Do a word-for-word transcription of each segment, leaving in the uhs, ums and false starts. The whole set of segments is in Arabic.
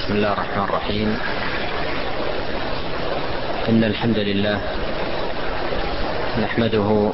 بسم الله الرحمن الرحيم. إن الحمد لله نحمده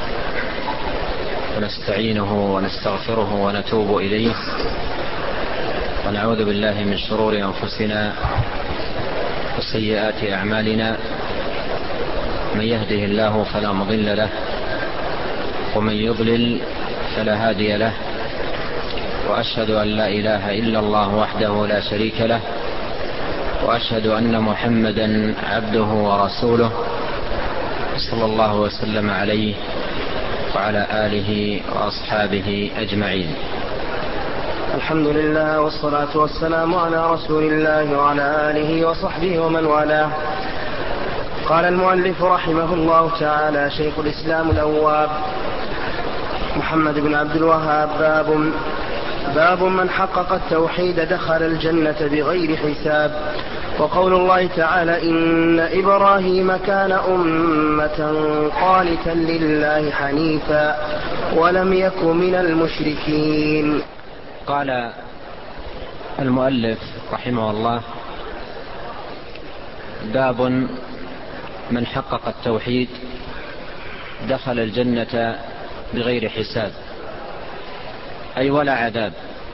ونستعينه ونستغفره ونتوب إليه، ونعوذ بالله من شرور أنفسنا وسيئات أعمالنا. من يهده الله فلا مضل له، ومن يضلل فلا هادي له، وأشهد أن لا إله إلا الله وحده لا شريك له، وأشهد أن محمدا عبده ورسوله صلى الله وسلم عليه وعلى آله وأصحابه أجمعين. الحمد لله والصلاة والسلام على رسول الله وعلى آله وصحبه ومن والاه. قال المؤلف رحمه الله تعالى شيخ الإسلام الأواب محمد بن عبد الوهاب: باب باب من حقق التوحيد دخل الجنة بغير حساب. وقول الله تعالى: إن إبراهيم كان أمة قانتا لله حنيفا ولم يك من المشركين. قال المؤلف رحمه الله: باب من حقق التوحيد دخل الجنة بغير حساب، أي ولا عذاب،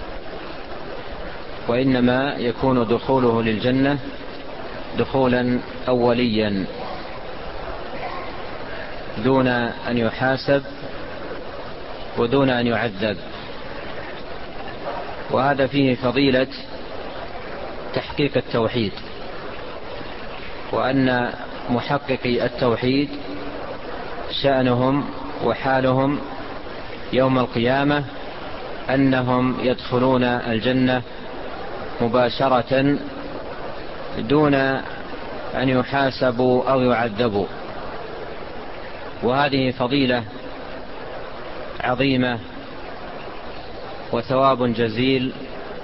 وإنما يكون دخوله للجنة دخولا أوليا دون أن يحاسب ودون أن يعذب. وهذا فيه فضيلة تحقيق التوحيد، وأن محققي التوحيد شأنهم وحالهم يوم القيامة أنهم يدخلون الجنة مباشرة دون أن يحاسبوا أو يعذبوا. وهذه فضيلة عظيمة وثواب جزيل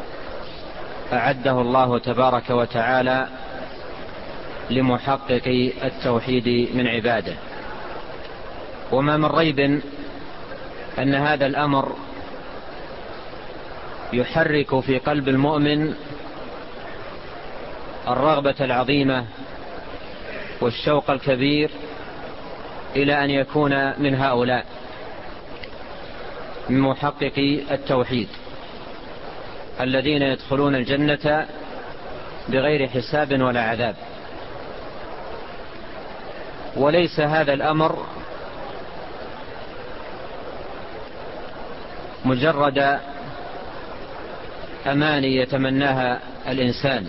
أعده الله تبارك وتعالى لمحققي التوحيد من عباده. وما من ريب أن هذا الأمر يحرك في قلب المؤمن الرغبة العظيمة والشوق الكبير إلى أن يكون من هؤلاء، من محققي التوحيد الذين يدخلون الجنة بغير حساب ولا عذاب. وليس هذا الأمر مجرد أماني يتمناها الإنسان،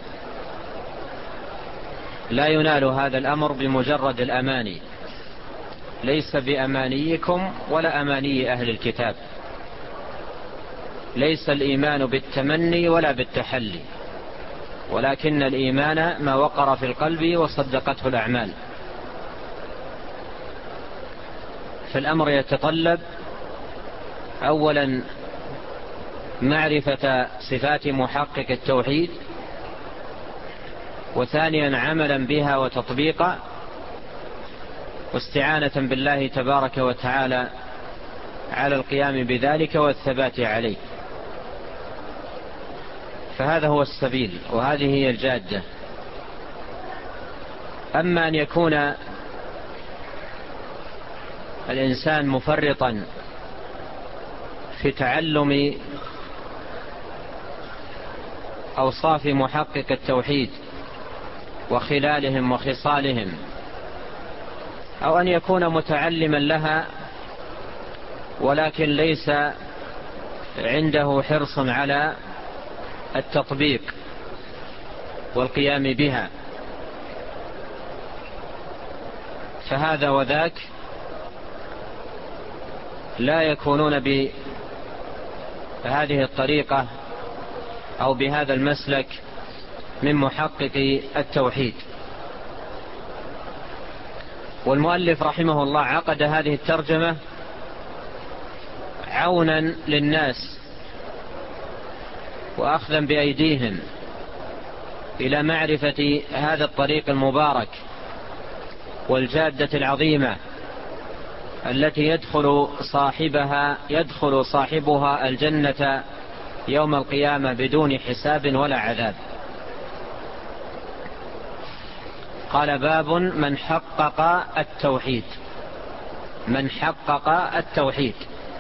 لا ينال هذا الأمر بمجرد الأماني، ليس بأمانيكم ولا أماني أهل الكتاب. ليس الإيمان بالتمني ولا بالتحلي، ولكن الإيمان ما وقر في القلب وصدقته الأعمال. فالأمر يتطلب أولا معرفة صفات محقق التوحيد، وثانيا عملا بها وتطبيقا، واستعانة بالله تبارك وتعالى على القيام بذلك والثبات عليه. فهذا هو السبيل وهذه هي الجادة. أما أن يكون الإنسان مفرطا في تعلم أوصاف محقق التوحيد وخلالهم وخصالهم، أو أن يكون متعلما لها ولكن ليس عنده حرص على التطبيق والقيام بها، فهذا وذاك لا يكونون بهذه الطريقة أو بهذا المسلك من محقق التوحيد. والمؤلف رحمه الله عقد هذه الترجمة عونا للناس وأخذا بأيديهم إلى معرفة هذا الطريق المبارك والجادة العظيمة التي يدخل صاحبها يدخل صاحبها الجنة يوم القيامة بدون حساب ولا عذاب. قال باب من حقق التوحيد. من حقق التوحيد.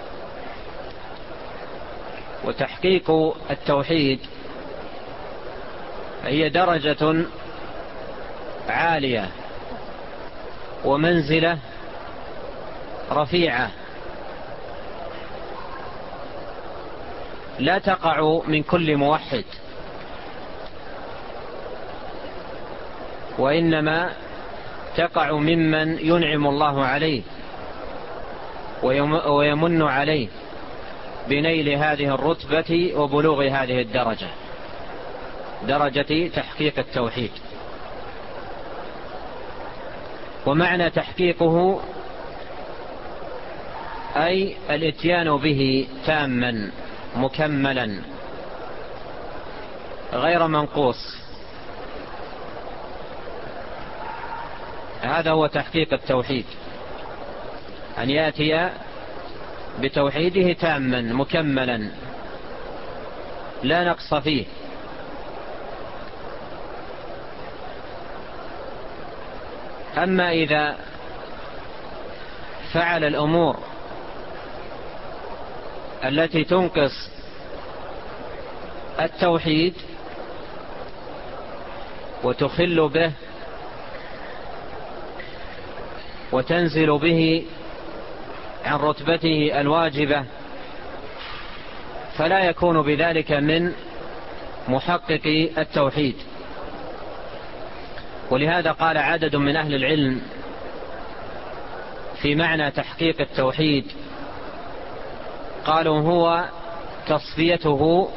وتحقيق التوحيد هي درجة عالية ومنزلة رفيعة لا تقع من كل موحد، وإنما تقع ممن ينعم الله عليه ويمن عليه بنيل هذه الرتبة وبلوغ هذه الدرجة، درجة تحقيق التوحيد. ومعنى تحقيقه أي الاتيان به تاما مكملا غير منقوص، هذا هو تحقيق التوحيد، أن يأتي بتوحيده تاما مكملا لا نقص فيه. أما إذا فعل الأمور التي تنقص التوحيد وتخل به وتنزل به عن رتبته الواجبة، فلا يكون بذلك من محقق التوحيد. ولهذا قال عدد من أهل العلم في معنى تحقيق التوحيد، قالوا هو تصفيته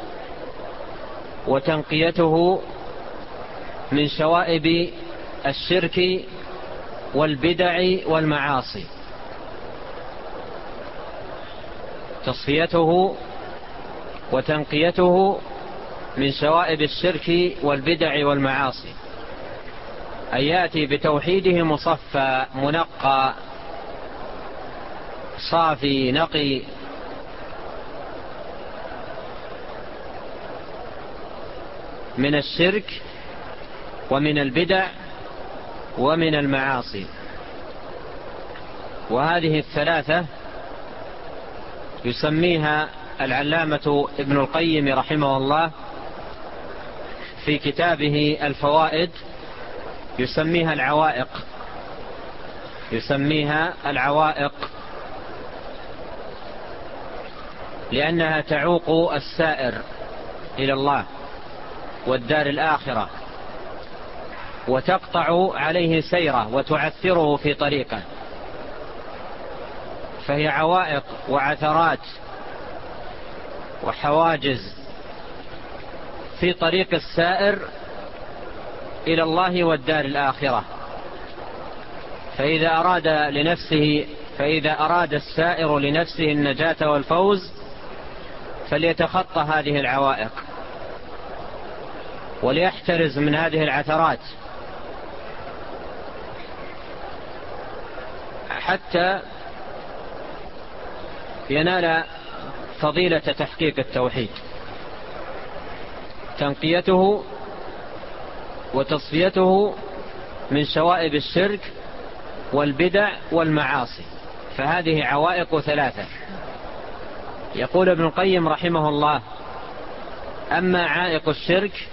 وتنقيته من شوائب الشرك والبدع والمعاصي. تصفيته وتنقيته من شوائب الشرك والبدع والمعاصي، أن يأتي بتوحيده مصفى منقى صافي نقي من الشرك ومن البدع ومن المعاصي. وهذه الثلاثة يسميها العلامة ابن القيم رحمه الله في كتابه الفوائد، يسميها العوائق، يسميها العوائق لأنها تعوق السائر إلى الله والدار الآخرة، وتقطع عليه سيره وتعثره في طريقه، فهي عوائق وعثرات وحواجز في طريق السائر إلى الله والدار الآخرة. فإذا أراد لنفسه فإذا أراد السائر لنفسه النجاة والفوز فليتخطى هذه العوائق وليحترز من هذه العثرات حتى ينال فضيلة تحقيق التوحيد، تنقيته وتصفيته من شوائب الشرك والبدع والمعاصي. فهذه عوائق ثلاثة. يقول ابن القيم رحمه الله: أما عائق الشرك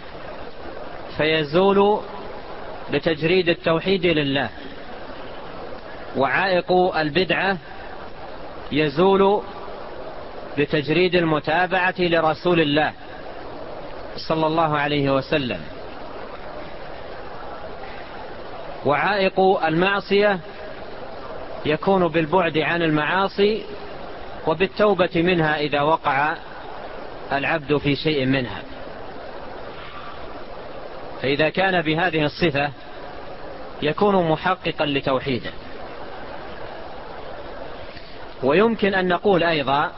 فيزول بتجريد التوحيد لله، وعائق البدعة يزول بتجريد المتابعة لرسول الله صلى الله عليه وسلم، وعائق المعصية يكون بالبعد عن المعاصي وبالتوبة منها إذا وقع العبد في شيء منها. فإذا كان بهذه الصفة يكون محققا لتوحيده. ويمكن أن نقول أيضا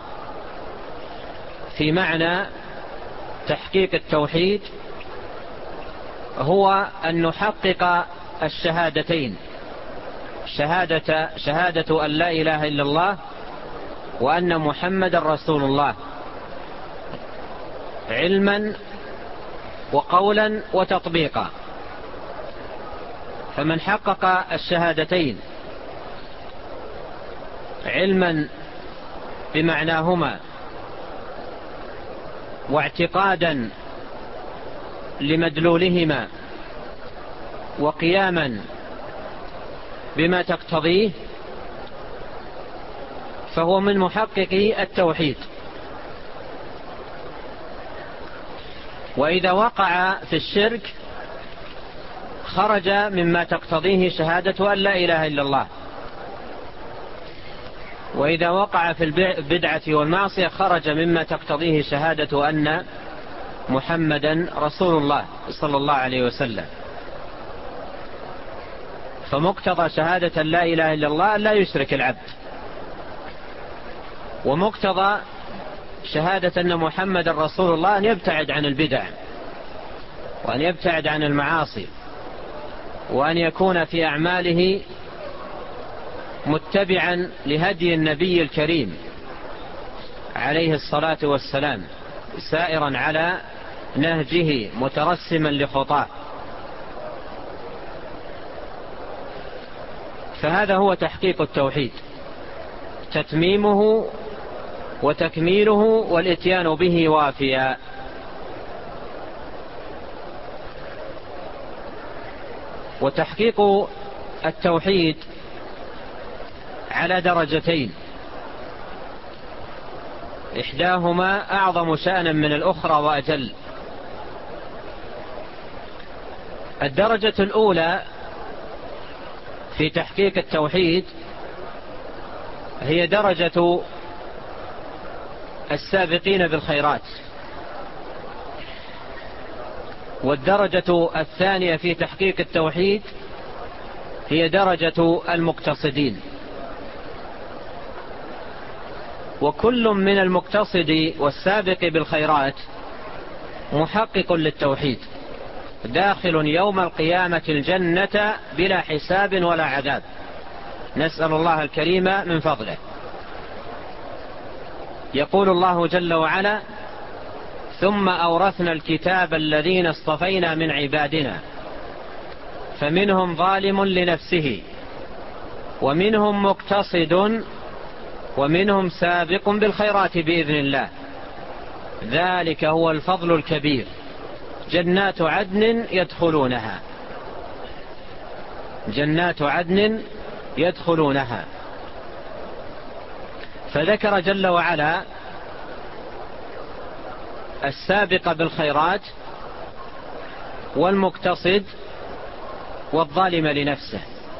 في معنى تحقيق التوحيد هو أن نحقق الشهادتين، شهادة, شهادة أن لا إله إلا الله وأن محمد رسول الله، علما وقولا وتطبيقا. فمن حقق الشهادتين علما بمعناهما واعتقادا لمدلولهما وقياما بما تقتضيه فهو من محققي التوحيد. وإذا وقع في الشرك خرج مما تقتضيه شهادة أن لا إله إلا الله، وإذا وقع في البدعة والمعصية خرج مما تقتضيه شهادة أن محمدا رسول الله صلى الله عليه وسلم. فمقتضى شهادة لا إله إلا الله لا يشرك العبد، ومقتضى شهادة أن محمد رسول الله أن يبتعد عن البدع وأن يبتعد عن المعاصي وأن يكون في أعماله متبعا لهدي النبي الكريم عليه الصلاة والسلام، سائرا على نهجه مترسما لخطاه. فهذا هو تحقيق التوحيد، تتميمه وتكميله والاتيان به وافيا. وتحقيق التوحيد على درجتين، إحداهما أعظم شأنا من الأخرى وأجل. الدرجة الأولى في تحقيق التوحيد هي درجة السابقين بالخيرات، والدرجة الثانية في تحقيق التوحيد هي درجة المقتصدين. وكل من المقتصد والسابق بالخيرات محقق للتوحيد، داخل يوم القيامة الجنة بلا حساب ولا عذاب، نسأل الله الكريم من فضله. يقول الله جل وعلا: ثم أورثنا الكتاب الذين اصطفينا من عبادنا فمنهم ظالم لنفسه ومنهم مقتصد ومنهم سابق بالخيرات بإذن الله، ذلك هو الفضل الكبير، جنات عدن يدخلونها جنات عدن يدخلونها. فذكر جل وعلا السابق بالخيرات والمقتصد والظالم لنفسه.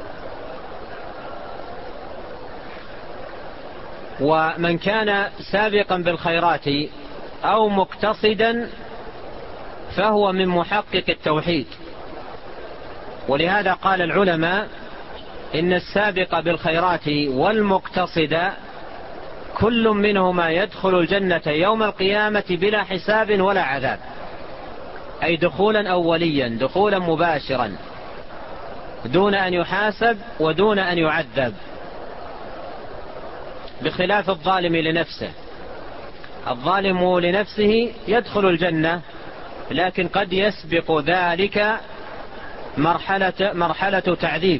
ومن كان سابقا بالخيرات أو مقتصدا فهو من محقق التوحيد. ولهذا قال العلماء إن السابق بالخيرات والمقتصد كل منهما يدخل الجنة يوم القيامة بلا حساب ولا عذاب، أي دخولا أوليا، دخولا مباشرا دون أن يحاسب ودون أن يعذب، بخلاف الظالم لنفسه. الظالم لنفسه يدخل الجنة لكن قد يسبق ذلك مرحلة, مرحلة تعذيب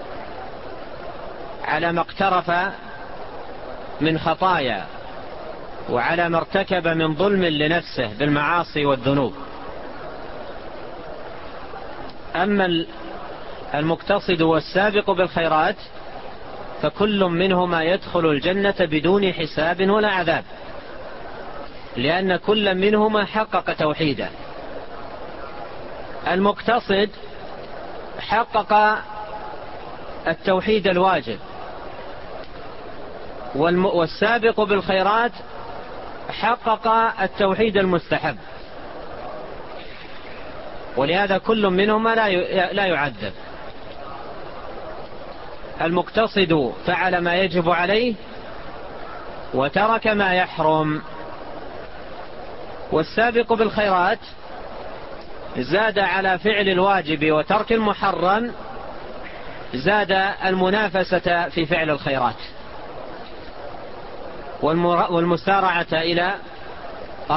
على ما اقترف من خطايا وعلى ما ارتكب من ظلم لنفسه بالمعاصي والذنوب. أما المقتصد والسابق بالخيرات فكل منهما يدخل الجنة بدون حساب ولا عذاب، لأن كل منهما حقق توحيدا. المقتصد حقق التوحيد الواجب، والسابق بالخيرات حقق التوحيد المستحب، ولهذا كل منهما لا يعذب. المقتصد فعل ما يجب عليه وترك ما يحرم، والسابق بالخيرات زاد على فعل الواجب وترك المحرم، زاد المنافسة في فعل الخيرات والمسارعة إلى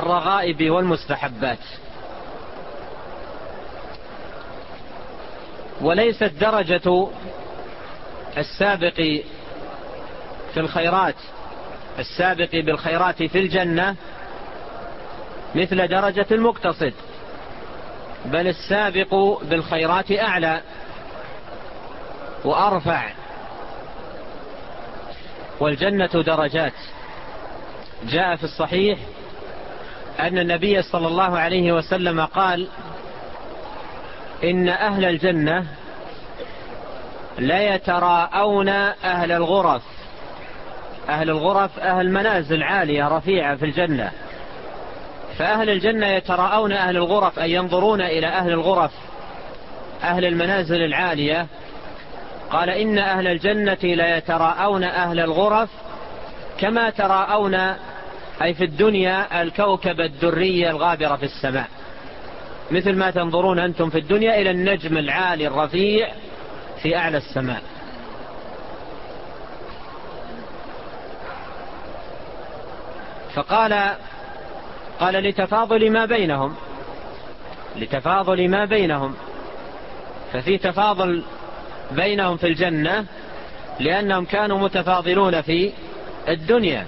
الرغائب والمستحبات. وليست درجة السابق في الخيرات السابق بالخيرات في الجنة مثل درجة المقتصد، بل السابق بالخيرات أعلى وأرفع. والجنة درجات. جاء في الصحيح أن النبي صلى الله عليه وسلم قال: إن أهل الجنة لا يتراءون أهل الغرف. أهل الغرف أهل منازل عالية رفيعة في الجنة، فأهل الجنة يتراءون أهل الغرف، أي ينظرون إلى أهل الغرف أهل المنازل العالية. قال: إن أهل الجنة لا يتراءون أهل الغرف كما تراءون، أي في الدنيا، الكوكب الدري الغابر في السماء، مثل ما تنظرون أنتم في الدنيا إلى النجم العالي الرفيع في أعلى السماء. فقال قال لتفاضل ما بينهم لتفاضل ما بينهم ففي تفاضل بينهم في الجنة لأنهم كانوا متفاضلون في الدنيا،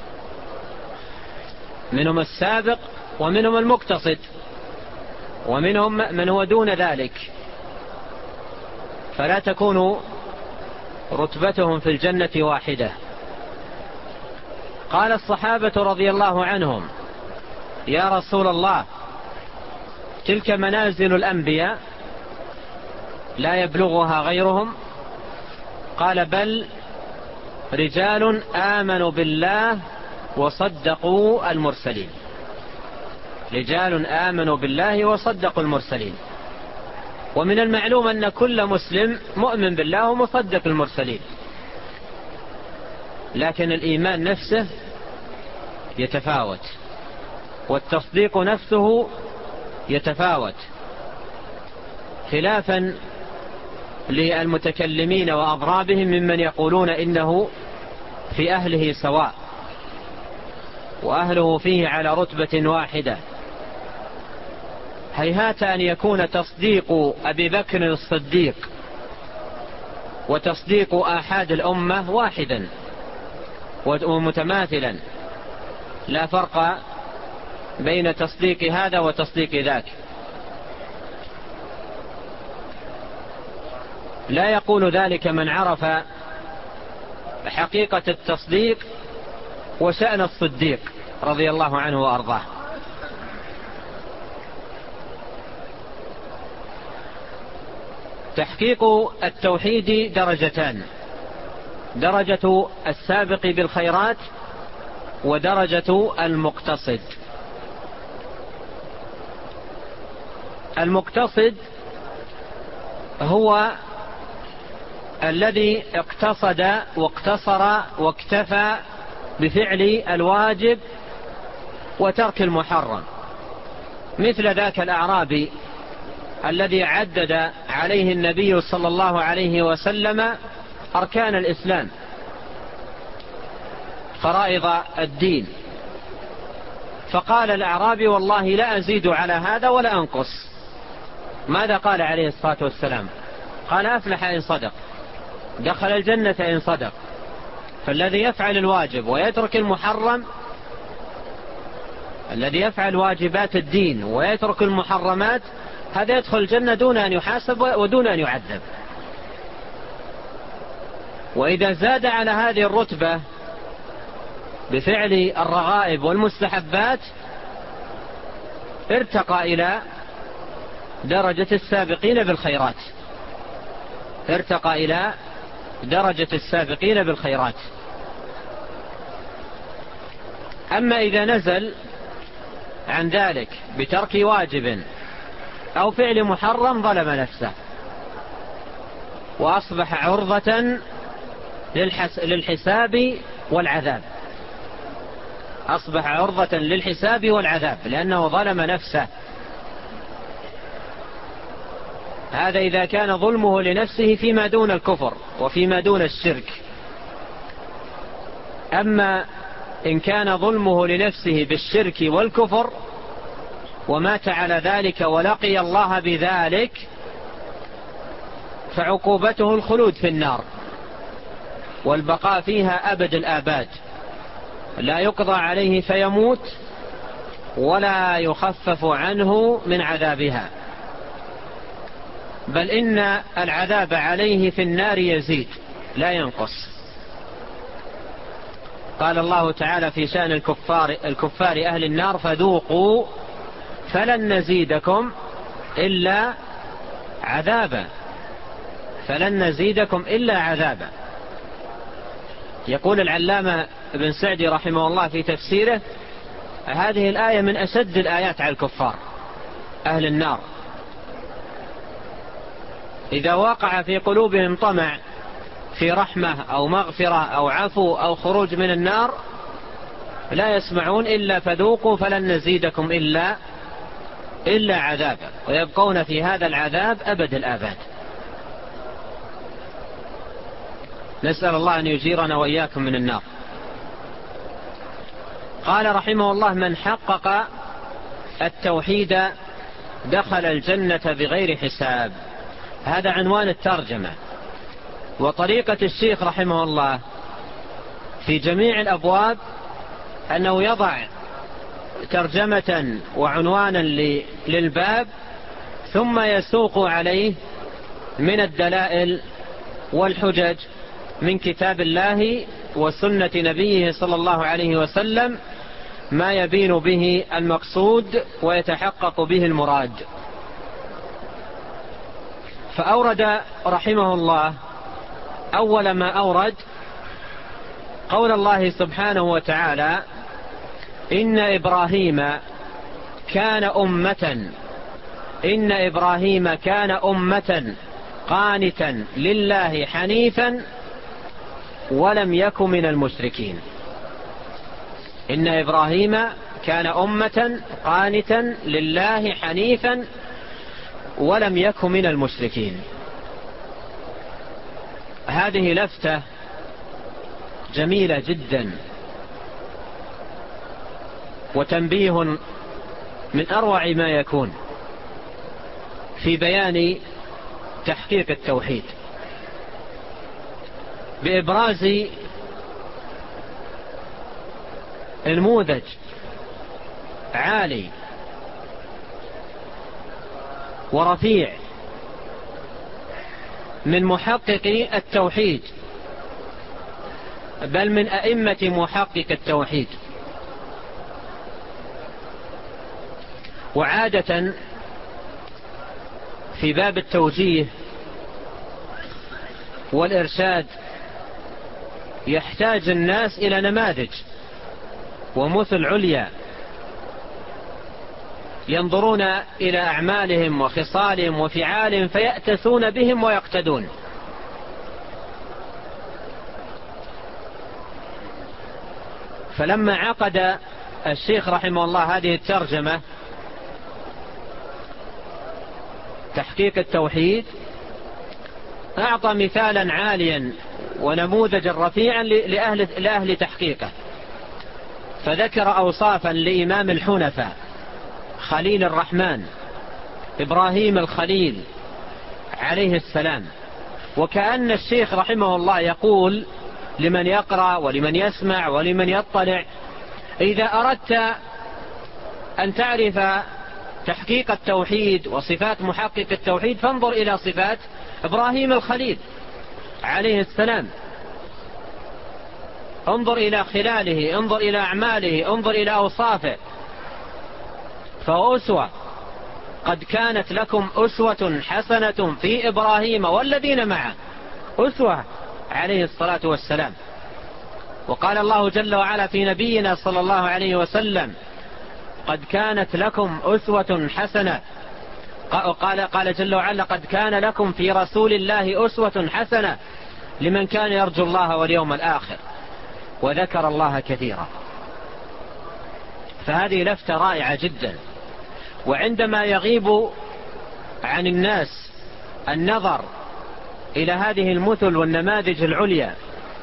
منهم السابق ومنهم المقتصد ومنهم من هو دون ذلك، فلا تكون رتبتهم في الجنة واحدة. قال الصحابة رضي الله عنهم: يا رسول الله، تلك منازل الأنبياء لا يبلغها غيرهم؟ قال: بل رجال آمنوا بالله وصدقوا المرسلين. رجال آمنوا بالله وصدقوا المرسلين. ومن المعلوم أن كل مسلم مؤمن بالله ومصدق المرسلين، لكن الإيمان نفسه يتفاوت، والتصديق نفسه يتفاوت، خلافا للمتكلمين وأضرابهم ممن يقولون إنه في أهله سواء وأهله فيه على رتبة واحدة. هيهات أن يكون تصديق أبي بكر الصديق وتصديق آحاد الأمة واحدا ومتماثلا، لا فرق بين تصديق هذا وتصديق ذاك. لا يقول ذلك من عرف حقيقة التصديق وشأن الصديق رضي الله عنه وأرضاه. تحقيق التوحيد درجتان: درجة السابق بالخيرات ودرجة المقتصد. المقتصد هو الذي اقتصد واقتصر واكتفى بفعل الواجب وترك المحرم، مثل ذاك الأعرابي الذي عدد عليه النبي صلى الله عليه وسلم أركان الإسلام، فرائض الدين، فقال الأعرابي: والله لا أزيد على هذا ولا أنقص. ماذا قال عليه الصلاة والسلام؟ قال: أفلح إن صدق، دخل الجنة إن صدق. فالذي يفعل الواجب ويترك المحرم، الذي يفعل واجبات الدين ويترك المحرمات، هذا يدخل الجنة دون أن يحاسب ودون أن يعذب. وإذا زاد على هذه الرتبة بفعل الرغائب والمستحبات ارتقى إلى درجة السابقين بالخيرات ارتقى إلى درجة السابقين بالخيرات. أما إذا نزل عن ذلك بترك واجب أو فعل محرم ظلم نفسه وأصبح عرضة للحساب والعذاب أصبح عرضة للحساب والعذاب لأنه ظلم نفسه. هذا إذا كان ظلمه لنفسه فيما دون الكفر وفيما دون الشرك. أما إن كان ظلمه لنفسه بالشرك والكفر ومات على ذلك ولقي الله بذلك، فعقوبته الخلود في النار والبقاء فيها أبد الآباد، لا يقضى عليه فيموت ولا يخفف عنه من عذابها، بل إن العذاب عليه في النار يزيد لا ينقص. قال الله تعالى في شأن الكفار, الكفار أهل النار: فذوقوا فلن نزيدكم إلا عذابا، فلن نزيدكم إلا عذابا. يقول العلامة ابن سعدي رحمه الله في تفسيره: هذه الآية من أشد الآيات على الكفار أهل النار. إذا وقع في قلوبهم طمع في رحمة أو مغفرة أو عفو أو خروج من النار لا يسمعون إلا فذوقوا فلن نزيدكم إلا إلا عذابا، ويبقون في هذا العذاب أبد الآباد. نسأل الله أن يجيرنا وإياكم من النار. قال رحمه الله: من حقق التوحيد دخل الجنة بغير حساب. هذا عنوان الترجمة. وطريقة الشيخ رحمه الله في جميع الأبواب أنه يضع ترجمة وعنوانا للباب ثم يسوق عليه من الدلائل والحجج من كتاب الله وسنة نبيه صلى الله عليه وسلم ما يبين به المقصود ويتحقق به المراد. فأورد رحمه الله أول ما أورد قول الله سبحانه وتعالى: إن إبراهيم كان أمة إن إبراهيم كان أمة قانتا لله حنيفا ولم يك من المشركين. إن إبراهيم كان أمة قانتا لله حنيفا ولم يك من المشركين. هذه لفتة جميلة جدا وتنبيه من أروع ما يكون في بيان تحقيق التوحيد، بإبراز نموذج عالي ورفيع من محقق التوحيد، بل من أئمة محقق التوحيد. وعادة في باب التوجيه والإرشاد يحتاج الناس إلى نماذج ومثل عليا ينظرون إلى أعمالهم وخصالهم وفعالهم فيأتسون بهم ويقتدون. فلما عقد الشيخ رحمه الله هذه الترجمة تحقيق التوحيد أعطى مثالا عاليا ونموذجا رفيعا لأهل, لأهل تحقيقه، فذكر أوصافا لإمام الحنفاء خليل الرحمن إبراهيم الخليل عليه السلام. وكأن الشيخ رحمه الله يقول لمن يقرأ ولمن يسمع ولمن يطلع: إذا أردت أن تعرف تحقيق التوحيد وصفات محقق التوحيد فانظر إلى صفات إبراهيم الخليل عليه السلام، انظر إلى خلاله، انظر إلى أعماله، انظر إلى أوصافه، فأسوة. قد كانت لكم أسوة حسنة في إبراهيم والذين معه، أسوة عليه الصلاة والسلام. وقال الله جل وعلا في نبينا صلى الله عليه وسلم: قد كانت لكم أسوة حسنة. قال, قال جل وعلا: قد كان لكم في رسول الله أسوة حسنة لمن كان يرجو الله واليوم الآخر وذكر الله كثيرا. فهذه لفتة رائعة جدا. وعندما يغيب عن الناس النظر إلى هذه المثل والنماذج العليا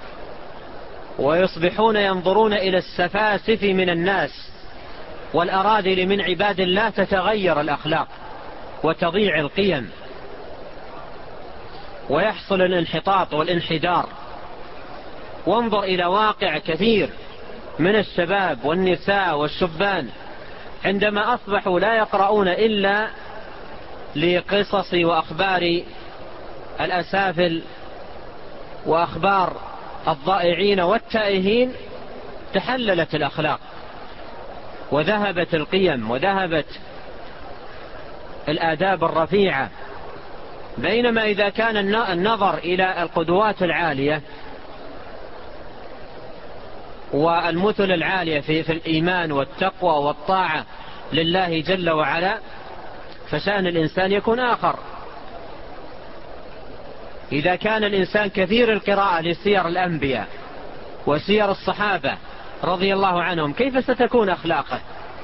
ويصبحون ينظرون إلى السفاسف من الناس والأراذل من عباد الله، تتغير الأخلاق وتضيع القيم. ويحصل الانحطاط والانحدار. وانظر إلى واقع كثير من الشباب والنساء والشبان عندما أصبحوا لا يقرؤون إلا لقصص وأخبار الأسافل وأخبار الضائعين والتائهين، تحللت الأخلاق وذهبت القيم وذهبت الآداب الرفيعة. بينما إذا كان النظر إلى القدوات العالية والمثل العالية في, في الإيمان والتقوى والطاعة لله جل وعلا، فشأن الإنسان يكون آخر. إذا كان الإنسان كثير القراءة لسير الأنبياء وسير الصحابة رضي الله عنهم، كيف ستكون أخلاقه؟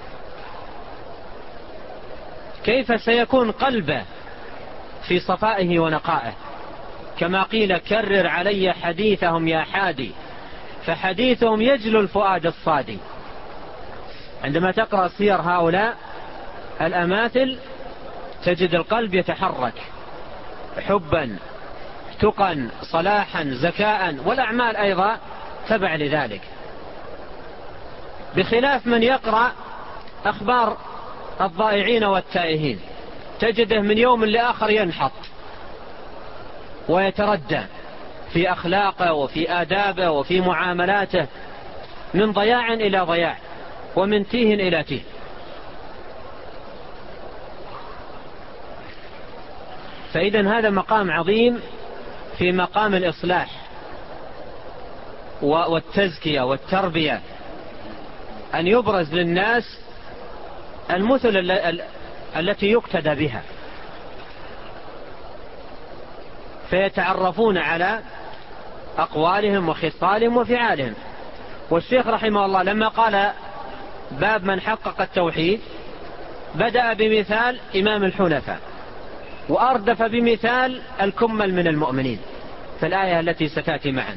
كيف سيكون قلبه في صفائه ونقائه؟ كما قيل: كرر علي حديثهم يا حادي، فحديثهم يجلو الفؤاد الصادي. عندما تقرأ سير هؤلاء الأماثل تجد القلب يتحرك حبا، تقا، صلاحا، زكاء، والأعمال أيضا تبع لذلك، بخلاف من يقرأ أخبار الضائعين والتائهين، تجده من يوم لآخر ينحط ويتردى في أخلاقه وفي آدابه وفي معاملاته، من ضياع إلى ضياع ومن تيه إلى تيه. فإذن هذا مقام عظيم في مقام الإصلاح والتزكية والتربية، أن يبرز للناس المثل التي يقتدى بها، فيتعرفون على أقوالهم وخصالهم وفعالهم. والشيخ رحمه الله لما قال باب من حقق التوحيد بدأ بمثال إمام الحنفاء، وأردف بمثال الكمل من المؤمنين في الآية التي ستأتي معنا.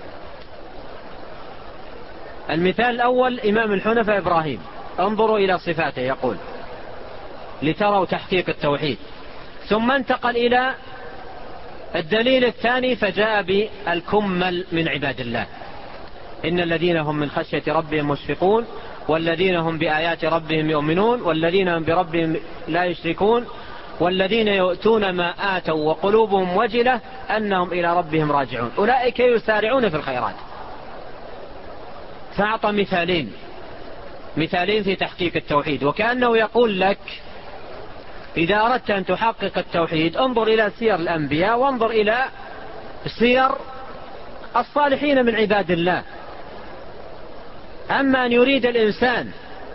المثال الأول إمام الحنفاء إبراهيم، انظروا إلى صفاته، يقول: لتروا تحقيق التوحيد. ثم انتقل إلى الدليل الثاني فجاء بالكمل من عباد الله: إن الذين هم من خشية ربهم مشفقون، والذين هم بآيات ربهم يؤمنون، والذين هم بربهم لا يشركون، والذين يؤتون ما آتوا وقلوبهم وجلة أنهم إلى ربهم راجعون، أولئك يسارعون في الخيرات. فأعطى مثالين مثالين في تحقيق التوحيد، وكأنه يقول لك: إذا أردت أن تحقق التوحيد انظر إلى سير الأنبياء وانظر إلى سير الصالحين من عباد الله. أما أن يريد الإنسان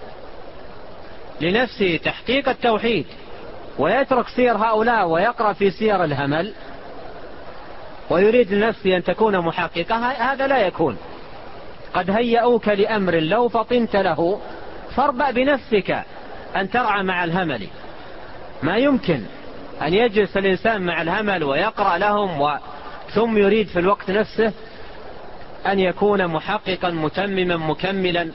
لنفسه تحقيق التوحيد ويترك سير هؤلاء ويقرأ في سير الهمل ويريد لنفسه أن تكون محققة، هذا لا يكون. قد هيئوك لأمر لو فطنت له فاربأ بنفسك أن ترعى مع الهمل. ما يمكن أن يجلس الإنسان مع الهمل ويقرأ لهم و... ثم يريد في الوقت نفسه أن يكون محققا متمما مكملا.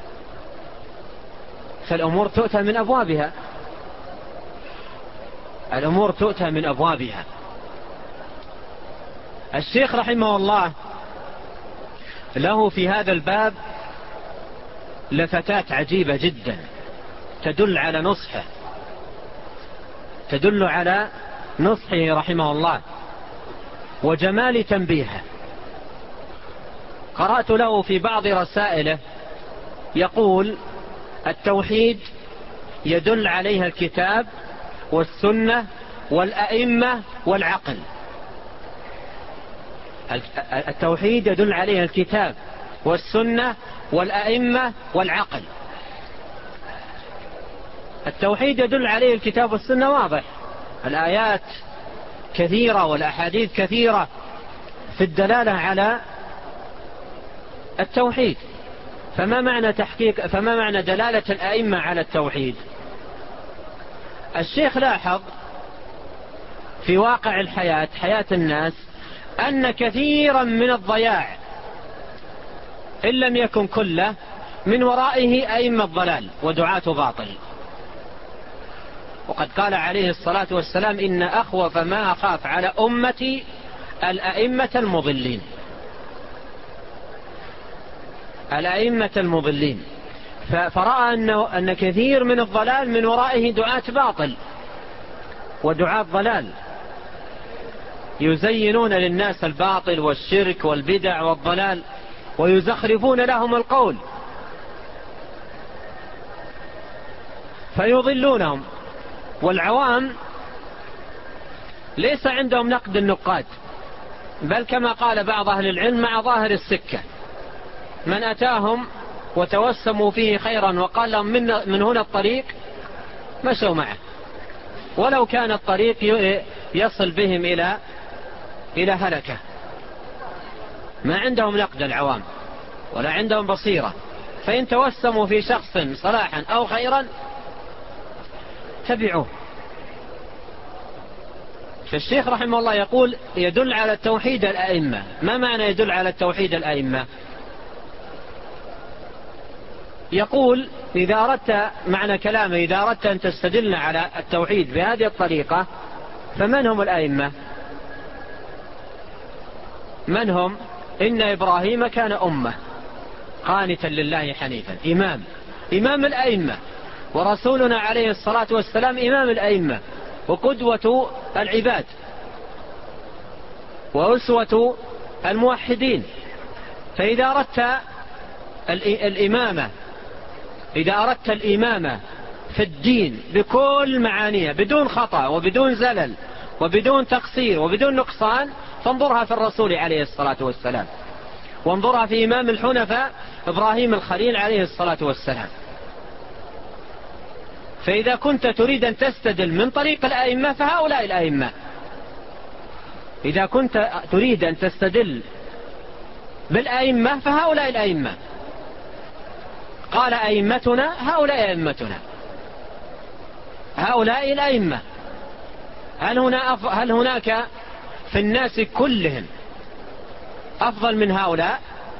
فالأمور تؤتى من أبوابها، الأمور تؤتى من أبوابها. الشيخ رحمه الله له في هذا الباب لفتات عجيبة جدا تدل على نصحه تدل على نصحه رحمه الله وجمال تنبيهه. قرأت له في بعض رسائله يقول: التوحيد يدل عليها الكتاب والسنة والأئمة والعقل. التوحيد يدل عليها الكتاب والسنة والأئمة والعقل. التوحيد يدل عليه الكتاب والسنة، واضح، الآيات كثيرة والأحاديث كثيرة في الدلالة على التوحيد. فما معنى تحقيق فما معنى دلالة الأئمة على التوحيد؟ الشيخ لاحظ في واقع الحياة، حياة الناس، أن كثيرا من الضياع إن لم يكن كله من ورائه أئمة ضلال ودعاة باطل. وقد قال عليه الصلاة والسلام: إن أخوف ما أخاف على أمتي الأئمة المضلين، الأئمة المضلين. فرأى أنه أن كثير من الضلال من ورائه دعاة باطل ودعاة ضلال يزينون للناس الباطل والشرك والبدع والضلال ويزخرفون لهم القول فيضلونهم. والعوام ليس عندهم نقد النقاد، بل كما قال بعض أهل العلم مع ظاهر السكة، من أتاهم وتوسموا فيه خيرا وقال لهم من, من هنا الطريق مشوا معه، ولو كان الطريق يصل بهم إلى إلى هلكة. ما عندهم نقد العوام ولا عندهم بصيرة، فإن توسموا في شخص صلاحا أو خيرا تبعوه. فالشيخ رحمه الله يقول يدل على التوحيد الأئمة. ما معنى يدل على التوحيد الأئمة؟ يقول إذا أردت، معنى كلامه إذا أردت أن تستدل على التوحيد بهذه الطريقة فمن هم الأئمة؟ من هم؟ إن إبراهيم كان أمة قانتا لله حنيفا، إمام إمام الأئمة، ورسولنا عليه الصلاة والسلام إمام الأئمة وقدوة العباد وأسوة الموحدين. فإذا أردت الإمامة إذا أردت الإمامة في الدين بكل معانيها بدون خطأ وبدون زلل وبدون تقصير وبدون نقصان فانظرها في الرسول عليه الصلاة والسلام، وانظرها في إمام الحنفاء إبراهيم الخليل عليه الصلاة والسلام. فإذا كنت تريد أن تستدل من طريق الأئمة فهؤلاء الأئمة. إذا كنت تريد أن تستدل بالأئمة فهؤلاء الأئمة. قال أئمتنا، هؤلاء أئمتنا، هؤلاء الأئمة. هل هنا أف... هل هناك في الناس كلهم أفضل من هؤلاء؟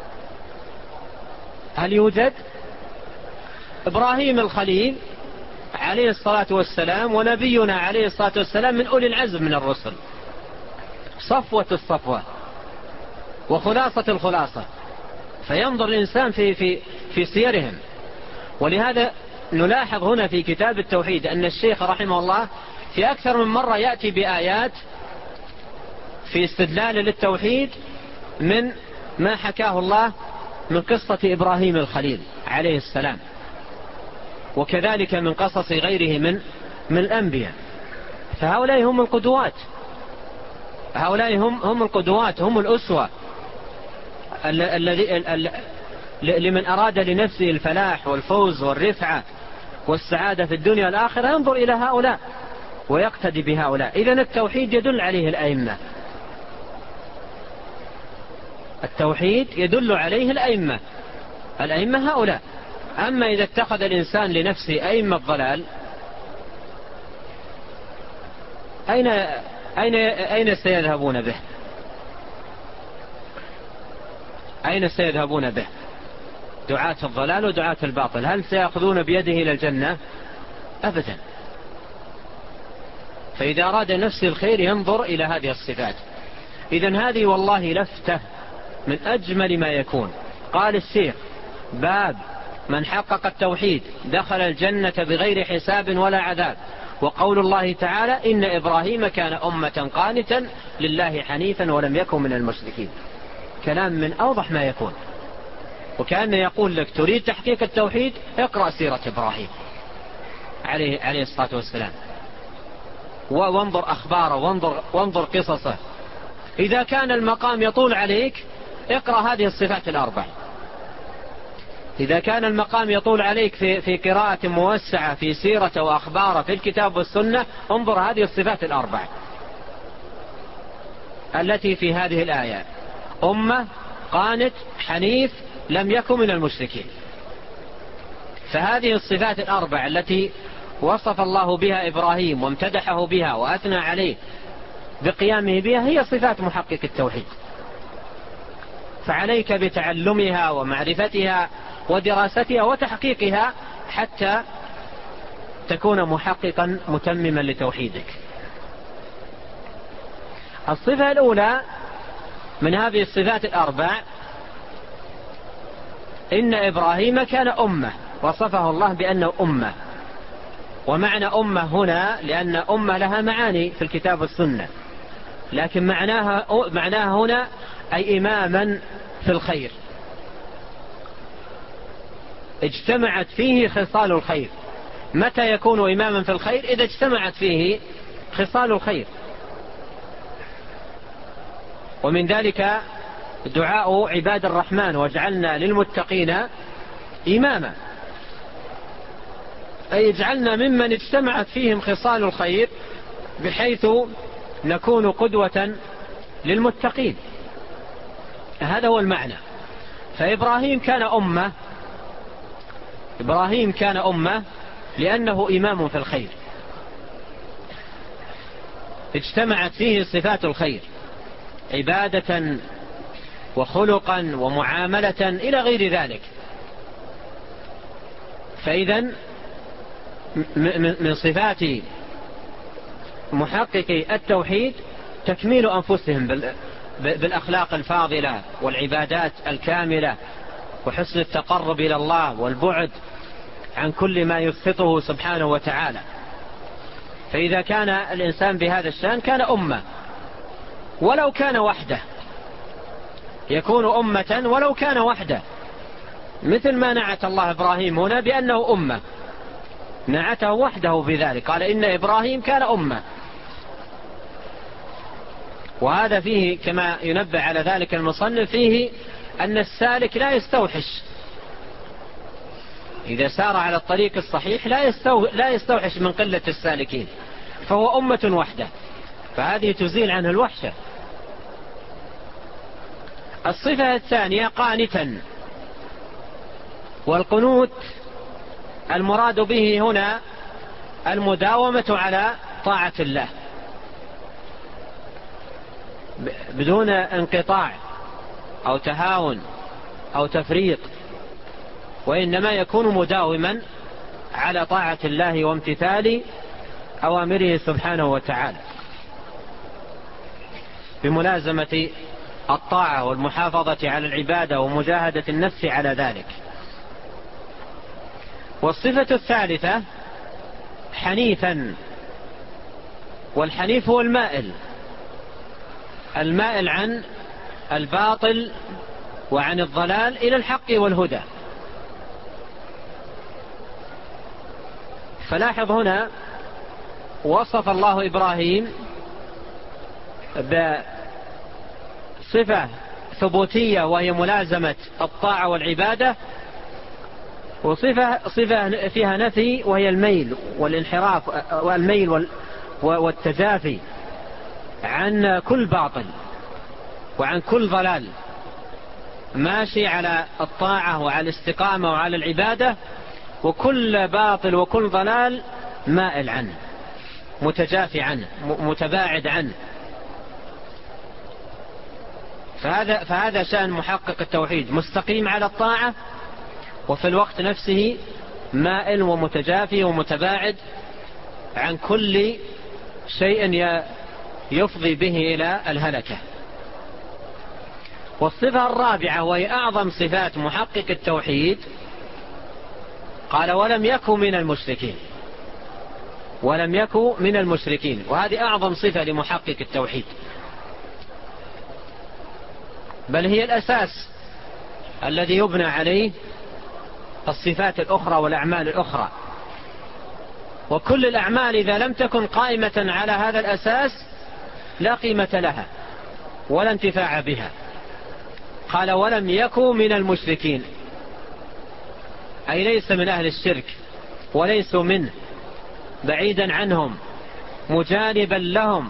هل يوجد؟ إبراهيم الخليل عليه الصلاة والسلام ونبينا عليه الصلاة والسلام من أولي العزم من الرسل، صفوة الصفوة وخلاصة الخلاصة. فينظر الإنسان في, في, في سيرهم. ولهذا نلاحظ هنا في كتاب التوحيد أن الشيخ رحمه الله في أكثر من مرة يأتي بآيات في استدلال للتوحيد من ما حكاه الله من قصة إبراهيم الخليل عليه السلام، وكذلك من قصص غيره من من الأنبياء. فهؤلاء هم القدوات، هؤلاء هم هم القدوات، هم الأسوة الذي لمن أراد لنفسه الفلاح والفوز والرفعة والسعادة في الدنيا والآخرة ينظر إلى هؤلاء ويقتدي بهؤلاء. إذن التوحيد يدل عليه الأئمة، التوحيد يدل عليه الأئمة، الأئمة هؤلاء. أما إذا اتخذ الإنسان لنفسه أئمة ضلال أين أين أين سيذهبون به؟ أين سيذهبون به؟ دعاة الضلال ودعاة الباطل، هل سيأخذون بيده إلى الجنة؟ أبدا. فإذا أراد نفسه الخير ينظر إلى هذه الصفات. إذن هذه والله لفتة من أجمل ما يكون. قال الشيخ: باب من حقق التوحيد دخل الجنة بغير حساب ولا عذاب. وقول الله تعالى: إن إبراهيم كان أمة قانتا لله حنيفا ولم يكن من المشركين. كلام من أوضح ما يكون. وكأنه يقول لك تريد تحقيق التوحيد اقرأ سيرة إبراهيم عليه, عليه الصلاة والسلام، وانظر أخباره وانظر, وانظر قصصه. إذا كان المقام يطول عليك اقرأ هذه الصفات الأربع. إذا كان المقام يطول عليك في, في قراءة موسعة في سيرة وأخباره في الكتاب والسنة انظر هذه الصفات الأربع التي في هذه الآية: أمة قانت حنيف لم يكن من المشركين. فهذه الصفات الأربع التي وصف الله بها إبراهيم وامتدحه بها وأثنى عليه بقيامه بها هي صفات محقق التوحيد. فعليك بتعلمها ومعرفتها ودراستها وتحقيقها حتى تكون محققا متمما لتوحيدك. الصفة الأولى من هذه الصفات الأربع إن إبراهيم كان أمة، وصفه الله بأنه أمة. ومعنى أمة هنا لأن أمة لها معاني في الكتاب والسنة، لكن معناها, معناها هنا أي إماما في الخير، اجتمعت فيه خصال الخير. متى يكون إماما في الخير؟ إذا اجتمعت فيه خصال الخير. ومن ذلك دعاء عباد الرحمن: واجعلنا للمتقين إماما، أي اجعلنا ممن اجتمعت فيهم خصال الخير بحيث نكون قدوة للمتقين. هذا هو المعنى. فإبراهيم كان أمة، إبراهيم كان أمة لأنه إمام في الخير، اجتمعت فيه صفات الخير عبادة وخلقا ومعاملة إلى غير ذلك. فإذن من صفات محققي التوحيد تكميل أنفسهم بالأخلاق الفاضلة والعبادات الكاملة وحسن التقرب إلى الله والبعد عن كل ما يسخطه سبحانه وتعالى. فإذا كان الإنسان بهذا الشأن كان أمة، ولو كان وحده يكون أمة ولو كان وحده، مثل ما نعت الله إبراهيم هنا بأنه أمة، نعته وحده بذلك، قال إن إبراهيم كان أمة. وهذا فيه كما ينبه على ذلك المصنف فيه أن السالك لا يستوحش إذا سار على الطريق الصحيح، لا يستوحش من قلة السالكين، فهو أمة وحده، فهذه تزيل عنه الوحشة. الصفة الثانية قانتا، والقنوت المراد به هنا المداومة على طاعة الله بدون انقطاع أو تهاون أو تفريط، وإنما يكون مداوما على طاعة الله وامتثال أوامره سبحانه وتعالى بملازمة الطاعة والمحافظة على العبادة ومجاهدة النفس على ذلك. والصفة الثالثة حنيفا، والحنيف هو المائل، المائل عن الباطل وعن الضلال إلى الحق والهدى. فلاحظ هنا وصف الله إبراهيم بصفة ثبوتية وهي ملازمة الطاعة والعبادة، وصفة صفة فيها نفي وهي الميل والانحراف والميل والتجافي عن كل باطل وعن كل ضلال، ماشي على الطاعة وعلى الاستقامة وعلى العبادة، وكل باطل وكل ضلال مائل عنه، متجافي عنه، متباعد عنه. فهذا, فهذا شأن محقق التوحيد، مستقيم على الطاعة وفي الوقت نفسه مائل ومتجافي ومتباعد عن كل شيء يفضي به إلى الهلكة. والصفة الرابعة وهي أعظم صفات محقق التوحيد، قال ولم يكن من المشركين، ولم يكن من المشركين، وهذه أعظم صفة لمحقق التوحيد، بل هي الأساس الذي يبنى عليه الصفات الأخرى والأعمال الأخرى. وكل الأعمال إذا لم تكن قائمة على هذا الأساس لا قيمة لها ولا انتفاع بها. قال ولم يكن من المشركين، أي ليس من أهل الشرك وليسوا منه، بعيدا عنهم مجانبا لهم،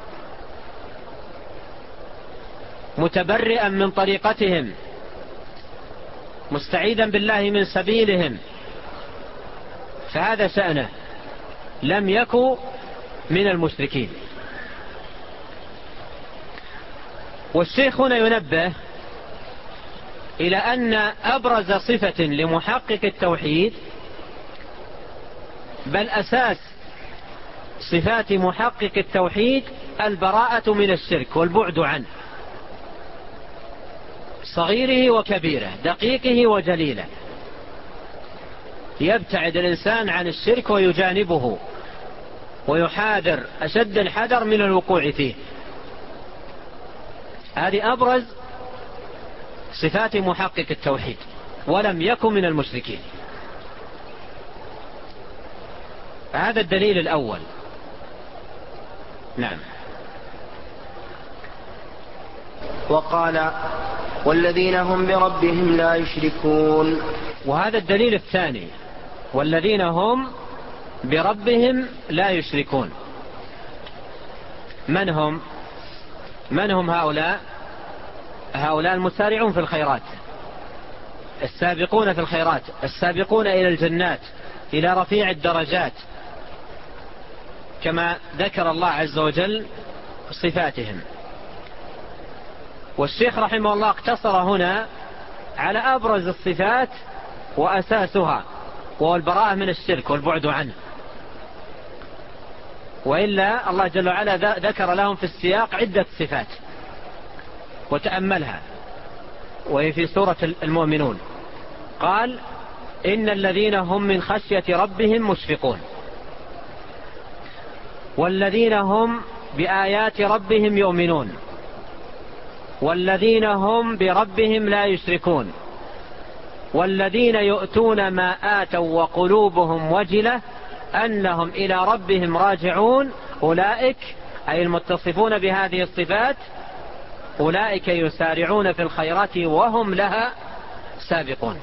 متبرئا من طريقتهم، مستعيذا بالله من سبيلهم. فهذا شأنه، لم يكن من المشركين. والشيخ هنا ينبه إلى أن أبرز صفة لمحقق التوحيد، بل أساس صفات محقق التوحيد، البراءة من الشرك والبعد عنه. صغيره وكبيره، دقيقه وجليله. يبتعد الإنسان عن الشرك ويجانبه ويحاذر أشد الحذر من الوقوع فيه. هذه أبرز صفات محقق التوحيد، ولم يكن من المشركين. هذا الدليل الأول. نعم. وقال والذين هم بربهم لا يشركون. وهذا الدليل الثاني، والذين هم بربهم لا يشركون. من هم؟ من هم هؤلاء؟ هؤلاء المسارعون في الخيرات، السابقون في الخيرات، السابقون إلى الجنات، إلى رفيع الدرجات، كما ذكر الله عز وجل صفاتهم. والشيخ رحمه الله اقتصر هنا على أبرز الصفات وأساسها، وهو البراءة من الشرك والبعد عنه. وإلا الله جل وعلا ذكر لهم في السياق عدة صفات وتأملها، وهي في سورة المؤمنون. قال إن الذين هم من خشية ربهم مشفقون، والذين هم بآيات ربهم يؤمنون، والذين هم بربهم لا يشركون، والذين يؤتون ما آتوا وقلوبهم وجلة أنهم إلى ربهم راجعون. أولئك أي المتصفون بهذه الصفات أولئك يسارعون في الخيرات وهم لها سابقون.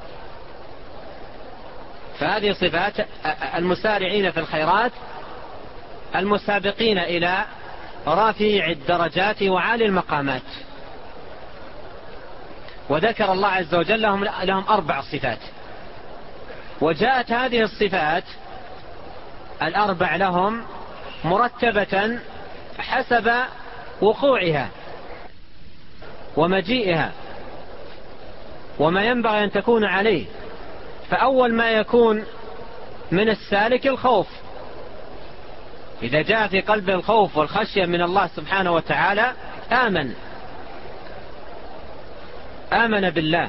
فهذه صفات المسارعين في الخيرات، المسابقين إلى رفيع الدرجات وعالي المقامات. وذكر الله عز وجل لهم, لهم أربع صفات، وجاءت هذه الصفات الأربع لهم مرتبة حسب وقوعها ومجيئها وما ينبغي أن تكون عليه. فأول ما يكون من السالك الخوف، إذا جاء في قلب الخوف والخشية من الله سبحانه وتعالى آمن آمن بالله.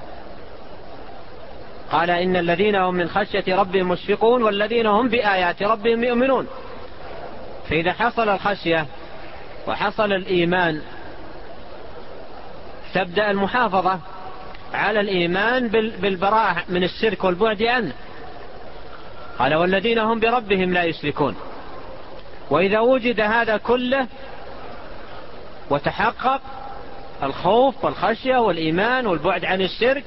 قال إن الذين هم من خشية ربهم مشفقون والذين هم بآيات ربهم يؤمنون. فإذا حصل الخشية وحصل الإيمان تبدأ المحافظة على الإيمان بالبراءة من الشرك والبعد عنه. قال والذين هم بربهم لا يشركون. وإذا وجد هذا كله وتحقق الخوف والخشية والإيمان والبعد عن الشرك،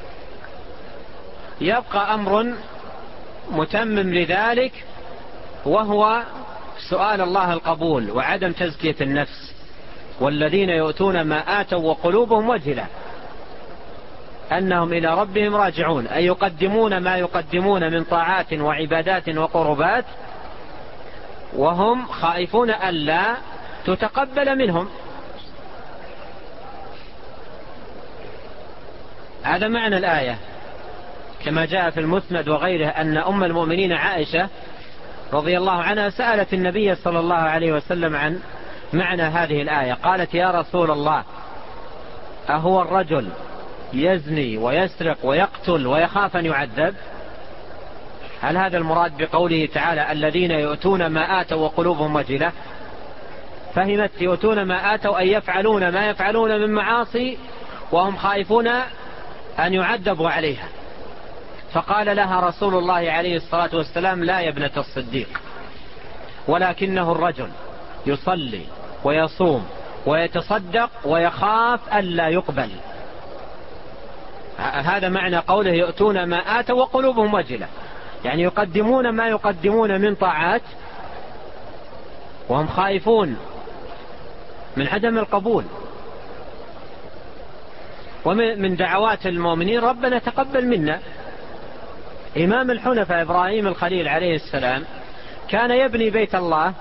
يبقى أمر متمم لذلك، وهو سؤال الله القبول وعدم تزكية النفس. والذين يؤتون ما آتوا وقلوبهم وجلة أنهم إلى ربهم راجعون، أي يقدمون ما يقدمون من طاعات وعبادات وقربات وهم خائفون ألا تتقبل منهم. هذا معنى الآية، كما جاء في المسند وغيره أن أم المؤمنين عائشة رضي الله عنها سألت النبي صلى الله عليه وسلم عن معنى هذه الآية. قالت يا رسول الله أهو الرجل يزني ويسرق ويقتل ويخاف أن يعذب؟ هل هذا المراد بقوله تعالى الذين يؤتون ما آتوا وقلوبهم وجلة؟ فهمت يؤتون ما آتوا أن يفعلون ما يفعلون من معاصي وهم خائفون أن يعذبوا عليها. فقال لها رسول الله عليه الصلاة والسلام لا يا ابنة الصديق، ولكنه الرجل يصلي ويصوم ويتصدق ويخاف ألا يقبل. هذا معنى قوله يؤتون ما آتوا وقلوبهم وجلة، يعني يقدمون ما يقدمون من طاعات وهم خائفون من عدم القبول. ومن دعوات المؤمنين ربنا تقبل منا. إمام الحنفاء إبراهيم الخليل عليه السلام كان يبني بيت الله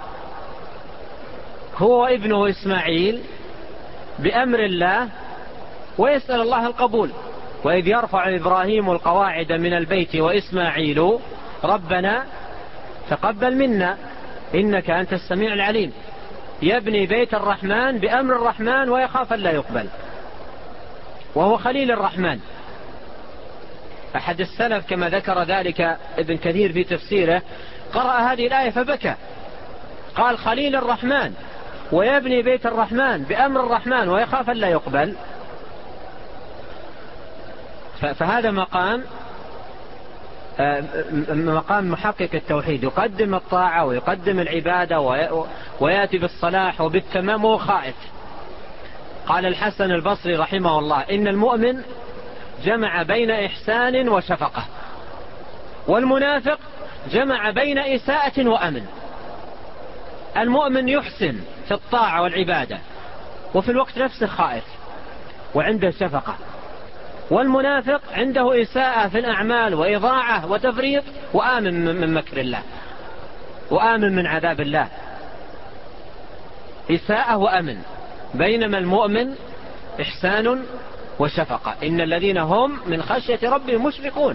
هو وابنه إسماعيل بأمر الله ويسأل الله القبول. وإذ يرفع إبراهيم القواعد من البيت وإسماعيل ربنا تقبل منا إنك أنت السميع العليم. يبني بيت الرحمن بأمر الرحمن ويخاف أن لا يقبل. وهو خليل الرحمن. أحد السلف كما ذكر ذلك ابن كثير في تفسيره قرأ هذه الآية فبكى، قال خليل الرحمن ويبني بيت الرحمن بأمر الرحمن ويخاف أن لا يقبل. فهذا مقام مقام محقق التوحيد، يقدم الطاعة ويقدم العبادة ويأتي بالصلاح وبالتمام وهو خائف. قال الحسن البصري رحمه الله إن المؤمن جمع بين إحسان وشفقة، والمنافق جمع بين إساءة وأمن. المؤمن يحسن في الطاعة والعبادة وفي الوقت نفسه خائف وعنده شفقة، والمنافق عنده إساءة في الأعمال وإضاعة وتفريط وآمن من مكر الله وآمن من عذاب الله. إساءة وأمن، بينما المؤمن إحسان وشفقة. إن الذين هم من خشية ربهم مشفقون.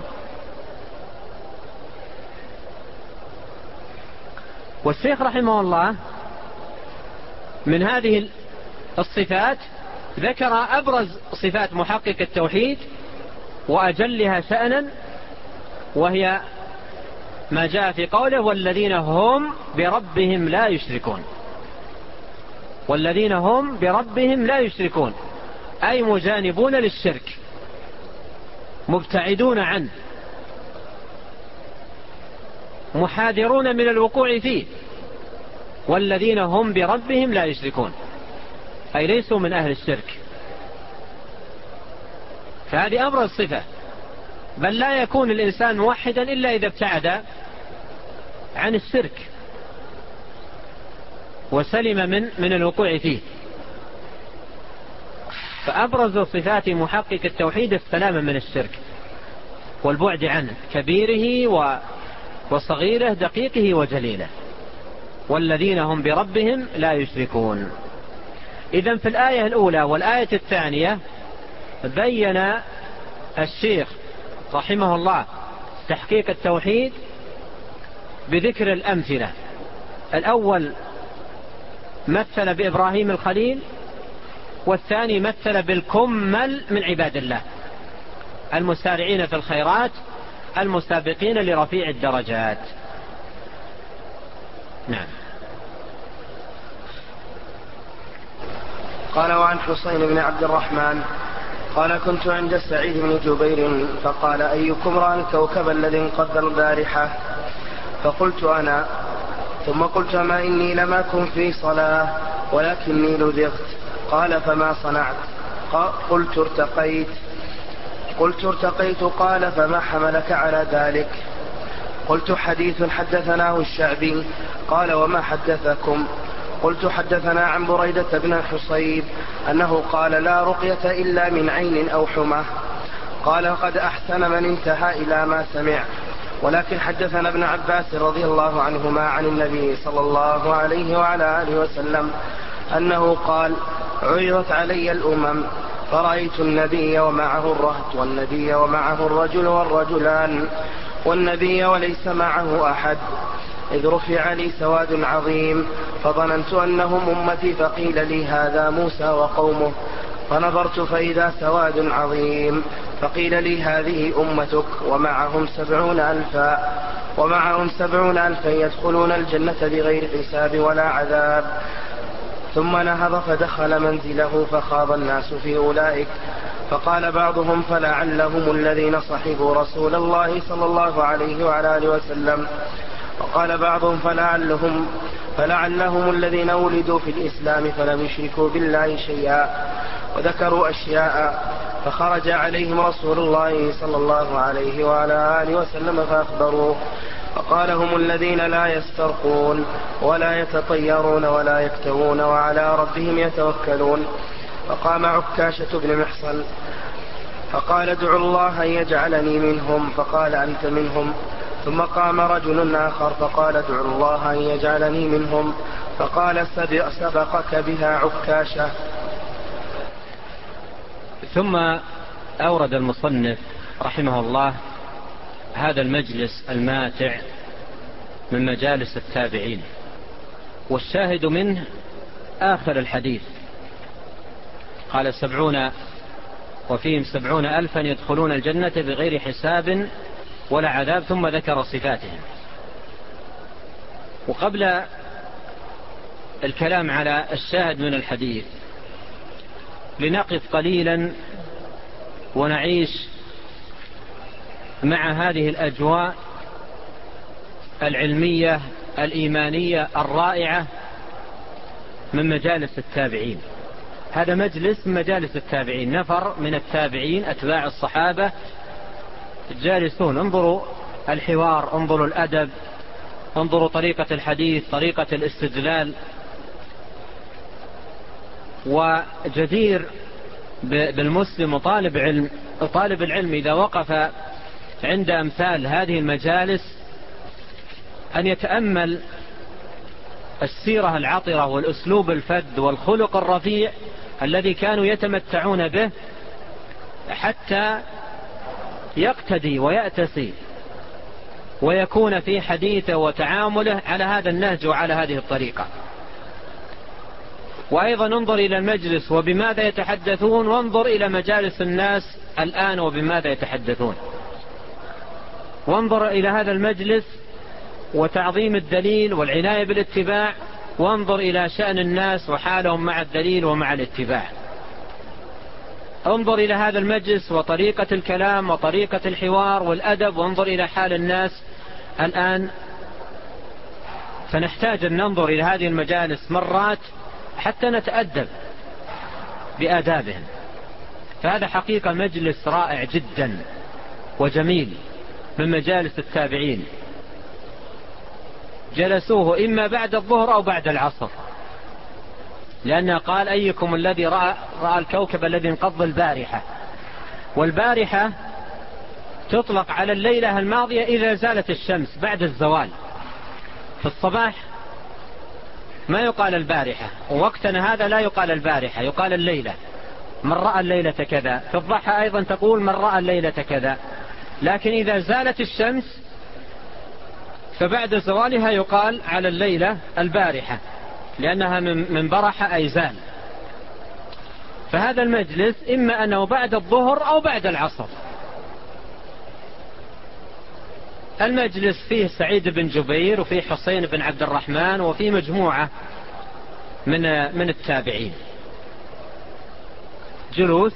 والشيخ رحمه الله من هذه الصفات ذكر أبرز صفات محقق التوحيد وأجلها شأنا، وهي ما جاء في قوله والذين هم بربهم لا يشركون. والذين هم بربهم لا يشركون أي مجانبون للشرك، مبتعدون عنه، محاذرون من الوقوع فيه. والذين هم بربهم لا يشركون أي ليسوا من أهل الشرك. فهذه أبرز صفة، بل لا يكون الإنسان موحدا إلا إذا ابتعد عن الشرك وسلم من من الوقوع فيه. فأبرز صفات محقق التوحيد السلام من الشرك والبعد عنه، كبيره وصغيره، دقيقه وجليله. والذين هم بربهم لا يشركون. إذن في الآية الأولى والآية الثانية بين الشيخ رحمه الله تحقيق التوحيد بذكر الأمثلة. الأول مثل بإبراهيم الخليل، والثاني مثل بالكمل من عباد الله المسارعين في الخيرات المسابقين لرفيع الدرجات. نعم. قال وعن حسين بن عبد الرحمن قال كنت عند سعيد بن جبير فقال أيكم رأى الكوكب الذي انقض البارحة؟ فقلت أنا، ثم قلت ما إني لم أكن في صلاة ولكني لدغت. قال فما صنعت؟ قلت ارتقيت. قلت ارتقيت. قال فما حملك على ذلك؟ قلت حديث حدثناه الشعبي. قال وما حدثكم؟ قلت حدثنا عن بريدة بن الحصيب أنه قال لا رقية إلا من عين أو حمى. قال قد أحسن من انتهى إلى ما سمع. ولكن حدثنا ابن عباس رضي الله عنهما عن النبي صلى الله عليه وعلى آله وسلم أنه قال عرضت علي الأمم فرأيت النبي ومعه الرهط والنبي ومعه الرجل والرجلان والنبي وليس معه أحد، إذ رفع لي سواد عظيم فظننت أنهم أمتي، فقيل لي هذا موسى وقومه، فنظرت فإذا سواد عظيم، فقيل لي هذه أمتك ومعهم سبعون ألفا ومعهم سبعون ألفا يدخلون الجنة بغير حساب ولا عذاب. ثم نهض فدخل منزله فخاض الناس في أولئك، فقال بعضهم فلعلهم الذين صحبوا رسول الله صلى الله عليه وعلى آله وسلم، وقال بعضهم فلعلهم, فلعلهم الذين ولدوا في الإسلام فلم يشركوا بالله شيئا، وذكروا أشياء. فخرج عليهم رسول الله صلى الله عليه وعلى آله وسلم فأخبروه، فقال هم الذين لا يسترقون ولا يتطيرون ولا يكتوون وعلى ربهم يتوكلون. فقام عكاشة بن محصن فقال ادعوا الله أن يجعلني منهم، فقال أنت منهم. ثم قام رجل آخر فقال ادعوا الله أن يجعلني منهم، فقال سبقك بها عكاشة. ثم أورد المصنف رحمه الله هذا المجلس الماتع من مجالس التابعين، والشاهد منه آخر الحديث. قال سبعون وفيهم سبعون ألفا يدخلون الجنة بغير حساب ولا عذاب، ثم ذكر صفاتهم. وقبل الكلام على الشاهد من الحديث لنقف قليلا ونعيش مع هذه الأجواء العلمية الإيمانية الرائعة من مجالس التابعين. هذا مجلس من مجالس التابعين، نفر من التابعين أتباع الصحابة جالسون. انظروا الحوار، انظروا الأدب، انظروا طريقة الحديث، طريقة الاستدلال. وجدير بالمسلم وطالب علم طالب العلم إذا وقف عند أمثال هذه المجالس أن يتأمل السيرة العطرة والأسلوب الفذ والخلق الرفيع الذي كانوا يتمتعون به، حتى يقتدي ويأتسي ويكون في حديثه وتعامله على هذا النهج وعلى هذه الطريقة. وأيضا انظر إلى المجلس وبماذا يتحدثون، وانظر إلى مجالس الناس الآن وبماذا يتحدثون. وانظر إلى هذا المجلس وتعظيم الدليل والعناية بالاتباع، وانظر إلى شأن الناس وحالهم مع الدليل ومع الاتباع. انظر إلى هذا المجلس وطريقة الكلام وطريقة الحوار والأدب، وانظر إلى حال الناس الآن. فنحتاج أن ننظر إلى هذه المجالس مرات حتى نتأدب بآدابهم. فهذا حقيقة مجلس رائع جدا وجميل من مجالس التابعين، جلسوه إما بعد الظهر أو بعد العصر، لأنه قال أيكم الذي رأى, رأى الكوكب الذي انقض البارحة. والبارحة تطلق على الليلة الماضية إذا زالت الشمس بعد الزوال. في الصباح ما يقال البارحة، ووقتنا هذا لا يقال البارحة، يقال الليلة، من رأى الليلة كذا. في الضحى أيضا تقول من رأى الليلة كذا. لكن إذا زالت الشمس فبعد زوالها يقال على الليلة البارحة، لأنها من برح أي زال. فهذا المجلس إما أنه بعد الظهر أو بعد العصر. المجلس فيه سعيد بن جبير وفيه حسين بن عبد الرحمن وفيه مجموعة من من التابعين جلوس،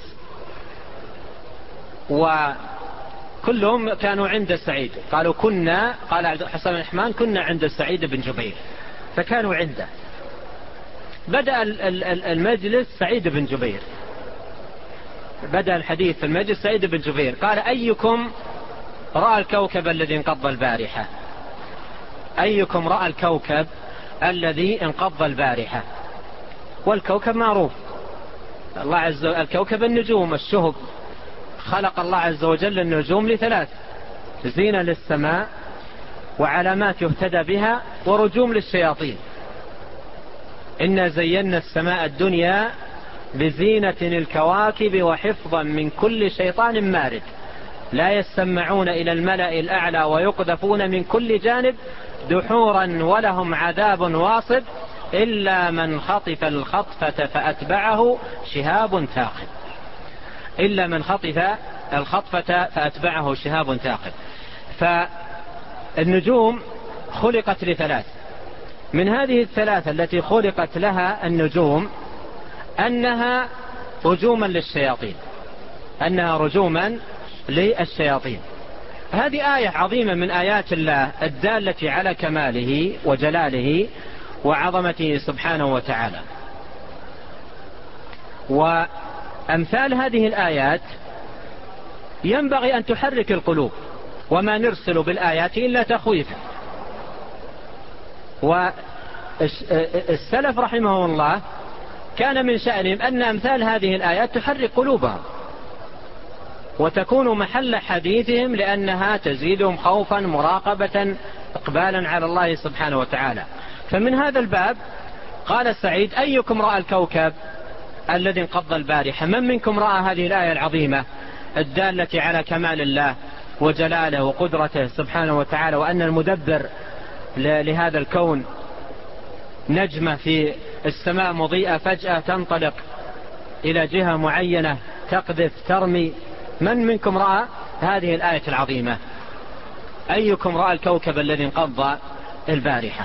وكلهم كانوا عند سعيد. قالوا كنا قال حسين بن الرحمن كنا عند سعيد بن جبير، فكانوا عنده. بدأ المجلس سعيد بن جبير، بدأ الحديث في المجلس سعيد بن جبير قال أيكم رأى الكوكب الذي انقض البارحة؟ أيكم رأى الكوكب الذي انقض البارحة؟ والكوكب معروف، الله عز وجل الكوكب النجوم الشهب. خلق الله عز وجل النجوم لثلاث: زينة للسماء، وعلامات يهتدى بها، ورجوم للشياطين. إنا زينا السماء الدنيا بزينة الكواكب وحفظا من كل شيطان مارد، لا يسمعون إلى الملأ الأعلى ويقذفون من كل جانب دحورا ولهم عذاب واصب إلا من خطف الخطفة فأتبعه شهاب ثاقب. إلا من خطف الخطفة فأتبعه شهاب ثاقب. فالنجوم خلقت لثلاث. من هذه الثلاثة التي خلقت لها النجوم أنها رجوما للشياطين، أنها رجوما للشياطين. هذه آية عظيمة من آيات الله الدالة على كماله وجلاله وعظمته سبحانه وتعالى. وأمثال هذه الآيات ينبغي أن تحرك القلوب، وما نرسل بالآيات إلا تخويفا. والسلف رحمه الله كان من شأنهم أن أمثال هذه الآيات تحرك قلوبهم وتكون محل حديثهم، لأنها تزيدهم خوفا مراقبة إقبالا على الله سبحانه وتعالى. فمن هذا الباب قال سعيد أيكم رأى الكوكب الذي انقض البارحة؟ من منكم رأى هذه الآية العظيمة الدالة على كمال الله وجلاله وقدرته سبحانه وتعالى، وأن المدبر لهذا الكون نجمة في السماء مضيئة فجأة تنطلق إلى جهة معينة تقذف ترمي. من منكم رأى هذه الآية العظيمة؟ أيكم رأى الكوكب الذي انقض البارحة؟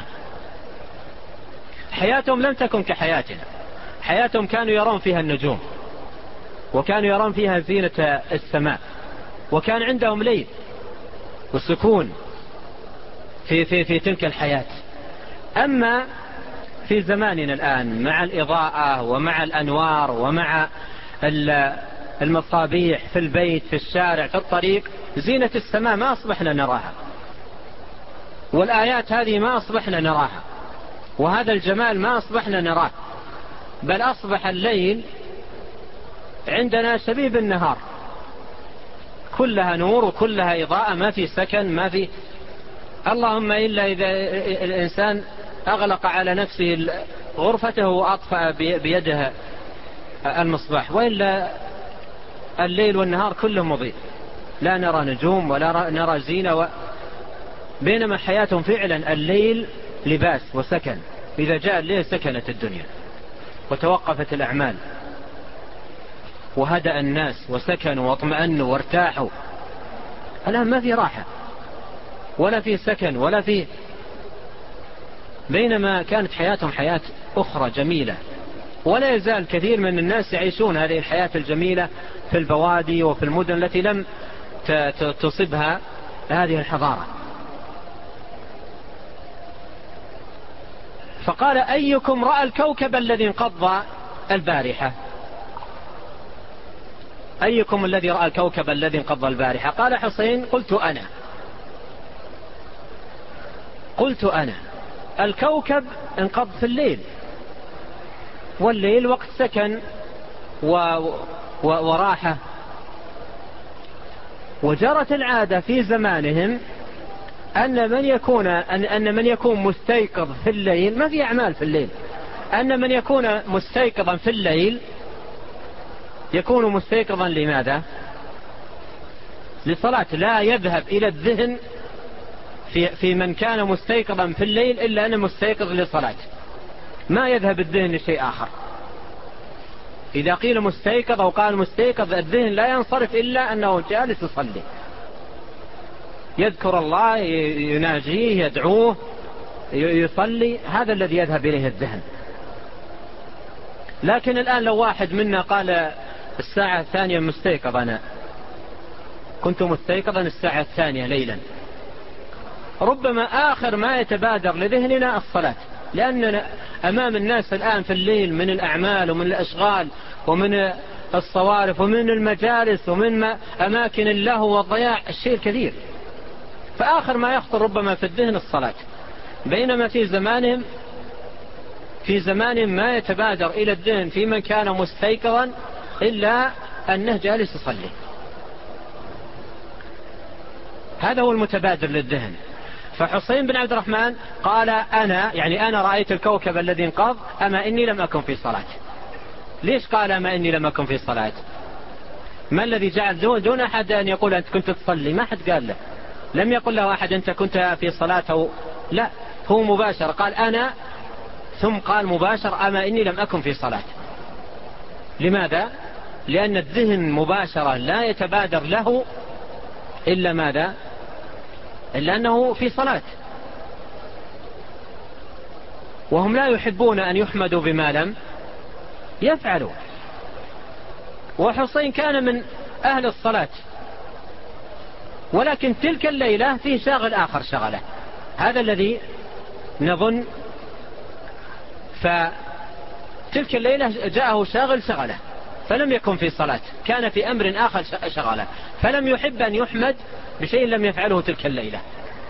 حياتهم لم تكن كحياتنا. حياتهم كانوا يرون فيها النجوم، وكانوا يرون فيها زينة السماء، وكان عندهم ليل وسكون في, في, في تلك الحياة. أما في زماننا الآن مع الإضاءة ومع الأنوار ومع المصابيح في البيت في الشارع في الطريق، زينة السماء ما أصبحنا نراها، والآيات هذه ما أصبحنا نراها، وهذا الجمال ما أصبحنا نراه، بل أصبح الليل عندنا شبيه بالنهار، كلها نور وكلها إضاءة، ما في سكن، ما في، اللهم إلا إذا الإنسان أغلق على نفسه غرفته وأطفأ بيده المصباح، وإلا الليل والنهار كله مضيء، لا نرى نجوم ولا نرى زينة و... بينما حياتهم فعلا الليل لباس وسكن، إذا جاء الليل سكنت الدنيا وتوقفت الأعمال وهدأ الناس وسكنوا واطمأنوا وارتاحوا. الآن ما في راحة ولا في سكن ولا في، بينما كانت حياتهم حياة أخرى جميلة. ولا يزال كثير من الناس يعيشون هذه الحياة الجميلة في البوادي وفي المدن التي لم تصبها هذه الحضارة. فقال أيكم رأى الكوكب الذي انقض البارحة؟ أيكم الذي رأى الكوكب الذي انقض البارحة؟ قال حسين قلت أنا. قلت أنا. الكوكب انقض في الليل، والليل وقت سكن و... و... وراحة، وجرت العادة في زمانهم أن من يكون أن... أن من يكون مستيقظ في الليل، ما في أعمال في الليل، أن من يكون مستيقظا في الليل يكون مستيقظا لماذا؟ لصلاة. لا يذهب إلى الذهن في, في من كان مستيقظا في الليل إلا أنه مستيقظ لصلاة، ما يذهب الذهن لشيء آخر. إذا قيل مستيقظ أو قال مستيقظ، الذهن لا ينصرف إلا أنه جالس يصلي، يذكر الله، يناجيه، يدعوه، يصلي، هذا الذي يذهب إليه الذهن. لكن الآن لو واحد منا قال الساعة الثانية مستيقظ، أنا كنت مستيقظا الساعة الثانية ليلا، ربما آخر ما يتبادر لذهننا الصلاة، لأننا أمام الناس الآن في الليل من الأعمال ومن الأشغال ومن الصوارف ومن المجالس ومن أماكن اللهو والضياع، الشيء كثير، فآخر ما يخطر ربما في الذهن الصلاة. بينما في زمانهم في زمانهم ما يتبادر إلى الذهن في من كان مستيقظا إلا أنه جالس يصلي، هذا هو المتبادر للذهن. فحسين بن عبد الرحمن قال أنا، يعني أنا رأيت الكوكب الذي انقض، أما إني لم أكن في صلاة. ليش قال أما إني لم أكن في صلاة؟ ما الذي جعل دون, دون أحد أن يقول أنت كنت تصلي؟ ما حد قال له، لم يقل له أحد أنت كنت في صلاة، لا، هو مباشر قال أنا، ثم قال مباشر أما إني لم أكن في صلاة. لماذا؟ لأن الذهن مباشرة لا يتبادر له إلا ماذا؟ إلا أنه في صلاة، وهم لا يحبون أن يحمدوا بما لم يفعلوا. وحسين كان من أهل الصلاة، ولكن تلك الليلة في شاغل آخر شغله، هذا الذي نظن. فتلك الليلة جاءه شاغل شغله فلم يكن في صلاة، كان في أمر آخر شغله، فلم يحب أن يحمد بشيء لم يفعله تلك الليلة.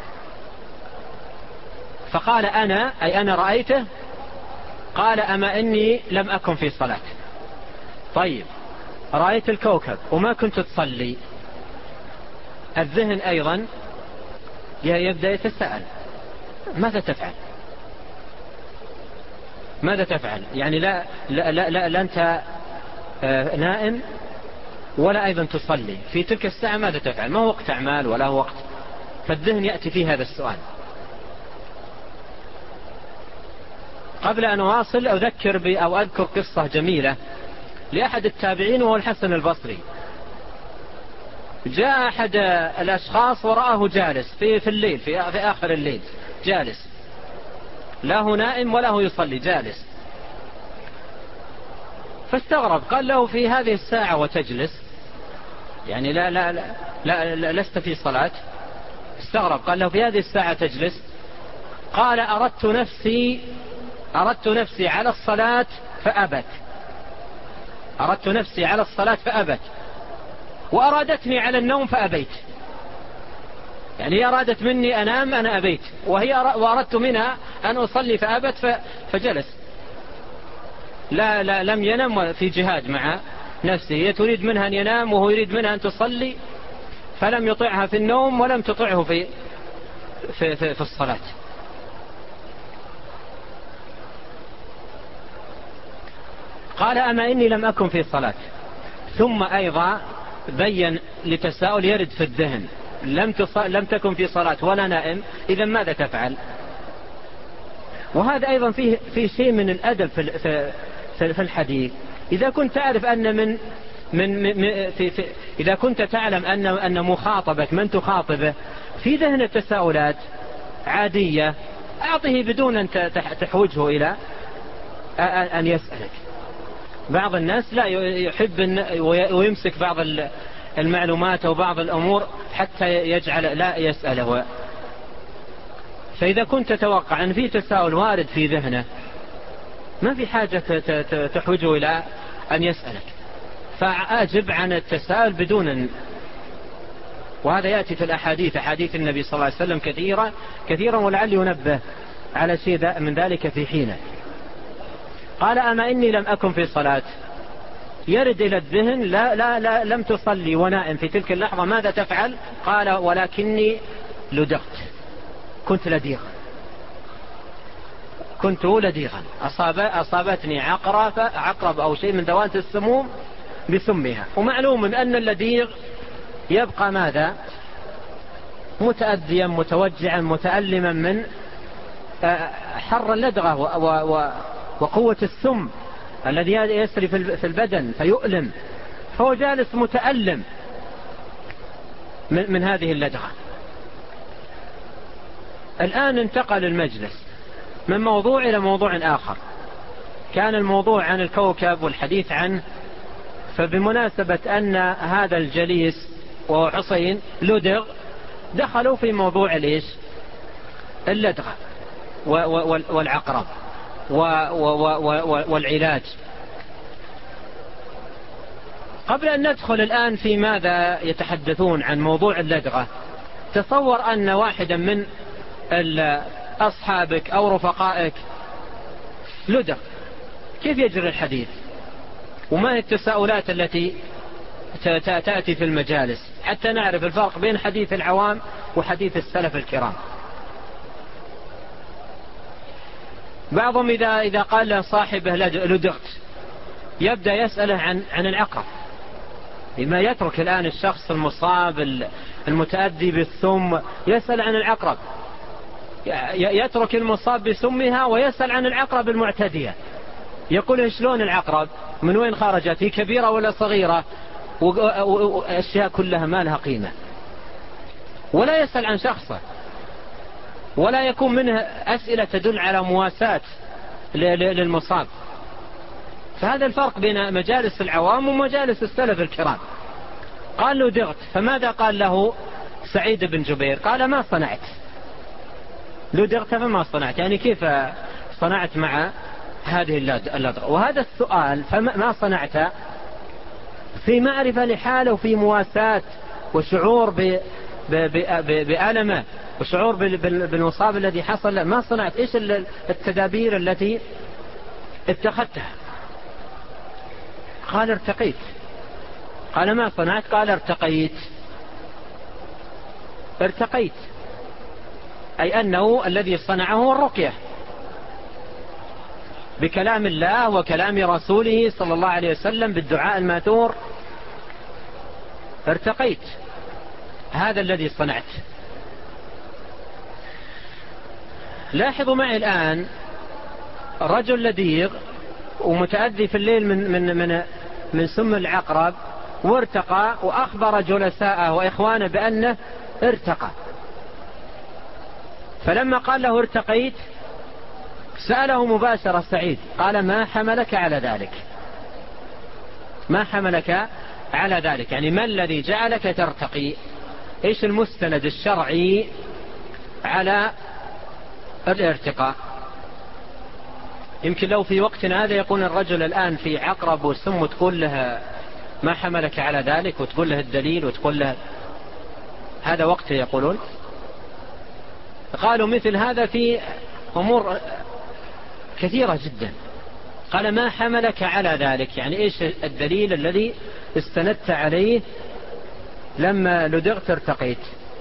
فقال أنا، أي أنا رأيته. قال أما إني لم أكن في صلاة. طيب، رأيت الكوكب وما كنت تصلي، الذهن أيضا يبدأ يتساءل ماذا تفعل؟ ماذا تفعل؟ يعني لا لا لا, لا, لا أنت نائم ولا أيضا تصلي في تلك الساعة، ماذا تفعل؟ ما هو وقت أعمال ولا هو وقت، فالذهن يأتي فيه هذا السؤال. قبل أن أواصل أذكر ب أو أذكر قصة جميلة لأحد التابعين وهو الحسن البصري. جاء أحد الأشخاص ورآه جالس في في الليل في, في آخر الليل جالس، لا هو نائم ولا هو يصلي، جالس. فاستغرب، قال له في هذه الساعة وتجلس؟ يعني لا لا لا, لا, لا لست في صلاة؟ استغرب، قال له في هذه الساعة تجلس؟ قال أردت نفسي أردت نفسي على الصلاة فأبت أردت نفسي على الصلاة فأبت وأرادتني على النوم فأبيت. يعني أرادت مني أنام أنا أبيت، وهي وأردت منها أن أصلي فأبت فجلس. لا, لا لم ينم في جهاد مع نفسه، هي تريد منها أن ينام وهو يريد منها أن تصلي، فلم يطيعها في النوم ولم تطيعه في, في, في, في الصلاة. قال أما إني لم أكن في صلاة. ثم أيضا بين لتساؤل يرد في الذهن، لم, لم تكن في صلاة ولا نائم، إذا ماذا تفعل؟ وهذا أيضا فيه, فيه شيء من الأدب في, في, في الحديث. إذا كنت تعرف أن من من, من في في إذا كنت تعلم أن أن مخاطبة من تخاطبه في ذهن التساؤلات عادية، أعطه بدون أن تحوجه إلى أن يسألك. بعض الناس لا يحب ويمسك بعض المعلومات أو بعض الأمور حتى يجعل لا يسأله. فإذا كنت تتوقع أن في تساؤل وارد في ذهنه ما في حاجة تحوجه إلى أن يسألك، فأجب عن التساؤل بدون أن. وهذا يأتي في الأحاديث، أحاديث النبي صلى الله عليه وسلم كثيرا كثيرا ولعل ينبه على شيء من ذلك في حينه. قال أما إني لم أكن في صلاة. يرد إلى الذهن لا, لا, لا لم تصلي ونائم في تلك اللحظة، ماذا تفعل؟ قال ولكني لدغت، كنت لديغا كنت لديغا أصاب أصابتني عقرب, عقرب أو شيء من ذوات السموم بسمها. ومعلوم أن اللديغ يبقى ماذا؟ متأذيا متوجعا متألما من حر اللدغة وقوة السم الذي يسري في البدن فيؤلم، فهو جالس متألم من هذه اللدغة. الآن انتقل المجلس من موضوع إلى موضوع آخر، كان الموضوع عن الكوكب والحديث عنه، فبمناسبة أن هذا الجليس وهو حسين لدغ دخلوا في موضوع ليش اللدغة والعقرب والعلاج. قبل أن ندخل الآن في ماذا يتحدثون عن موضوع اللدغة، تصور أن واحدا من أصحابك أو رفقائك لدغ، كيف يجري الحديث؟ وما هي التساؤلات التي تأتي في المجالس حتى نعرف الفرق بين حديث العوام وحديث السلف الكرام. بعضهم إذا, إذا قال له صاحبه لدغت يبدأ يسأله عن, عن العقرب، لما يترك الآن الشخص المصاب المتأذي بالسم يسأل عن العقرب، يترك المصاب بسمها ويسأل عن العقرب المعتدية، يقول شلون العقرب، من وين خرجت، هي كبيرة ولا صغيرة، وأشياء كلها ما لها قيمة، ولا يسأل عن شخصه، ولا يكون منه أسئلة تدل على مواساة للمصاب. فهذا الفرق بين مجالس العوام ومجالس السلف الكرام. قال له دغت، فماذا قال له سعيد بن جبير؟ قال ما صنعت. لدغت فما صنعت، يعني كيف صنعت مع هذه اللدغة؟ وهذا السؤال فما صنعت في معرفة لحاله وفي مواساة وشعور بألمه وشعور بالمصاب الذي حصل. ما صنعت، إيش التدابير التي اتخذتها؟ قال ارتقيت. قال ما صنعت؟ قال ارتقيت. ارتقيت أي أنه الذي صنعه الرقية بكلام الله وكلام رسوله صلى الله عليه وسلم بالدعاء الماثور. ارتقيت، هذا الذي صنعت. لاحظوا معي الآن رجل لديغ ومتأذي في الليل من من من من سم العقرب وارتقى، وأخبر جلساءه وإخوانه بأنه ارتقى. فلما قال له ارتقيت سأله مباشرة سعيد قال ما حملك على ذلك؟ ما حملك على ذلك؟ يعني ما الذي جعلك ترتقي؟ ايش المستند الشرعي على الارتقاء؟ يمكن لو في وقتنا هذا يقول الرجل الآن في عقرب والسم وتقول له ما حملك على ذلك، وتقول له الدليل، وتقول له هذا وقته يقولون. قالوا مثل هذا في أمور كثيرة جدا. قال ما حملك على ذلك، يعني ايش الدليل الذي استندت عليه لما لدغت ارتقيت؟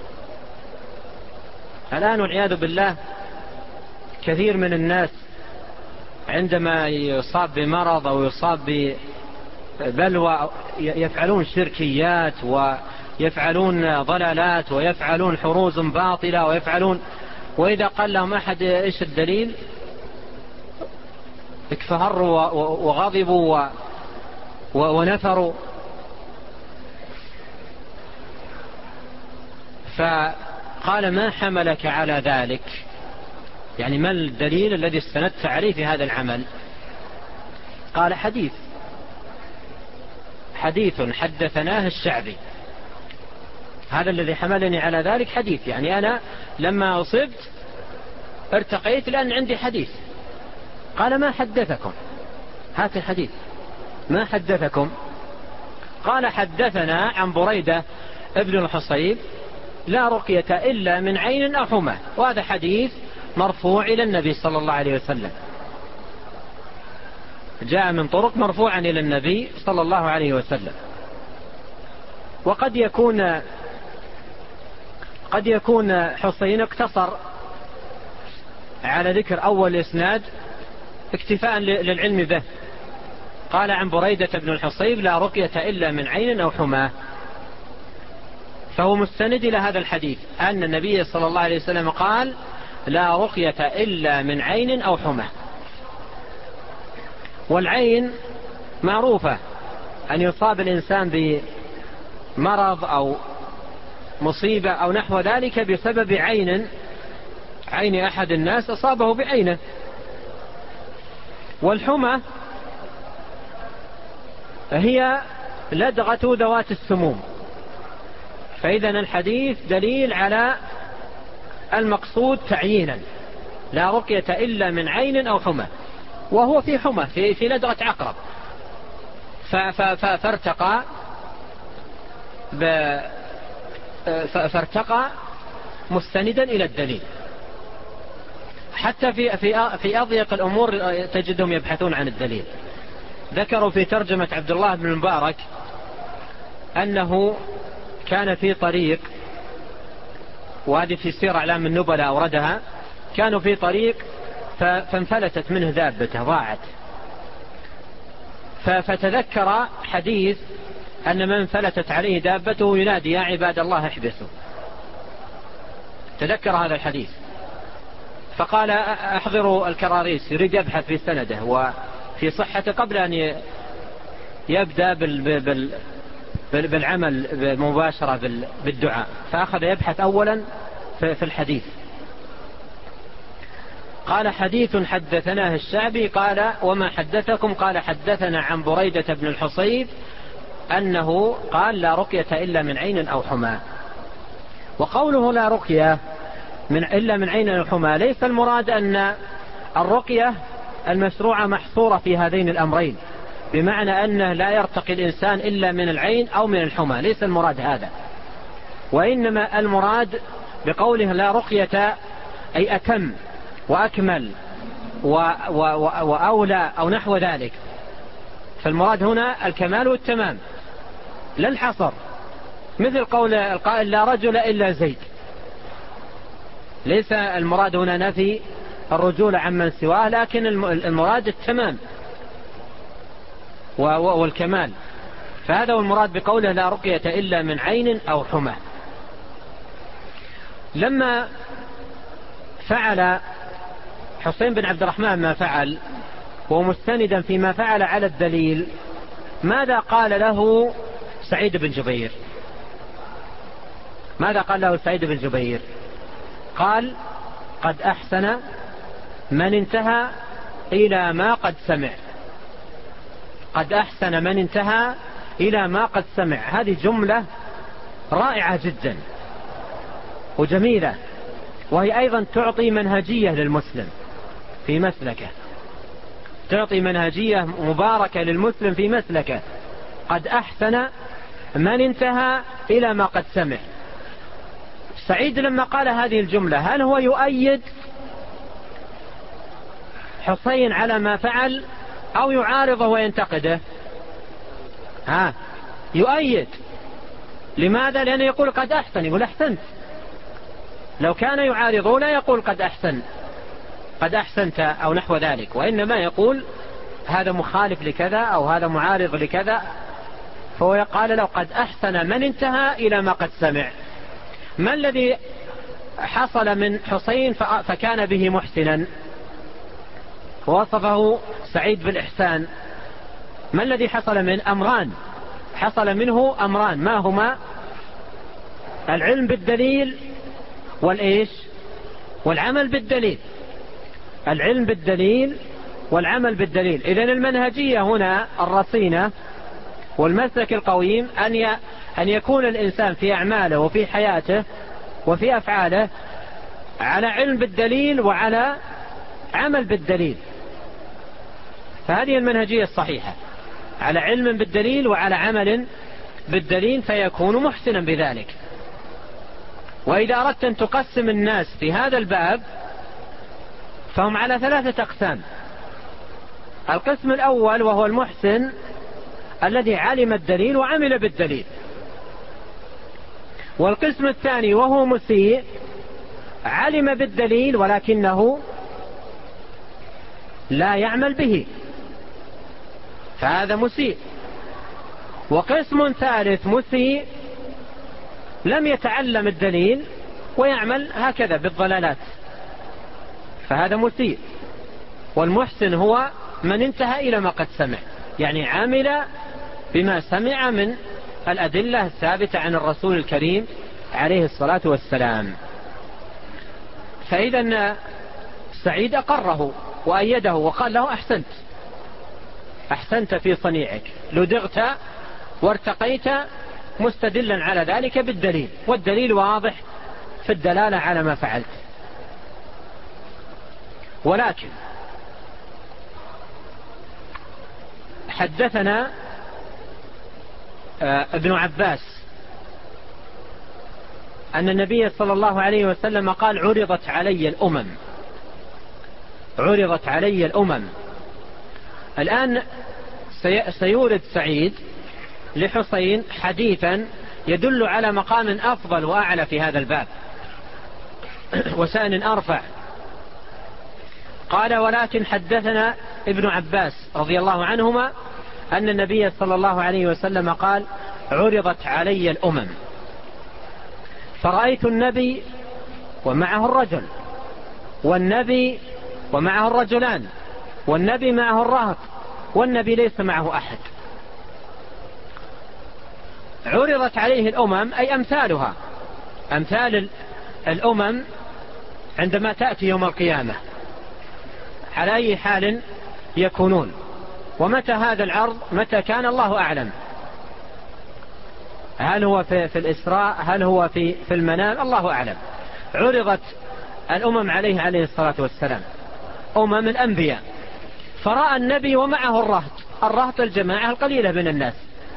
الآن والعياذ بالله كثير من الناس عندما يصاب بمرض أو يصاب ببلوى يفعلون شركيات ويفعلون ضلالات ويفعلون حروز باطلة ويفعلون، وإذا قال لهم أحد إيش الدليل اكفهروا وغضبوا ونفروا. فقال ما حملك على ذلك، يعني ما الدليل الذي استندت عليه في هذا العمل؟ قال حديث حديث حدثناه الشعبي، هذا الذي حملني على ذلك حديث، يعني أنا لما أصبت ارتقيت لأن عندي حديث. قال ما حدثكم؟ هات الحديث. ما حدثكم؟ قال حدثنا عن بريدة ابن الحصيب لا رقية إلا من عين أو حمى، وهذا حديث مرفوع إلى النبي صلى الله عليه وسلم، جاء من طرق مرفوعا إلى النبي صلى الله عليه وسلم. وقد يكون قد يكون حسين اقتصر على ذكر أول إسناد اكتفاء للعلم به. قال عن بريدة بن الحصيب لا رقية إلا من عين أو حمى، فهو مستند إلى هذا الحديث أن النبي صلى الله عليه وسلم قال لا رقية إلا من عين أو حمى. والعين معروفة، أن يصاب الإنسان بمرض أو مصيبة أو نحو ذلك بسبب عين عين أحد الناس أصابه بعينه. والحمى هي لدغة ذوات السموم. فإذا الحديث دليل على المقصود تعيينا، لا رقية إلا من عين أو حمى، وهو في حمى في, في لدغة عقرب. فارتقى فارتقى مستندا إلى الدليل. حتى في في في أضيق الأمور تجدهم يبحثون عن الدليل. ذكروا في ترجمة عبد الله بن المبارك أنه كان في طريق، وهذه في سير أعلام النبلاء أوردها، كانوا في طريق فانفلتت منه دابته ضاعت، فتذكر حديث أن من فلتت عليه دابته ينادي يا عباد الله احبسوا. تذكر هذا الحديث فقال احضروا الكراريس، يريد يبحث في سنده وفي صحته قبل أن يبدأ بالعمل مباشرة بالدعاء، فأخذ يبحث أولا في الحديث. قال حديث حدثناه الشعبي. قال وما حدثكم؟ قال حدثنا عن بريدة بن الحصيب أنه قال لا رقية إلا من عين أو حمى. وقوله لا رقية من إلا من عين أو حمى ليس المراد أن الرقية المشروعة محصورة في هذين الأمرين، بمعنى أنه لا يرتقي الإنسان إلا من العين أو من الحمى، ليس المراد هذا. وإنما المراد بقوله لا رقية أي أتم وأكمل وأولى أو نحو ذلك. فالمراد هنا الكمال والتمام لا الحصر، مثل قول القائل لا رجل إلا زيد. ليس المراد هنا نفي الرجولة عمن سواه، لكن المراد التمام والكمال. فهذا هو المراد بقوله لا رقية إلا من عين أو حمى. لما فعل حسين بن عبد الرحمن ما فعل ومستندا فيما فعل على الدليل، ماذا قال له سعيد بن جبير؟ ماذا قال له سعيد بن جبير؟ قال: قد أحسن من انتهى إلى ما قد سمع. قد أحسن من انتهى إلى ما قد سمع. هذه جملة رائعة جدا وجميلة، وهي أيضا تعطي منهجية للمسلم في مسلكه، تعطي منهجية مباركة للمسلم في مسلكه. قد أحسن من انتهى إلى ما قد سمع. سعيد لما قال هذه الجملة هل هو يؤيد حسين على ما فعل أو يعارضه وينتقده؟ ها، يؤيد. لماذا؟ لأنه يقول قد أحسن، يقول أحسنت. لو كان يعارضه لا يقول قد أحسن قد أحسنت أو نحو ذلك، وإنما يقول هذا مخالف لكذا أو هذا معارض لكذا. فهو قال له قد أحسن من انتهى إلى ما قد سمع. ما الذي حصل من حسين فكان به محسنا؟ ووصفه سعيد بالإحسان. ما الذي حصل من أمران؟ حصل منه أمران، ما هما؟ العلم بالدليل والإيش؟ والعمل بالدليل. العلم بالدليل والعمل بالدليل. إذن المنهجية هنا الرصينة والمسلك القويم أن أن يكون الإنسان في أعماله وفي حياته وفي أفعاله على علم بالدليل وعلى عمل بالدليل. فهذه المنهجية الصحيحة، على علم بالدليل وعلى عمل بالدليل، فيكون محسنا بذلك. وإذا أردت أن تقسم الناس في هذا الباب فهم على ثلاثة أقسام. القسم الأول وهو المحسن الذي علم الدليل وعمل بالدليل. والقسم الثاني وهو مسيء، علم بالدليل ولكنه لا يعمل به، فهذا مسيء. وقسم ثالث مسيء لم يتعلم الدليل ويعمل هكذا بالضلالات، فهذا مسيء. والمحسن هو من انتهى إلى ما قد سمع، يعني عمل بما سمع من الأدلة الثابتة عن الرسول الكريم عليه الصلاة والسلام. فإذا سعيد أقره وأيده وقال له أحسنت، أحسنت في صنيعك، لدغت وارتقيت، مستدلا على ذلك بالدليل، والدليل واضح في الدلالة على ما فعلت. ولكن حدثنا ابن عباس أن النبي صلى الله عليه وسلم قال: عرضت علي الأمم، عرضت علي الأمم. الآن سيورد سعيد لحسين حديثا يدل على مقام أفضل وأعلى في هذا الباب وشأن أرفع. قال: ولكن حدثنا ابن عباس رضي الله عنهما أن النبي صلى الله عليه وسلم قال: عرضت علي الأمم فرأيت النبي ومعه الرجل، والنبي ومعه الرجلان، والنبي معه الرهط، والنبي ليس معه أحد. عرضت عليه الأمم أي أمثالها، أمثال الأمم عندما تأتي يوم القيامة على أي حال يكونون. ومتى هذا العرض؟ متى كان؟ الله أعلم. هل هو في, في الإسراء؟ هل هو في, في المنام؟ الله أعلم. عرضت الأمم عليه عليه الصلاة والسلام، أمم الأنبياء. فرأى النبي ومعه الرهط، الرهط الجماعة القليلة من الناس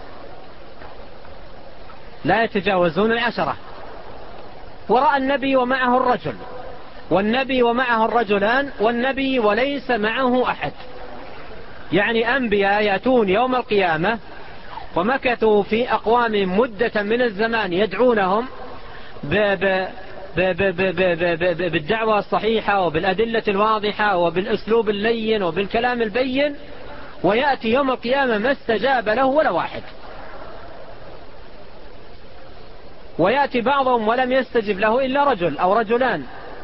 لا يتجاوزون العشرة. ورأى النبي ومعه الرجل، والنبي ومعه الرجلان، والنبي وليس معه أحد. يعني أنبياء يأتون يوم القيامة ومكثوا في أقوام مدة من الزمان يدعونهم بالدعوة الصحيحة وبالأدلة الواضحة وبالأسلوب اللين وبالكلام البين، ويأتي يوم القيامة ما استجاب له ولا واحد. ويأتي بعضهم ولم يستجب له إلا رجل أو رجلان،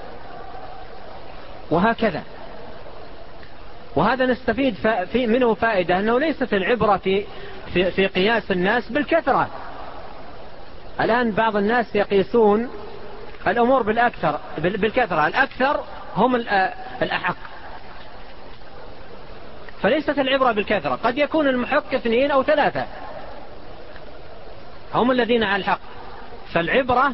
وهكذا. وهذا نستفيد منه فائدة أنه ليست العبرة في, في, في قياس الناس بالكثرة. الآن بعض الناس يقيسون الأمور بالأكثر بالكثرة، الأكثر هم الأحق، فليست العبرة بالكثرة. قد يكون المحق اثنين أو ثلاثة هم الذين على الحق، فالعبرة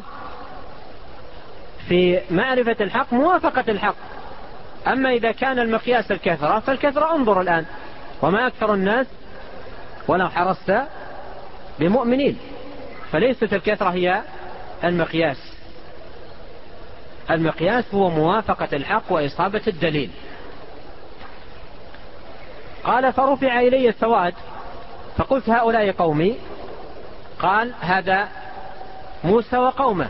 في معرفة الحق موافقة الحق. أما إذا كان المقياس الكثرة فالكثرة، انظر الآن وما أكثر الناس ولو حرصت بمؤمنين، فليست الكثرة هي المقياس. المقياس هو موافقة الحق وإصابة الدليل. قال فرفع إلي السواد فقلت هؤلاء قومي، قال هذا موسى وقومه.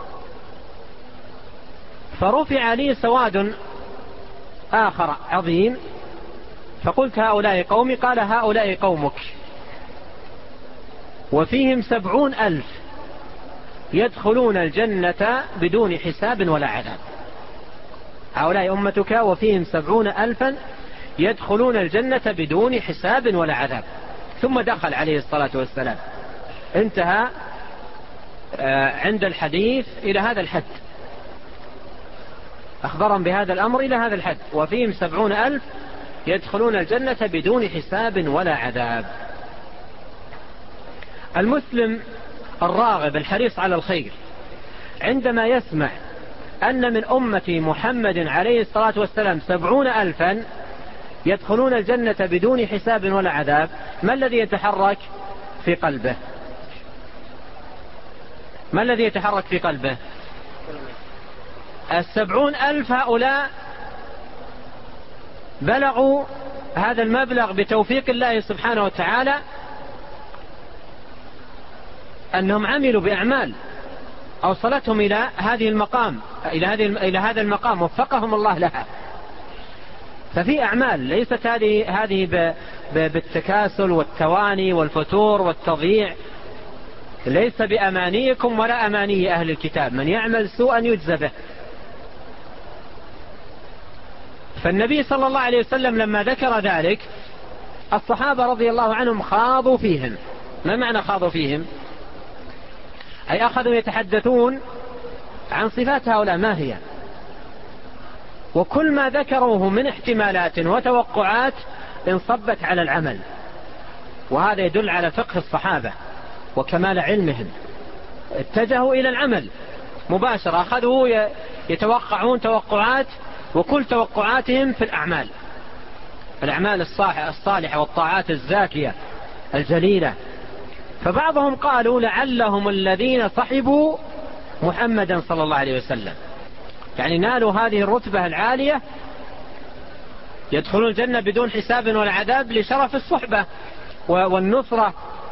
فرفع لي سواد آخر عظيم فقلت هؤلاء قومي، قال هؤلاء قومك، وفيهم سبعون ألف يدخلون الجنة بدون حساب ولا عذاب. هؤلاء أمتك وفيهم سبعون ألفا يدخلون الجنة بدون حساب ولا عذاب. ثم دخل عليه الصلاة والسلام. انتهى عند الحديث إلى هذا الحد، أخبرهم بهذا الأمر إلى هذا الحد، وفيهم سبعون ألف يدخلون الجنة بدون حساب ولا عذاب. المسلم الراغب الحريص على الخير عندما يسمع أن من أمة محمد عليه الصلاة والسلام سبعون ألفا يدخلون الجنة بدون حساب ولا عذاب، ما الذي يتحرك في قلبه؟ ما الذي يتحرك في قلبه؟ السبعون ألف هؤلاء بلغوا هذا المبلغ بتوفيق الله سبحانه وتعالى، أنهم عملوا بأعمال أوصلتهم إلى هذه المقام إلى هذه إلى هذا المقام وفقهم الله لها. ففي أعمال ليست هذه هذه بالتكاسل والتواني والفتور والتضييع، ليس بأمانيكم ولا أماني أهل الكتاب، من يعمل سوءا يجزى به. فالنبي صلى الله عليه وسلم لما ذكر ذلك الصحابة رضي الله عنهم خاضوا فيهم. ما معنى خاضوا فيهم؟ أي أخذوا يتحدثون عن صفات هؤلاء ما هي، وكل ما ذكروه من احتمالات وتوقعات انصبت على العمل. وهذا يدل على فقه الصحابة وكمال علمهم، اتجهوا إلى العمل مباشرة، أخذوا يتوقعون توقعات، وكل توقعاتهم في الأعمال الأعمال الصالحة والطاعات الزاكية الجليلة. فبعضهم قالوا لعلهم الذين صحبوا محمدا صلى الله عليه وسلم، يعني نالوا هذه الرتبة العالية يدخلون الجنة بدون حساب ولا عذاب لشرف الصحبة والنصرة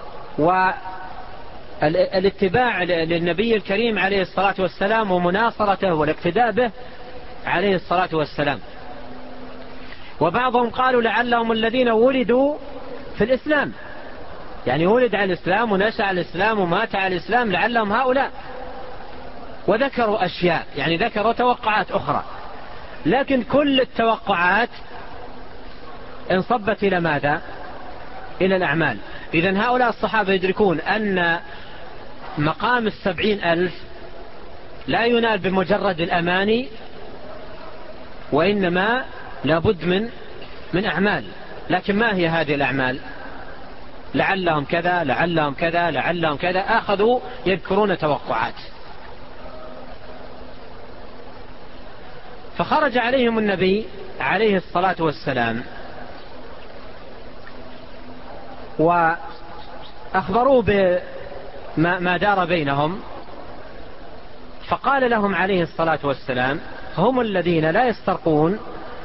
والاتباع للنبي الكريم عليه الصلاة والسلام ومناصرته والاقتداء به عليه الصلاة والسلام. وبعضهم قالوا لعلهم الذين ولدوا في الإسلام، يعني ولد على الإسلام ونشأ على الإسلام ومات على الإسلام، لعلهم هؤلاء. وذكروا أشياء، يعني ذكروا توقعات أخرى، لكن كل التوقعات انصبت إلى ماذا؟ إلى الأعمال. إذن هؤلاء الصحابة يدركون أن مقام السبعين ألف لا ينال بمجرد الأماني، وإنما لابد من من أعمال. لكن ما هي هذه الأعمال؟ لعلهم كذا لعلهم كذا لعلهم كذا، أخذوا يذكرون توقعات. فخرج عليهم النبي عليه الصلاة والسلام وأخبروه بما دار بينهم، فقال لهم عليه الصلاة والسلام هم الذين لا يسترقون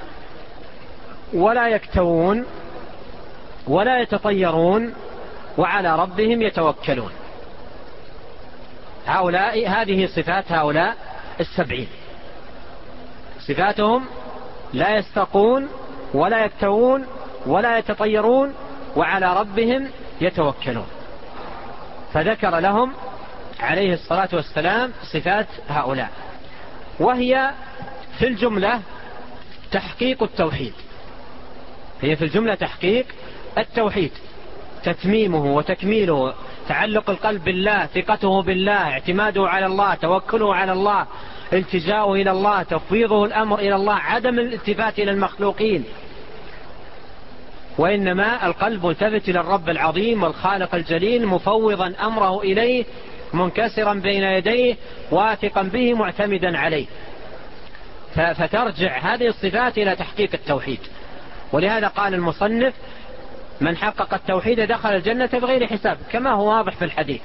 ولا يكتوون ولا يتطيرون وعلى ربهم يتوكلون. هؤلاء هذه صفات هؤلاء السبعين، صفاتهم لا يسترقون ولا يكتوون ولا يتطيرون وعلى ربهم يتوكلون. فذكر لهم عليه الصلاة والسلام صفات هؤلاء، وهي في الجملة تحقيق التوحيد، هي في الجملة تحقيق التوحيد. تتميمه وتكميله، تعلق القلب بالله، ثقته بالله، اعتماده على الله، توكله على الله، التجاؤه إلى الله، تفويضه الأمر إلى الله، عدم الالتفات إلى المخلوقين، وإنما القلب ملتفت إلى الرب العظيم والخالق الجليل، مفوضا أمره إليه، منكسرا بين يديه، واثقا به، معتمدا عليه. فترجع هذه الصفات إلى تحقيق التوحيد. ولهذا قال المصنف: من حقق التوحيد دخل الجنة بغير حساب، كما هو واضح في الحديث.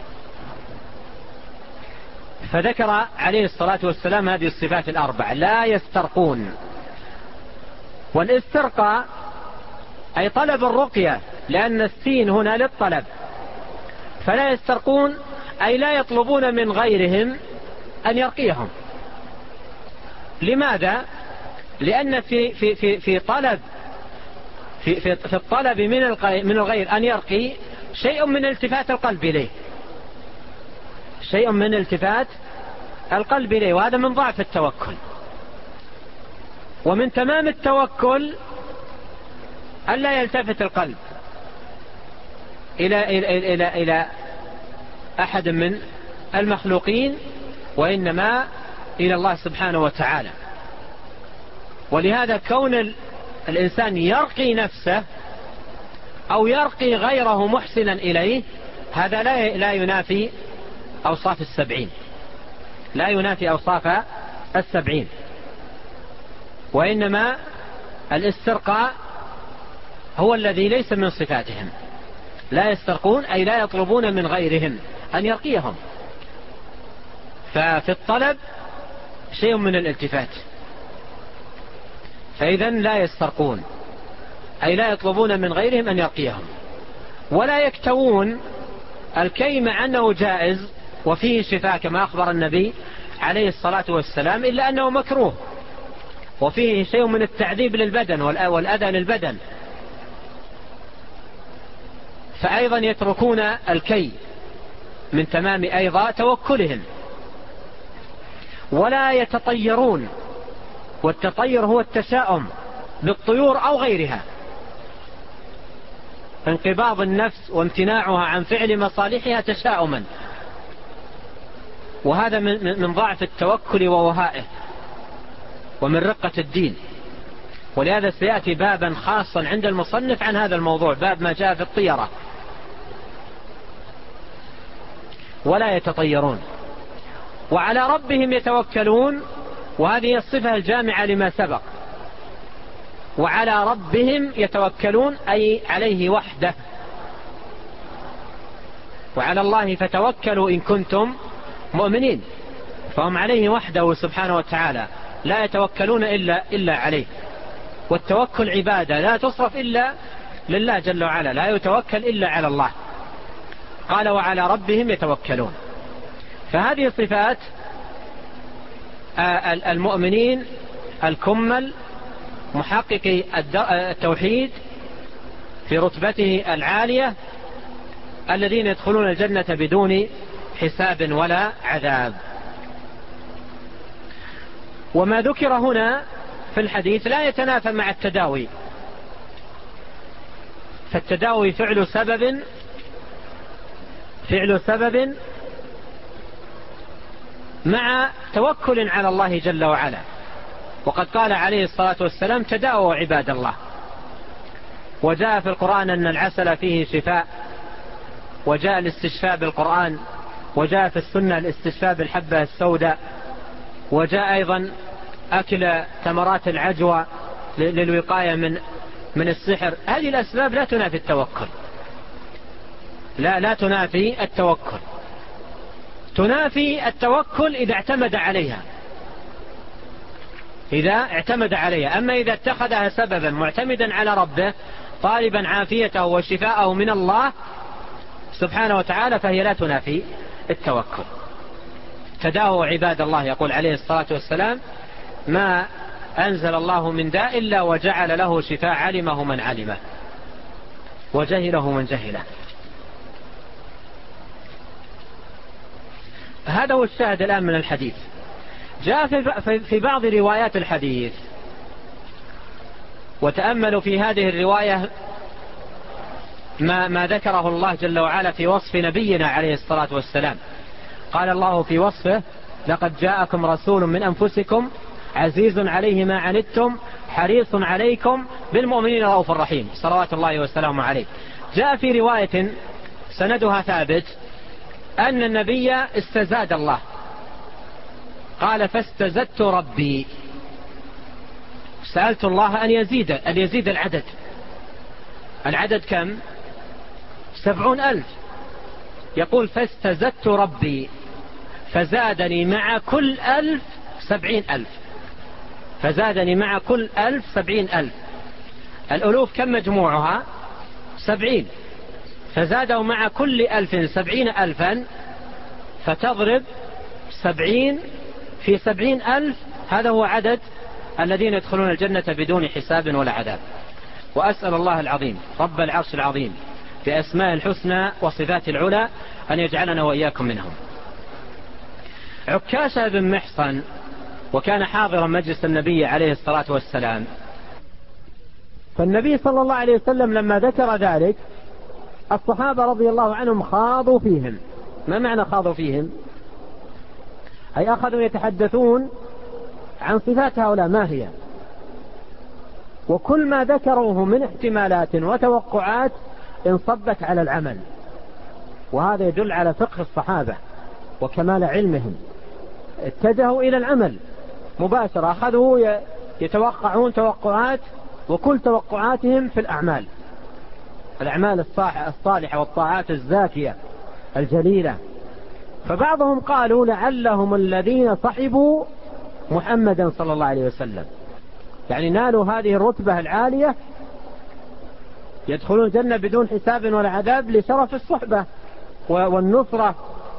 فذكر عليه الصلاة والسلام هذه الصفات الأربع: لا يسترقون. والاسترقاء أي طلب الرقية، لأن السين هنا للطلب. فلا يسترقون أي لا يطلبون من غيرهم أن يرقيهم. لماذا؟ لأن في في في في طلب في في, في الطلب من من الغير أن يرقي شيء من التفات القلب إليه، شيء من التفات القلب إليه، وهذا من ضعف التوكل. ومن تمام التوكل ألا يلتفت القلب إلى إلى إلى إلى أحد من المخلوقين، وإنما إلى الله سبحانه وتعالى. ولهذا كون الإنسان يرقي نفسه أو يرقي غيره محسنا إليه، هذا لا لا ينافي أوصاف السبعين، لا ينافي أوصاف السبعين. وإنما الاسترقاء هو الذي ليس من صفاتهم. لا يسترقون أي لا يطلبون من غيرهم أن يرقيهم. ففي الطلب شيء من الالتفات، فإذا لا يسترقون أي لا يطلبون من غيرهم أن يرقيهم. ولا يكتوون، الكي مع أنه جائز وفيه شفاء كما أخبر النبي عليه الصلاة والسلام، إلا أنه مكروه وفيه شيء من التعذيب للبدن والأذى للبدن، فأيضا يتركون الكي من تمام أيضا توكلهم. ولا يتطيرون، والتطير هو التشاؤم بالطيور أو غيرها، انقباض النفس وامتناعها عن فعل مصالحها تشاؤما، وهذا من ضعف التوكل ووهائه ومن رقة الدين. ولهذا سيأتي بابا خاصا عند المصنف عن هذا الموضوع، باب ما جاء في الطيرة. ولا يتطيرون. وعلى ربهم يتوكلون، وهذه الصفة الجامعة لما سبق. وعلى ربهم يتوكلون أي عليه وحده. وعلى الله فتوكلوا إن كنتم مؤمنين، فهم عليه وحده سبحانه وتعالى، لا يتوكلون إلا, إلا عليه. والتوكل عبادة لا تصرف إلا لله جل وعلا، لا يتوكل إلا على الله. قال وعلى ربهم يتوكلون. فهذه صفات المؤمنين الكمل محققي التوحيد في رتبته العالية، الذين يدخلون الجنة بدون حساب ولا عذاب. وما ذكر هنا في الحديث لا يتنافى مع التداوي، فالتداوي فعل سبب فعل سبب مع توكل على الله جل وعلا. وقد قال عليه الصلاة والسلام تداووا عباد الله. وجاء في القرآن أن العسل فيه شفاء، وجاء الاستشفاء بالقرآن، وجاء في السنة الاستشفاء بالحبة السوداء، وجاء أيضا أكل ثمرات العجوة للوقاية من من السحر. هذه الأسباب لا تنافي التوكل، لا لا تنافي التوكل. تنافي التوكل إذا اعتمد عليها، إذا اعتمد عليها. أما إذا اتخذها سببا معتمدا على ربه طالبا عافيته وشفاءه من الله سبحانه وتعالى، فهي لا تنافي التوكل. تداووا عباد الله، يقول عليه الصلاة والسلام: ما أنزل الله من داء إلا وجعل له شفاء، علمه من علمه وجهله من جهله. هذا هو الشاهد الآن من الحديث. جاء في بعض روايات الحديث، وتأملوا في هذه الرواية ما, ما ذكره الله جل وعلا في وصف نبينا عليه الصلاة والسلام. قال الله في وصفه: لقد جاءكم رسول من أنفسكم عزيز عليه ما عنتم حريص عليكم بالمؤمنين رؤوف رحيم، صلوات الله وسلامه عليه. جاء في رواية سندها ثابت أن النبي استزاد الله، قال: فاستزدت ربي، سألت الله أن يزيد أن يزيد العدد. العدد كم؟ سبعون ألف. يقول: فاستزدت ربي فزادني مع كل ألف سبعين ألف، فزادني مع كل ألف سبعين ألف. الألوف كم مجموعها؟ سبعين، فزادوا مع كل ألف سبعين ألفا، فتضرب سبعين في سبعين ألف، هذا هو عدد الذين يدخلون الجنة بدون حساب ولا عذاب. وأسأل الله العظيم رب العرش العظيم بأسماء الحسنى وصفات العلى أن يجعلنا وإياكم منهم. عكاشة بن محصن، وكان حاضرا مجلس النبي عليه الصلاة والسلام، فالنبي صلى الله عليه وسلم لما ذكر ذلك الصحابة رضي الله عنهم خاضوا فيهم. ما معنى خاضوا فيهم؟ أي أخذوا يتحدثون عن صفات هؤلاء ما هي، وكل ما ذكروه من احتمالات وتوقعات انصبت على العمل. وهذا يدل على فقه الصحابة وكمال علمهم، اتجهوا إلى العمل مباشرة، أخذوا يتوقعون توقعات، وكل توقعاتهم في الأعمال، الأعمال الصالحة والطاعات الزاكية الجليلة. فبعضهم قالوا: لعلهم الذين صحبوا محمدا صلى الله عليه وسلم، يعني نالوا هذه الرتبة العالية، يدخلون الجنة بدون حساب ولا عذاب لشرف الصحبة والنصرة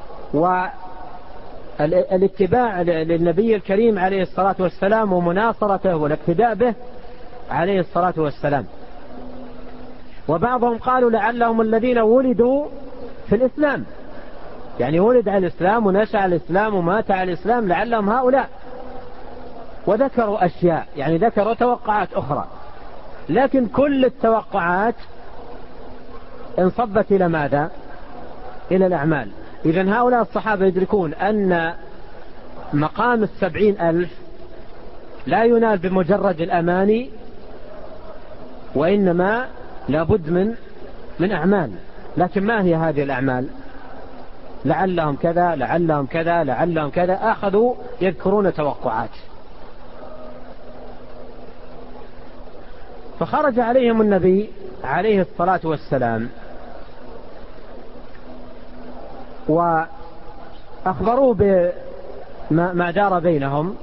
والاتباع للنبي الكريم عليه الصلاة والسلام ومناصرته والاقتداء به عليه الصلاة والسلام. وبعضهم قالوا: لعلهم الذين ولدوا في الإسلام، يعني ولد على الإسلام ونشأ على الإسلام ومات على الإسلام، لعلهم هؤلاء. وذكروا أشياء، يعني ذكروا توقعات أخرى، لكن كل التوقعات انصبت إلى ماذا؟ إلى الأعمال. إذن هؤلاء الصحابة يدركون أن مقام السبعين ألف لا ينال بمجرد الأماني، وإنما لابد من من أعمال. لكن ما هي هذه الأعمال؟ لعلهم كذا لعلهم كذا لعلهم كذا، أخذوا يذكرون توقعات. فخرج عليهم النبي عليه الصلاة والسلام وأخبروه بما دار بينهم،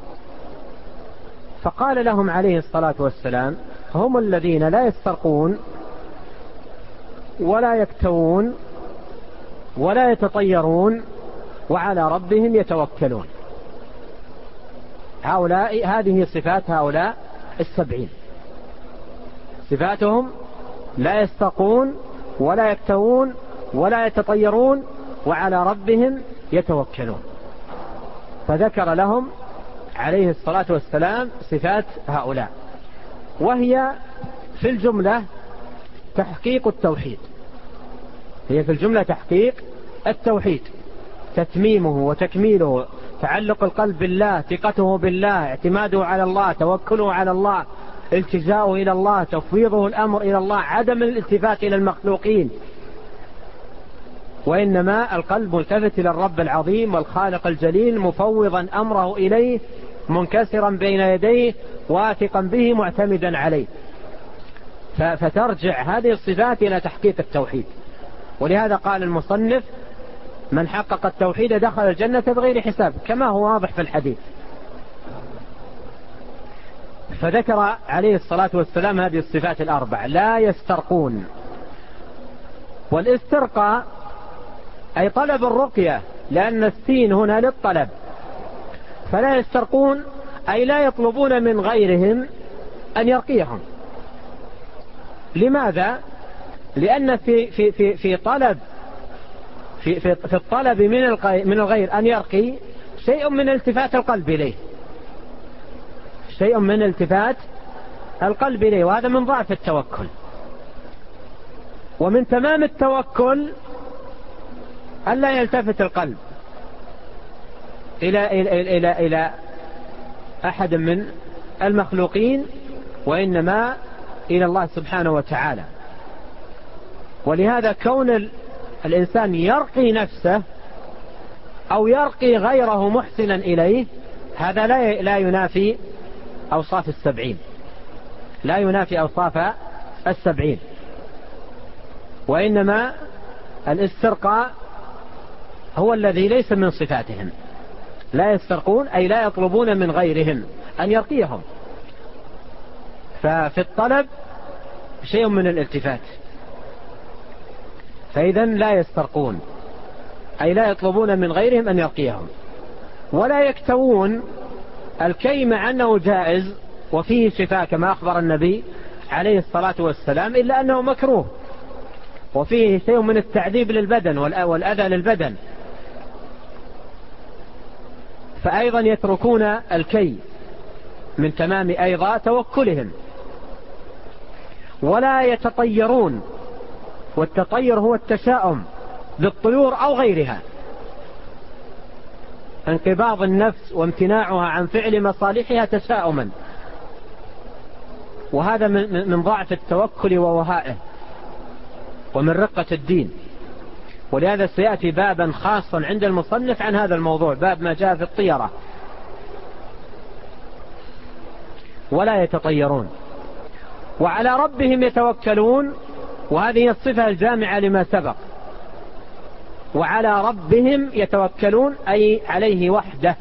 فقال لهم عليه الصلاة والسلام: هم الذين لا يسترقون ولا يكتوون ولا يتطيرون وعلى ربهم يتوكلون. هؤلاء، هذه صفات هؤلاء السبعين، صفاتهم: لا يسترقون ولا يكتوون ولا يتطيرون وعلى ربهم يتوكلون. فذكر لهم عليه الصلاة والسلام صفات هؤلاء، وهي في الجملة تحقيق التوحيد، هي في الجملة تحقيق التوحيد، تتميمه وتكميله، تعلق القلب بالله، ثقته بالله، اعتماده على الله، توكله على الله، التجاؤه إلى الله، تفويضه الأمر إلى الله، عدم الالتفات إلى المخلوقين، وإنما القلب ملتفت إلى الرب العظيم والخالق الجليل، مفوضا أمره إليه، منكسرا بين يديه، واثقا به، معتمدا عليه. فترجع هذه الصفات إلى تحقيق التوحيد. ولهذا قال المصنف: من حقق التوحيد دخل الجنة بغير حساب، كما هو واضح في الحديث. فذكر عليه الصلاة والسلام هذه الصفات الأربع: لا يسترقون، والاسترقاء أي طلب الرقية، لأن السين هنا للطلب. فلا يسترقون أي لا يطلبون من غيرهم أن يرقيهم. لماذا؟ لأن في في في في طلب في في, في الطلب من من الغير أن يرقي شيء من التفات القلب إليه، شيء من التفات القلب إليه، وهذا من ضعف التوكل. ومن تمام التوكل ألا يلتفت القلب إلى, إلى, إلى, إلى أحد من المخلوقين، وإنما إلى الله سبحانه وتعالى. ولهذا كون الإنسان يرقي نفسه أو يرقي غيره محسنا إليه، هذا لا ينافي أوصاف السبعين، لا ينافي أوصاف السبعين، وإنما الاسترقاء هو الذي ليس من صفاتهم. لا يسترقون أي لا يطلبون من غيرهم أن يرقيهم، ففي الطلب شيء من الالتفات، فإذا لا يسترقون أي لا يطلبون من غيرهم أن يرقيهم. ولا يكتوون الكي مع أنه جائز وفيه شفاء كما أخبر النبي عليه الصلاة والسلام، إلا أنه مكروه وفيه شيء من التعذيب للبدن والأذى للبدن، فأيضا يتركون الكي من تمام أيضا توكلهم. ولا يتطيرون، والتطير هو التشاؤم بالطيور أو غيرها، انقباض النفس وامتناعها عن فعل مصالحها تشاؤما، وهذا من ضعف التوكل ووهائه ومن رقة الدين. ولهذا سيأتي بابا خاصا عند المصنف عن هذا الموضوع، باب ما جاء في الطيرة. ولا يتطيرون وعلى ربهم يتوكلون، وهذه الصفة الجامعة لما سبق. وعلى ربهم يتوكلون أي عليه وحده،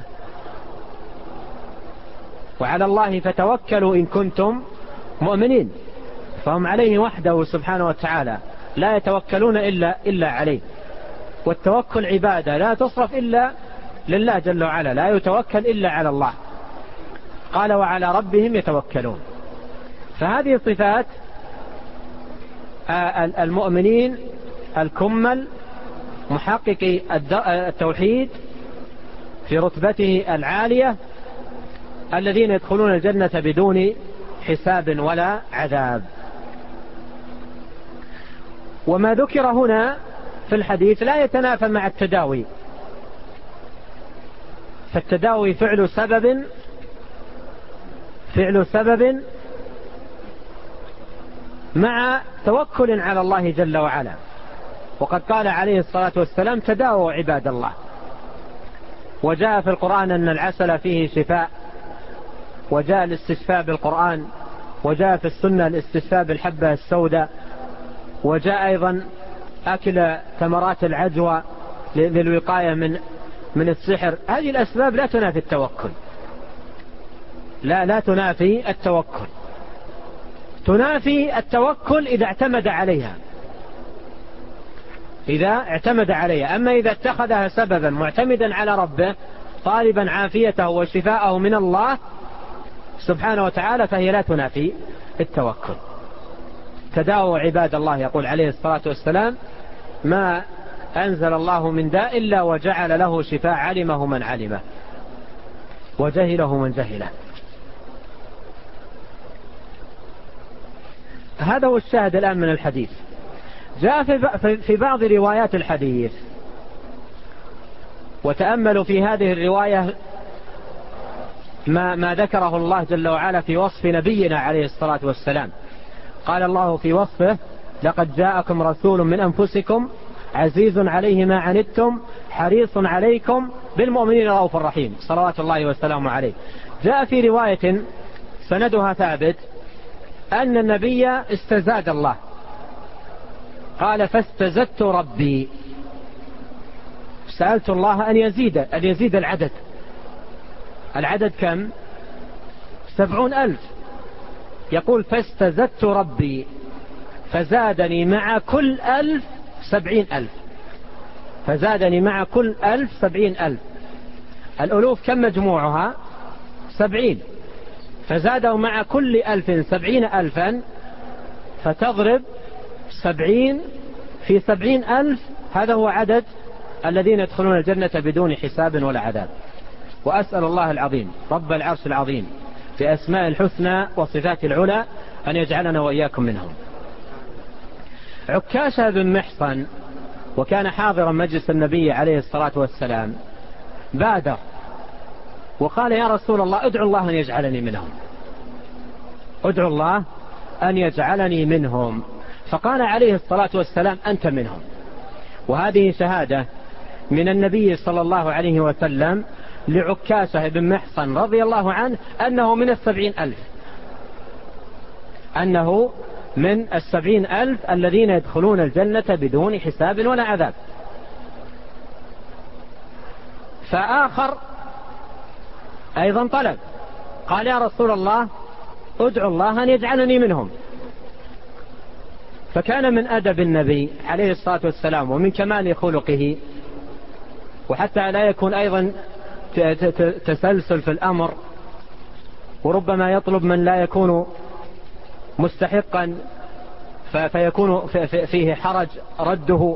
وعلى الله فتوكلوا إن كنتم مؤمنين، فهم عليه وحده سبحانه وتعالى، لا يتوكلون إلا, إلا عليه. والتوكل عبادة لا تصرف إلا لله جل وعلا، لا يتوكل إلا على الله. قال وعلى ربهم يتوكلون، فهذه صفات المؤمنين الكمل محققي التوحيد في رتبته العالية، الذين يدخلون الجنة بدون حساب ولا عذاب. وما ذكر هنا في الحديث لا يتنافى مع التداوي، فالتداوي فعل سبب فعل سبب مع توكل على الله جل وعلا. وقد قال عليه الصلاة والسلام تداووا عباد الله. وجاء في القرآن أن العسل فيه شفاء، وجاء الاستشفاء بالقرآن، وجاء في السنة الاستشفاء بالحبة السوداء، وجاء أيضا أكل ثمرات العجوة للوقاية من من السحر. هذه الأسباب لا تنافي التوكل، لا لا تنافي التوكل، تنافي التوكل إذا اعتمد عليها، إذا اعتمد عليها. أما إذا اتخذها سببا معتمدا على ربه طالبا عافيته وشفاءه من الله سبحانه وتعالى، فهي لا تنافي التوكل. تداووا عباد الله، يقول عليه الصلاة والسلام ما أنزل الله من داء إلا وجعل له شفاء، علمه من علمه وجهله من جهله. هذا هو الشاهد الآن من الحديث. جاء في بعض روايات الحديث، وتأملوا في هذه الرواية ما, ما ذكره الله جل وعلا في وصف نبينا عليه الصلاة والسلام. قال الله في وصفه لقد جاءكم رسول من أنفسكم عزيز عليه ما عنتم حريص عليكم بالمؤمنين رؤوف رحيم صلوات الله وسلامه عليه. جاء في رواية سندها ثابت أن النبي استزاد الله، قال فاستزدت ربي، سألت الله أن يزيد أن يزيد العدد. العدد كم؟ سبعون ألف. يقول فاستزدت ربي فزادني مع كل ألف سبعين ألف، فزادني مع كل ألف سبعين ألف. الألوف كم مجموعها؟ سبعين، فزاده مع كل ألف سبعين ألفا، فتضرب سبعين في سبعين ألف، هذا هو عدد الذين يدخلون الجنة بدون حساب ولا عذاب. وأسأل الله العظيم رب العرش العظيم في أسماء الحسنى وصفات العلى أن يجعلنا وإياكم منهم. عكاشة بن محصن وكان حاضرا مجلس النبي عليه الصلاة والسلام بادر وقال يا رسول الله ادعو الله أن يجعلني منهم، ادعو الله أن يجعلني منهم. فقال عليه الصلاة والسلام أنت منهم. وهذه شهادة من النبي صلى الله عليه وسلم لعكاشة بن محصن رضي الله عنه أنه من السبعين ألف، أنه من السبعين ألف الذين يدخلون الجنة بدون حساب ولا عذاب. فآخر أيضا طلب قال يا رسول الله ادعو الله أن يجعلني منهم. فكان من أدب النبي عليه الصلاة والسلام ومن كمال خلقه، وحتى لا يكون أيضا تسلسل في الأمر وربما يطلب من لا يكون مستحقا فيكون فيه حرج رده،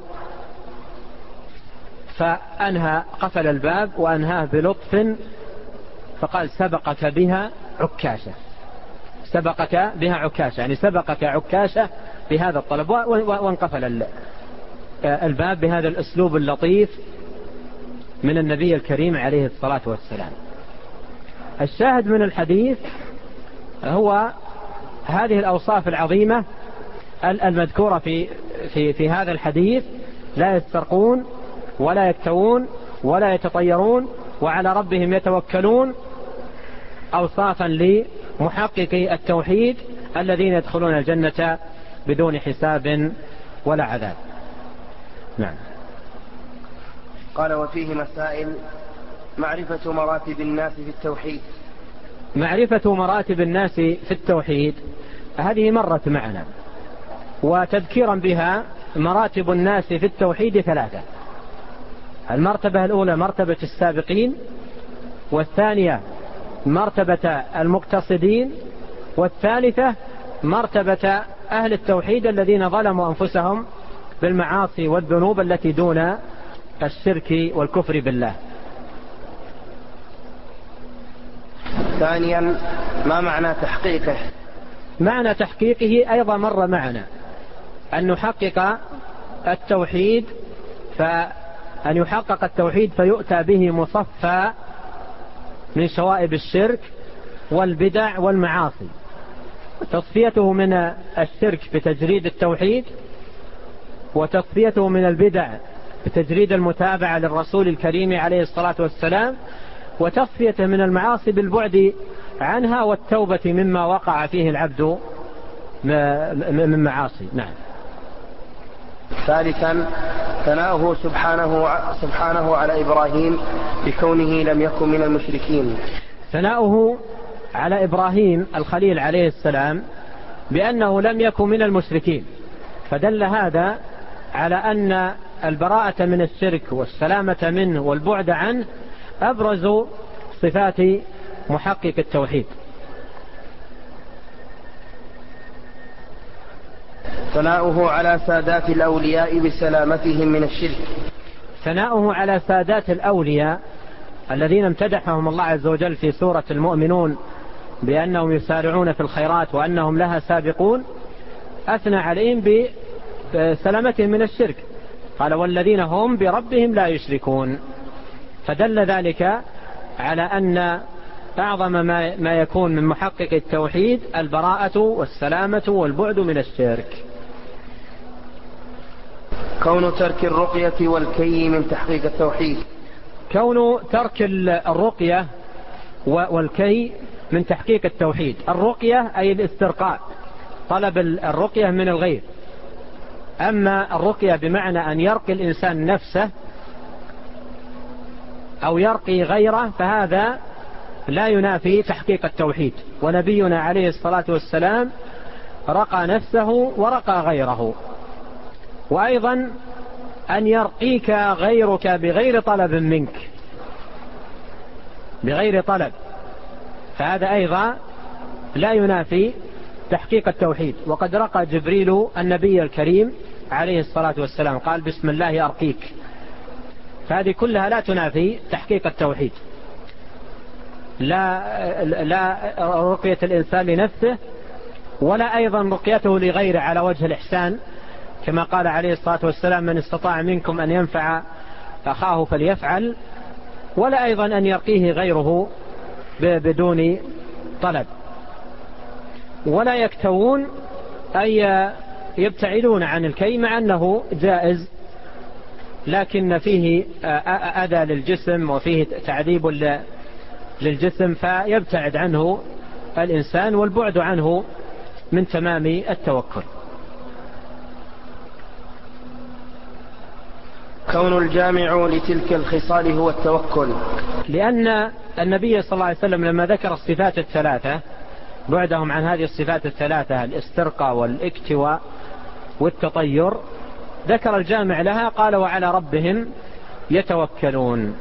فأنهى قفل الباب وأنهاه بلطف فقال سبقك بها عكاشة، سبقك بها عكاشة يعني سبقك عكاشة بهذا الطلب، وانقفل الباب بهذا الأسلوب اللطيف من النبي الكريم عليه الصلاة والسلام. الشاهد من الحديث هو هذه الأوصاف العظيمة المذكورة في, في, في هذا الحديث: لا يسترقون ولا يكتوون ولا يتطيرون وعلى ربهم يتوكلون، أوصافا لمحققي التوحيد الذين يدخلون الجنة بدون حساب ولا عذاب. نعم. قال وفيه مسائل: معرفة مراتب الناس في التوحيد. معرفة مراتب الناس في التوحيد هذه مرت معنا، وتذكيرا بها مراتب الناس في التوحيد ثلاثة: المرتبة الأولى مرتبة السابقين، والثانية مرتبة المقتصدين، والثالثة مرتبة أهل التوحيد الذين ظلموا أنفسهم بالمعاصي والذنوب التي دون الشرك والكفر بالله. ثانيا ما معنى تحقيقه؟ معنى تحقيقه أيضا مر معنا، أن نحقق التوحيد، فأن يحقق التوحيد فيؤتى به مصفى من شوائب الشرك والبدع والمعاصي، تصفيته من الشرك بتجريد التوحيد، وتصفيته من البدع بتجريد المتابعة للرسول الكريم عليه الصلاة والسلام، وتصفيته من المعاصي بالبعد عنها والتوبة مما وقع فيه العبد من معاصي. نعم. ثالثا ثناؤه سبحانه سبحانه على إبراهيم بكونه لم يكن من المشركين. ثناؤه على إبراهيم الخليل عليه السلام بأنه لم يكن من المشركين، فدل هذا على أن البراءة من الشرك والسلامة منه والبعد عنه أبرز صفات محقق التوحيد. ثناؤه على سادات الأولياء بسلامتهم من الشرك. ثناؤه على سادات الأولياء الذين امتدحهم الله عز وجل في سورة المؤمنون بأنهم يسارعون في الخيرات وأنهم لها سابقون، أثنى عليهم بسلامتهم من الشرك، قال والذين هم بربهم لا يشركون، فدل ذلك على أن أعظم ما يكون من محقق التوحيد البراءة والسلامة والبعد من الشرك. كون ترك الرقية والكي من تحقيق التوحيد. كون ترك الرقية والكي من تحقيق التوحيد. الرقية أي الاسترقاء، طلب الرقية من الغير. أما الرقية بمعنى أن يرقي الإنسان نفسه أو يرقي غيره فهذا لا ينافي تحقيق التوحيد، ونبينا عليه الصلاة والسلام رقى نفسه ورقى غيره. وأيضا أن يرقيك غيرك بغير طلب منك، بغير طلب، فهذا أيضا لا ينافي تحقيق التوحيد. وقد رقى جبريل النبي الكريم عليه الصلاة والسلام، قال بسم الله أرقيك، فهذه كلها لا تنافي تحقيق التوحيد. لا, لا رقية الإنسان لنفسه ولا أيضا رقيته لغيره على وجه الإحسان كما قال عليه الصلاة والسلام: من استطاع منكم أن ينفع أخاه فليفعل، ولا أيضا أن يرقيه غيره بدون طلب. ولا يكتوون أي يبتعدون عن الكي مع أنه جائز، لكن فيه أذى للجسم وفيه تعذيب للجسم، فيبتعد عنه الإنسان، والبعد عنه من تمام التوكل. كون الجامع لتلك الخصال هو التوكل، لأن النبي صلى الله عليه وسلم لما ذكر الصفات الثلاثة بعدهم عن هذه الصفات الثلاثة الاسترقاء والاكتواء والتطير، ذكر الجامع لها، قال: وعلى ربهم يتوكلون.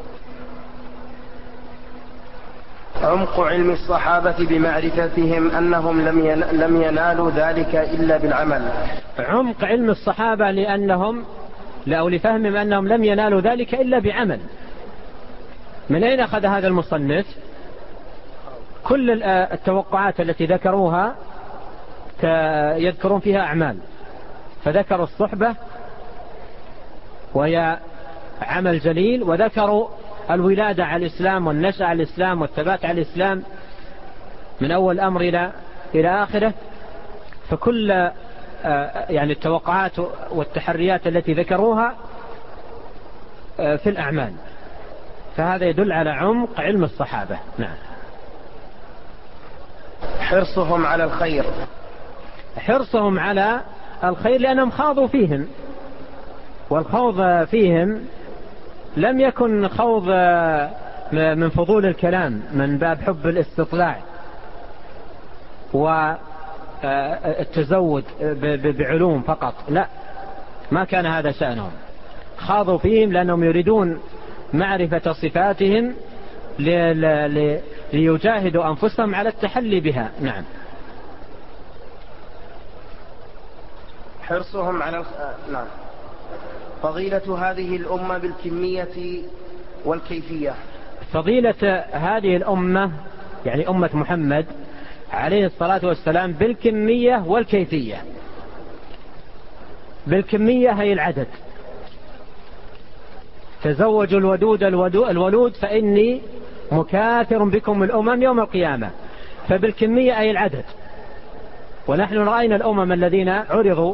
عمق علم الصحابة بمعرفتهم أنهم لم ينالوا ذلك إلا بالعمل. عمق علم الصحابة لأنهم أو لفهمهم أنهم لم ينالوا ذلك إلا بعمل. من أين أخذ هذا المصنف؟ كل التوقعات التي ذكروها يذكرون فيها أعمال، فذكروا الصحبة وهي عمل جليل، وذكروا الولادة على الإسلام والنشأ على الإسلام والثبات على الإسلام من أول أمر إلى إلى آخره. فكل يعني التوقعات والتحريات التي ذكروها في الأعمال، فهذا يدل على عمق علم الصحابة. نعم. حرصهم على الخير، حرصهم على الخير لأنهم خاضوا فيهم، والخوض فيهم لم يكن خوض من فضول الكلام من باب حب الاستطلاع والتزود بعلوم فقط، لا، ما كان هذا شأنهم. خاضوا فيهم لأنهم يريدون معرفة صفاتهم ليجاهدوا أنفسهم على التحلي بها. نعم. حرصهم على الخ... نعم. فضيلة هذه الأمة بالكمية والكيفية. فضيلة هذه الأمة يعني أمة محمد عليه الصلاة والسلام بالكمية والكيفية. بالكمية هي العدد: تزوجوا الودود الولود فإني مكاثر بكم الأمم يوم القيامة. فبالكمية أي العدد. ونحن رأينا الأمم الذين عرضوا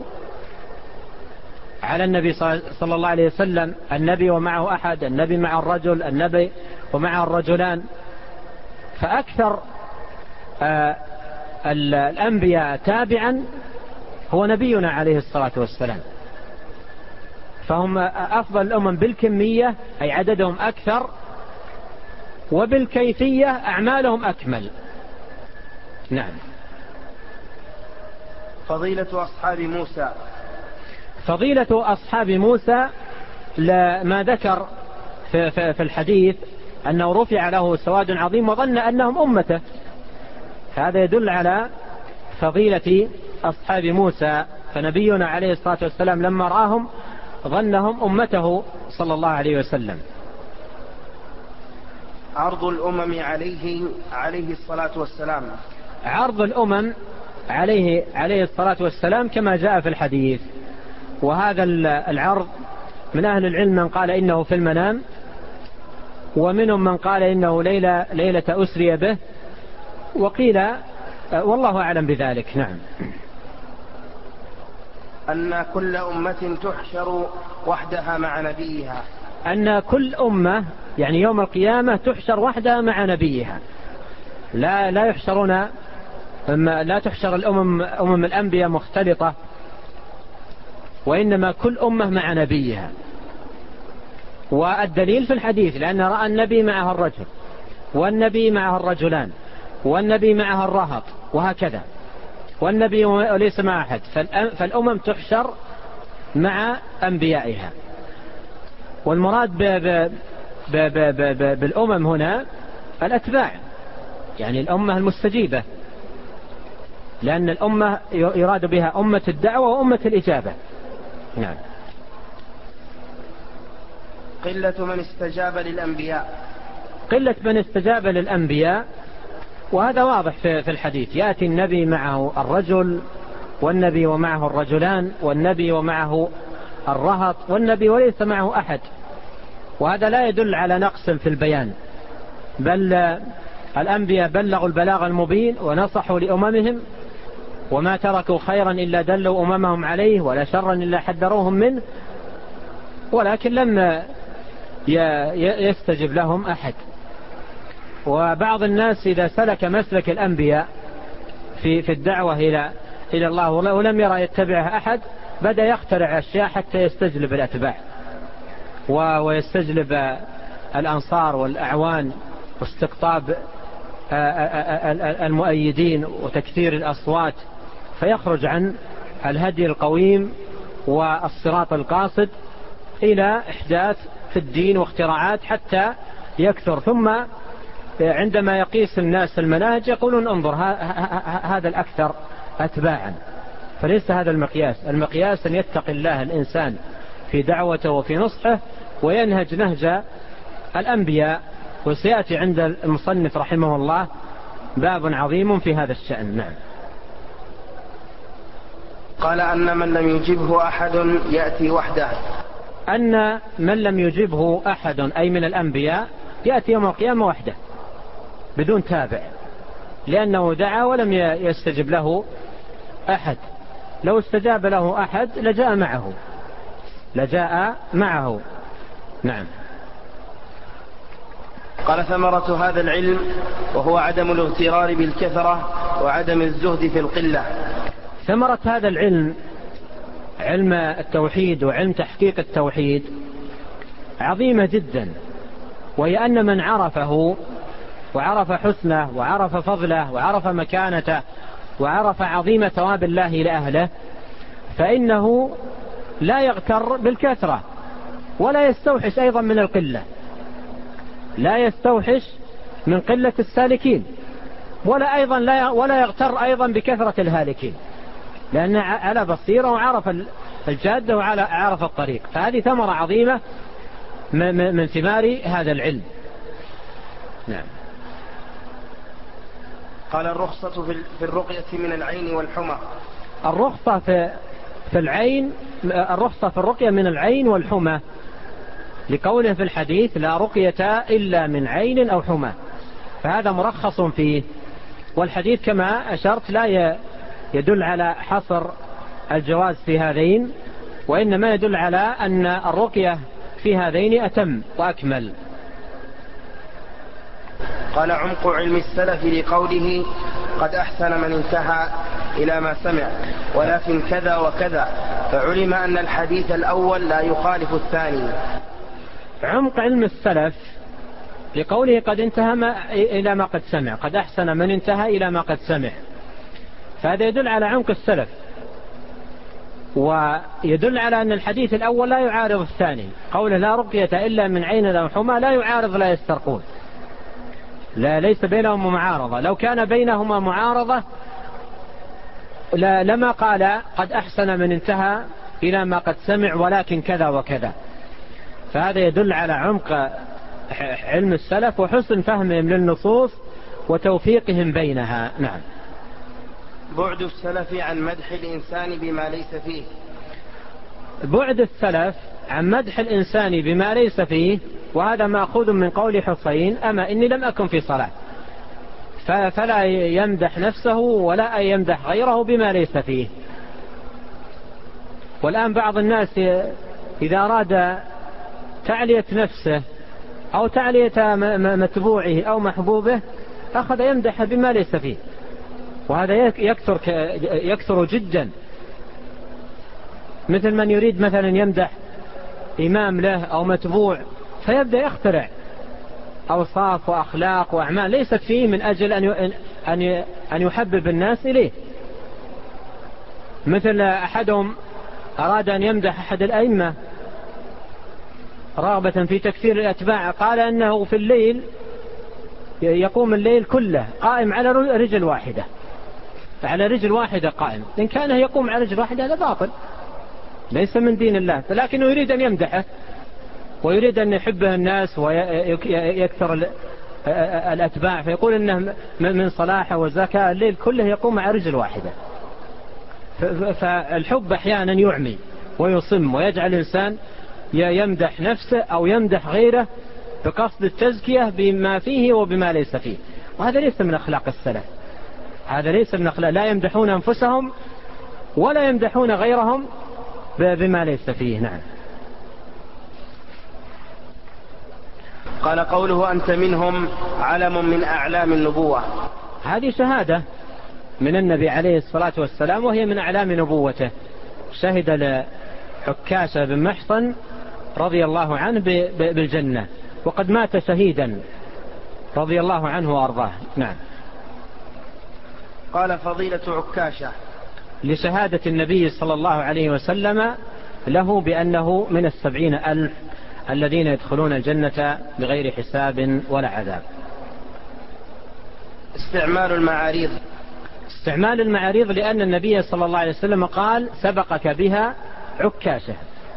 على النبي صلى الله عليه وسلم، النبي ومعه أحد، النبي مع الرجل، النبي ومعه الرجلان. فأكثر آه الأنبياء تابعا هو نبينا عليه الصلاة والسلام، فهم أفضل الأمم بالكمية أي عددهم أكثر، وبالكيفية أعمالهم أكمل. نعم. فضيلة أصحاب موسى. فضيلة أصحاب موسى لما ذكر في, في, في الحديث أنه رفع له سواد عظيم وظن أنهم أمته، هذا يدل على فضيلة أصحاب موسى. فنبينا عليه الصلاة والسلام لما رآهم ظنهم أمته صلى الله عليه وسلم. عرض الأمم عليه عليه الصلاة والسلام. عرض الأمم عليه عليه الصلاة والسلام كما جاء في الحديث. وهذا العرض من أهل العلم من قال إنه في المنام، ومنهم من قال إنه ليلة, ليلة أسري به، وقيل والله أعلم بذلك. نعم. أن كل أمة تحشر وحدها مع نبيها. أن كل أمة يعني يوم القيامة تحشر وحدها مع نبيها، لا لا يحشرون، لا تحشر الأمم أمم الأنبياء مختلطة، وإنما كل أمة مع نبيها. والدليل في الحديث لأن رأى النبي معه الرجل، والنبي معه الرجلان، والنبي معه الرهط، وهكذا، والنبي ليس مع أحد. فالأمم تحشر مع أنبيائها. والمراد ب ب ب ب ب بالأمم هنا الأتباع، يعني الأمة المستجيبة، لأن الأمة يراد بها أمة الدعوة وأمة الإجابة. نعم. قلة من استجاب للأنبياء. قلة من استجاب للأنبياء، وهذا واضح في الحديث. يأتي النبي معه الرجل والنبي ومعه الرجلان، والنبي ومعه الرهط، والنبي وليس معه أحد. وهذا لا يدل على نقص في البيان، بل الأنبياء بلغوا البلاغ المبين ونصحوا لأممهم، وما تركوا خيرا إلا دلوا أممهم عليه، ولا شرا إلا حذروهم منه، ولكن لم يستجب لهم أحد. وبعض الناس إذا سلك مسلك الأنبياء في في الدعوة إلى إلى الله ولم يرى يتبعه أحد، بدأ يخترع أشياء حتى يستجلب الأتباع ويستجلب الأنصار والأعوان واستقطاب المؤيدين وتكثير الأصوات، فيخرج عن الهدي القويم والصراط القاصد إلى إحداث في الدين واختراعات حتى يكثر. ثم عندما يقيس الناس المناهج يقولون انظر هذا الأكثر أتباعا، فليس هذا المقياس. المقياس أن يتقي الله الإنسان في دعوته وفي نصحه وينهج نهج الأنبياء. وسيأتي عند المصنف رحمه الله باب عظيم في هذا الشأن. نعم. قال أن من لم يجبه أحد يأتي وحده. أن من لم يجبه أحد أي من الأنبياء يأتي يوم القيامة وحده بدون تابع، لأنه دعا ولم يستجب له أحد. لو استجاب له أحد لجاء معه لجاء معه نعم. قال ثمرة هذا العلم وهو عدم الاغترار بالكثرة وعدم الزهد في القلة. ثمرة هذا العلم، علم التوحيد وعلم تحقيق التوحيد، عظيمة جدا، وهي أن من عرفه وعرف حسنه وعرف فضله وعرف مكانته وعرف عظيم ثواب الله لأهله، فإنه لا يغتر بالكثرة ولا يستوحش أيضا من القلة، لا يستوحش من قلة السالكين، ولا أيضا لا ولا يغتر أيضا بكثرة الهالكين، لأنه على بصيرة وعرف الجادة وعرف الطريق. فهذه ثمرة عظيمة من ثمار هذا العلم. نعم. قال الرخصة في الرقية من العين والحمى. الرخصة في في العين، الرخصة في الرقية من العين والحمى، لقوله في الحديث لا رقية إلا من عين أو حمى، فهذا مرخص فيه. والحديث كما أشرت لا يدل على حصر الجواز في هذين، وإنما يدل على أن الرقية في هذين أتم وأكمل. قال عمق علم السلف لقوله قد أحسن من انتهى إلى ما سمع ولكن كذا وكذا، فعلم أن الحديث الأول لا يخالف الثاني. عمق علم السلف لقوله قد انتهى ما إلى ما قد سمع، قد أحسن من انتهى إلى ما قد سمع، فهذا يدل على عمق السلف، ويدل على أن الحديث الأول لا يعارض الثاني. قوله لا رقية إلا من عين أو حمى لا يعارض لا يسترقون، لا ليس بينهما معارضة. لو كان بينهما معارضة لا لما قال قد أحسن من انتهى إلى ما قد سمع ولكن كذا وكذا. فهذا يدل على عمق علم السلف وحسن فهمهم للنصوص وتوفيقهم بينها. نعم. بعد السلف عن مدح الإنسان بما ليس فيه. بعد السلف عن مدح الإنسان بما ليس فيه، وهذا مأخوذ من قول حسين أما إني لم أكن في صلاة، فلا يمدح نفسه ولا يمدح غيره بما ليس فيه. والآن بعض الناس إذا أراد تعلية نفسه أو تعلية متبوعه أو محبوبه أخذ يمدح بما ليس فيه، وهذا يكثر, يكثر جدا، مثل من يريد مثلا يمدح إمام له أو متبوع فيبدأ يخترع أوصاف وأخلاق وأعمال ليست فيه من أجل أن يحبب الناس إليه. مثل أحدهم أراد أن يمدح أحد الأئمة رغبة في تكثير الأتباع، قال أنه في الليل يقوم الليل كله قائم على رجل واحدة، على رجل واحدة قائم. إن كان يقوم على رجل واحدة هذا باطل ليس من دين الله، لكنه يريد أن يمدحه ويريد أن يحبه الناس ويكثر الأتباع، فيقول إنه من صلاحه وزكاة الليل كله يقوم على رجل واحدة. فالحب أحيانا يعمي ويصم ويجعل الإنسان يمدح نفسه أو يمدح غيره بقصد التزكية بما فيه وبما ليس فيه، وهذا ليس من أخلاق السلف. هذا ليس من أخلاق، لا يمدحون أنفسهم ولا يمدحون غيرهم بما ليس فيه. نعم. قال قوله أنت منهم علم من أعلام النبوة، هذه شهادة من النبي عليه الصلاة والسلام، وهي من أعلام نبوته. شهد لعكاشة بن محصن رضي الله عنه بالجنة، وقد مات شهيدا رضي الله عنه وأرضاه. نعم. قال فضيلة عكاشة لشهادة النبي صلى الله عليه وسلم له بأنه من السبعين ألف الذين يدخلون الجنة بغير حساب ولا عذاب. استعمال المعاريض، استعمال المعاريض لأن النبي صلى الله عليه وسلم قال سبقك بها عكاشة.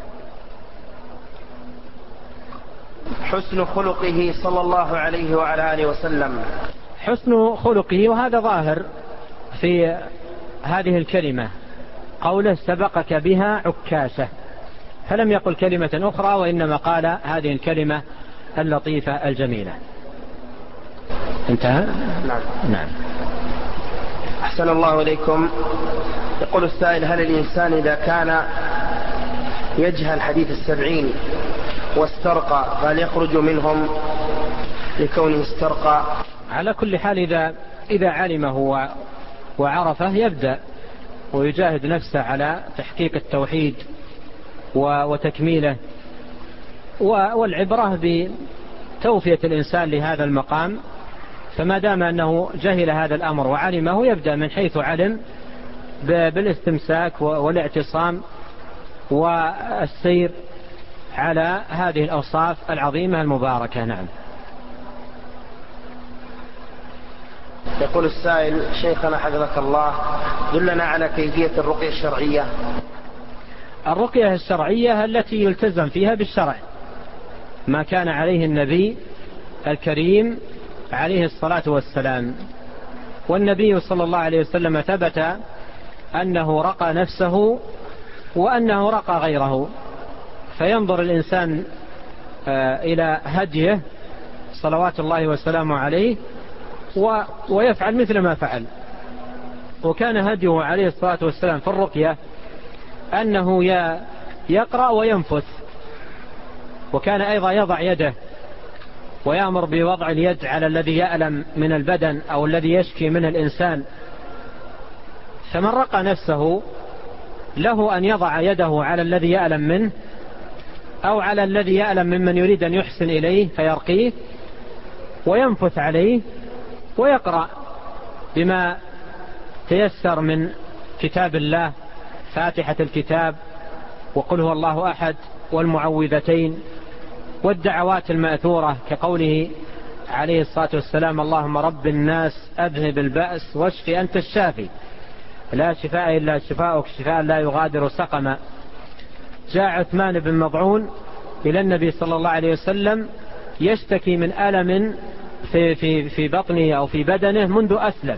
حسن خلقه صلى الله عليه وعلى آله وسلم، حسن خلقه، وهذا ظاهر في هذه الكلمة، قوله سبقك بها عكاشة، فلم يقل كلمة أخرى، وإنما قال هذه الكلمة اللطيفة الجميلة. انتهى؟ نعم. نعم. أحسن الله إليكم. يقول السائل: هل الإنسان إذا كان يجهل حديث السبعين واسترقى هل يخرج منهم لكونه استرقى؟ على كل حال إذا, إذا علمه وعرفه يبدأ ويجاهد نفسه على تحقيق التوحيد وتكميله، والعبرة بتوفية الإنسان لهذا المقام. فما دام أنه جهل هذا الأمر وعلمه يبدأ من حيث علم بالاستمساك والاعتصام والسير على هذه الأوصاف العظيمة المباركة. نعم. يقول السائل: شيخنا حفظك الله، دلنا على كيفية الرقية الشرعية. الرقية الشرعية التي يلتزم فيها بالشرع، ما كان عليه النبي الكريم عليه الصلاة والسلام. والنبي صلى الله عليه وسلم ثبت أنه رقى نفسه وأنه رقى غيره، فينظر الإنسان إلى هديه صلوات الله وسلامه عليه ويفعل مثل ما فعل. وكان هديه عليه الصلاة والسلام في الرقية أنه يقرأ وينفث، وكان أيضا يضع يده ويأمر بوضع اليد على الذي يألم من البدن أو الذي يشكي منه الإنسان. فمن رقى نفسه له أن يضع يده على الذي يألم منه أو على الذي يألم ممن يريد أن يحسن إليه فيرقيه، وينفث عليه ويقرأ بما تيسر من كتاب الله، فاتحة الكتاب وقل هو الله أحد والمعوذتين والدعوات المأثورة كقوله عليه الصلاة والسلام: اللهم رب الناس أذهب البأس واشف أنت الشافي لا شفاء إلا شفاءك شفاء لا يغادر سقما. جاء عثمان بن مضعون إلى النبي صلى الله عليه وسلم يشتكي من ألم في, في, في بطنه أو في بدنه منذ أسلم،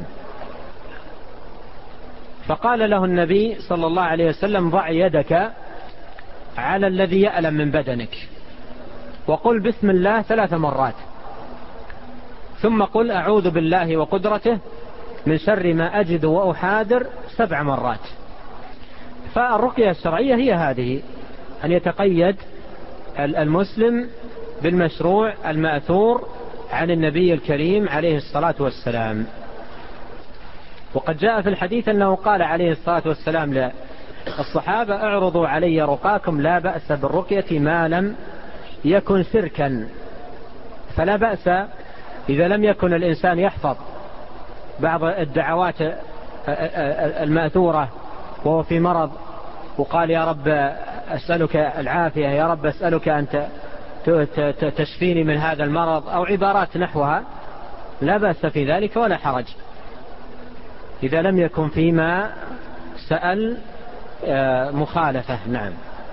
فقال له النبي صلى الله عليه وسلم: ضع يدك على الذي يألم من بدنك وقل بسم الله ثلاث مرات، ثم قل أعوذ بالله وقدرته من شر ما أجد وأحاذر سبع مرات. فالرقية الشرعية هي هذه، أن يتقيد المسلم بالمشروع المأثور عن النبي الكريم عليه الصلاة والسلام. وقد جاء في الحديث أنه قال عليه الصلاة والسلام للصحابة: اعرضوا علي رقاكم لا بأس بالرقية ما لم يكن شركا. فلا بأس إذا لم يكن الإنسان يحفظ بعض الدعوات المأثورة وهو في مرض وقال: يا رب أسألك العافية، يا رب أسألك أن تشفيني من هذا المرض، أو عبارات نحوها، لا بأس في ذلك ولا حرج إذا لم يكن فيما سأل مخالفة. نعم.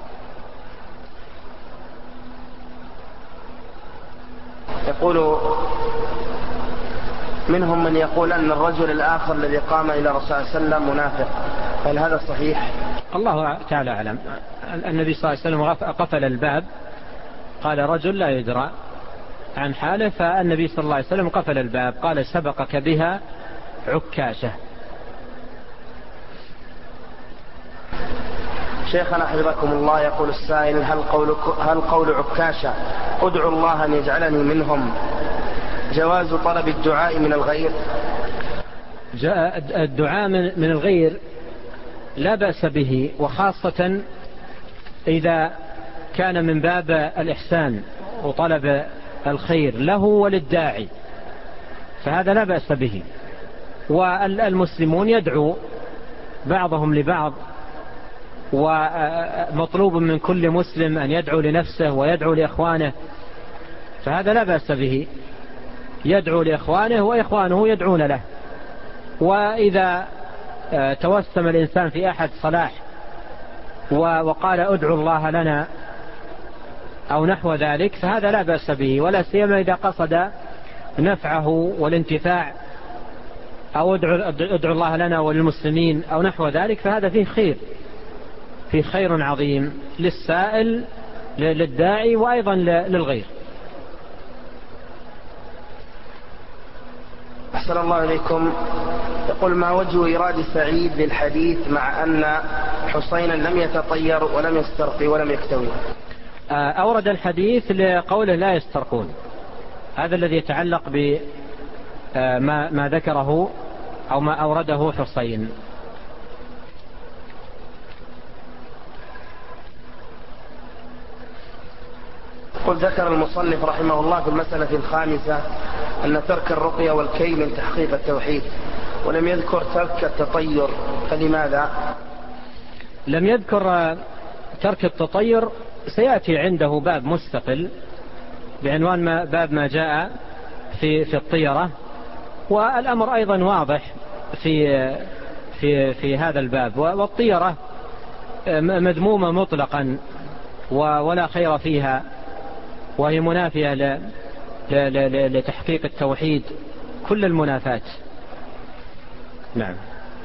يقول: منهم من يقول أن الرجل الآخر الذي قام إلى رسول الله صلى الله عليه وسلم منافق، هل هذا صحيح؟ الله تعالى أعلم. النبي صلى الله عليه وسلم قفل الباب، قال رجل لا يدرى عن حاله، فالنبي صلى الله عليه وسلم قفل الباب، قال سبقك بها عكاشة. شيخنا حفظكم الله، يقول السائل: هل قول, هل قول عكاشة ادعو الله أن يجعلني منهم جواز طلب الدعاء من الغير؟ الدعاء من الغير لا بأس به، وخاصة إذا كان من باب الإحسان وطلب الخير له وللداعي، فهذا لا بأس به. والمسلمون يدعو بعضهم لبعض، ومطلوب من كل مسلم أن يدعو لنفسه ويدعو لإخوانه، فهذا لا بأس به، يدعو لإخوانه وإخوانه يدعون له. وإذا توسم الإنسان في أحد صلاح وقال ادعو الله لنا أو نحو ذلك، فهذا لا بأس به، ولا سيما إذا قصد نفعه والانتفاع، أو ادعو الله لنا وللمسلمين أو نحو ذلك، فهذا فيه خير، فيه خير عظيم للسائل للداعي وأيضا للغير. أحسن الله إليكم. يقول: ما وجه إيراد سعيد للحديث مع أن حسينا لم يتطير ولم يسترقي ولم يكتوي؟ أورد الحديث لقوله لا يسترقون، هذا الذي يتعلق بما ما ذكره أو ما أورده حسين. قل ذكر المصنف رحمه الله في المسألة الخامسة أن ترك الرقية والكي من تحقيق التوحيد، ولم يذكر ترك التطير، فلماذا؟ لم يذكر ترك التطير، سيأتي عنده باب مستقل بعنوان ما باب ما جاء في في الطيرة، والأمر أيضا واضح في في في هذا الباب. والطيرة مذمومة مطلقا ولا خير فيها، وهي منافية لتحقيق التوحيد كل المنافات. نعم.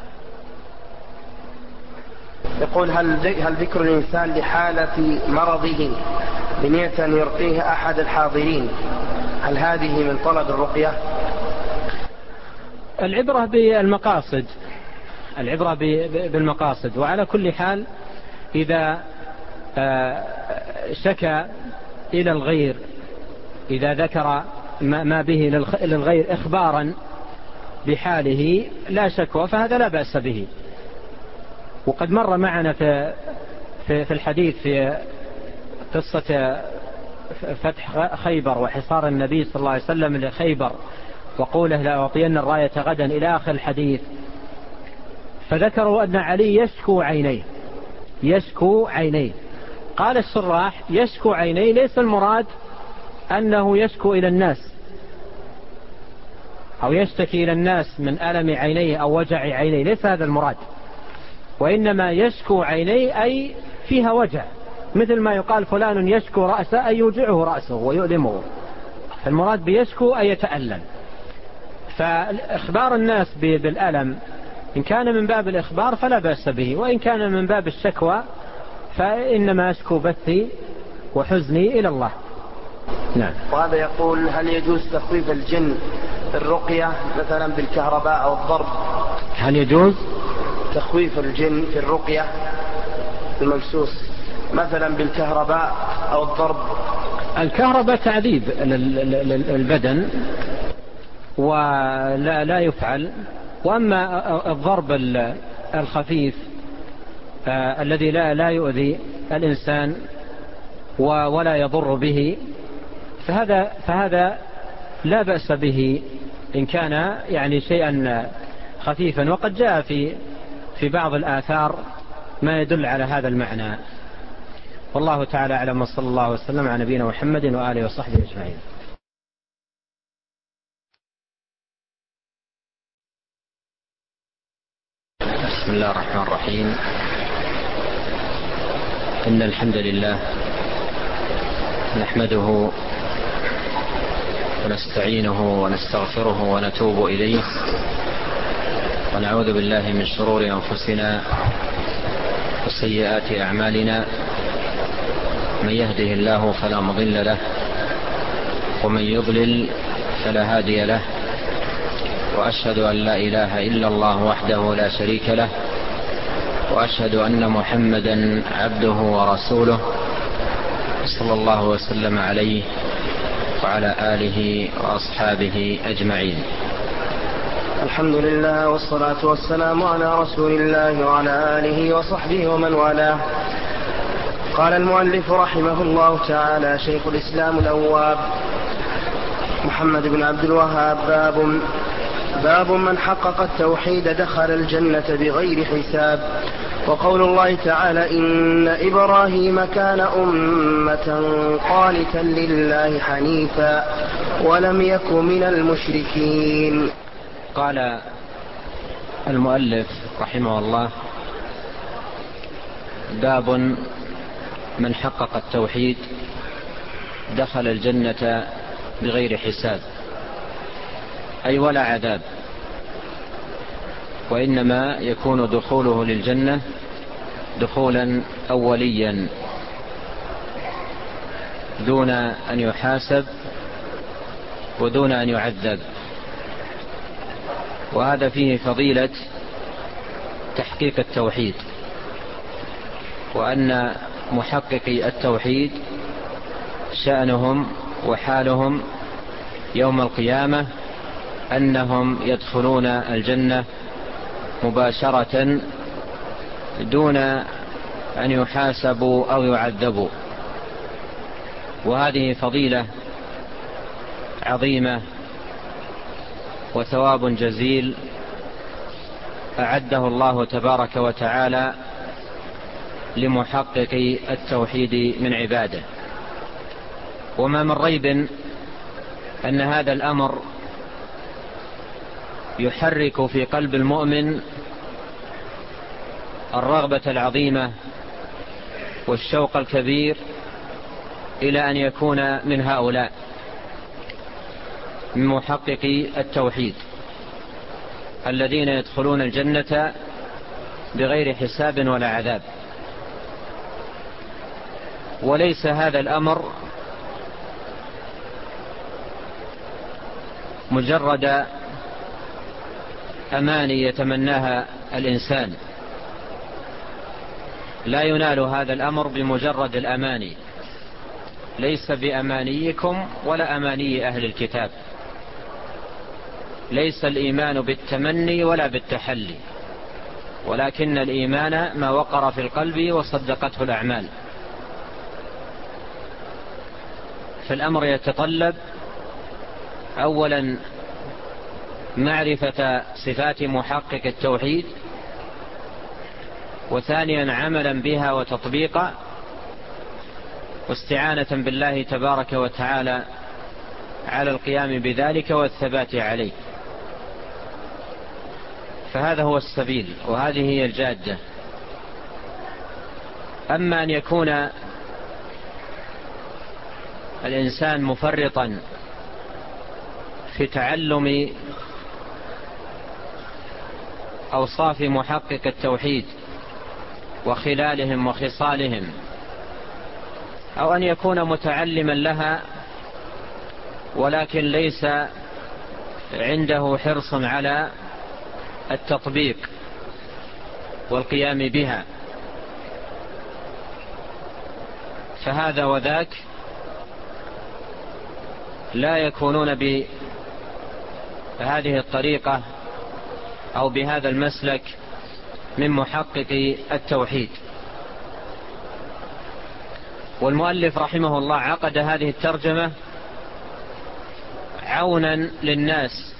يقول: هل هل ذكر الإنسان لحالة مرضه بنية أن يرقيه أحد الحاضرين، هل هذه من طلب الرقية؟ العبرة بالمقاصد، العبرة بالمقاصد. وعلى كل حال إذا شكى إلى الغير، إذا ذكر ما به للغير إخبارا بحاله لا شكوى، فهذا لا بأس به. وقد مر معنا في في الحديث في قصة فتح خيبر وحصار النبي صلى الله عليه وسلم لخيبر وقوله لأعطين الراية غدا إلى آخر الحديث، فذكروا أن علي يشكو عينيه، يشكو عينيه. قال الشراح: يشكو عينيه ليس المراد أنه يشكو إلى الناس أو يشتكي إلى الناس من ألم عينيه أو وجع عينيه، ليس هذا المراد، وإنما يشكو عينيه أي فيها وجع، مثل ما يقال فلان يشكو رأسه أي يوجعه رأسه ويؤلمه، فالمراد بيشكو أي يتألم. فإخبار الناس بالألم إن كان من باب الإخبار فلا بأس به، وإن كان من باب الشكوى فإنما أشكو بثي وحزني إلى الله. نعم. وهذا يقول: هل يجوز تخفيف الجن بالرقية مثلا بالكهرباء أو الضرب؟ هل يجوز تخويف الجن في الرقية الممسوس مثلا بالكهرباء أو الضرب؟ الكهرباء تعذيب البدن ولا لا يفعل، وأما الضرب الخفيف آه الذي لا لا يؤذي الإنسان ولا يضر به، فهذا فهذا لا بأس به إن كان يعني شيئا خفيفا. وقد جاء في في بعض الآثار ما يدل على هذا المعنى. والله تعالى أعلم، وصلى الله وسلم على نبينا محمد وآله وصحبه أجمعين. بسم الله الرحمن الرحيم. إن الحمد لله نحمده ونستعينه ونستغفره ونتوب إليه، ونعوذ بالله من شرور أنفسنا وسيئات أعمالنا. من يهده الله فلا مضل له ومن يضلل فلا هادي له، وأشهد أن لا إله إلا الله وحده لا شريك له، وأشهد أن محمدا عبده ورسوله صلى الله وسلم عليه وعلى آله وأصحابه أجمعين. الحمد لله والصلاة والسلام على رسول الله وعلى آله وصحبه ومن والاه. قال المؤلف رحمه الله تعالى شيخ الإسلام الأواب محمد بن عبد الوهاب: باب باب من حقق التوحيد دخل الجنة بغير حساب. وقول الله تعالى: إن إبراهيم كان أمة قانتا لله حنيفا ولم يك من المشركين. قال المؤلف رحمه الله: باب من حقق التوحيد دخل الجنة بغير حساب، أي ولا عذاب، وإنما يكون دخوله للجنة دخولا أوليا دون أن يحاسب ودون أن يعذب. وهذا فيه فضيلة تحقيق التوحيد، وأن محققي التوحيد شأنهم وحالهم يوم القيامة أنهم يدخلون الجنة مباشرة دون أن يحاسبوا أو يعذبوا. وهذه فضيلة عظيمة وثواب جزيل أعده الله تبارك وتعالى لمحققي التوحيد من عباده. وما من ريب أن هذا الأمر يحرك في قلب المؤمن الرغبة العظيمة والشوق الكبير إلى أن يكون من هؤلاء، من محققي التوحيد الذين يدخلون الجنة بغير حساب ولا عذاب. وليس هذا الأمر مجرد أماني يتمناها الإنسان، لا ينال هذا الأمر بمجرد الأماني، ليس بأمانيكم ولا أماني أهل الكتاب. ليس الإيمان بالتمني ولا بالتحلي، ولكن الإيمان ما وقر في القلب وصدقته الأعمال. فالأمر يتطلب أولا معرفة صفات محقق التوحيد، وثانيا عملا بها وتطبيقا، واستعانة بالله تبارك وتعالى على القيام بذلك والثبات عليه. فهذا هو السبيل وهذه هي الجادة. أما أن يكون الإنسان مفرطا في تعلم أوصاف محقق التوحيد وخلالهم وخصالهم، أو أن يكون متعلما لها ولكن ليس عنده حرص على التطبيق والقيام بها، فهذا وذاك لا يكونون بهذه الطريقة أو بهذا المسلك من محقق التوحيد. والمؤلف رحمه الله عقد هذه الترجمة عونا للناس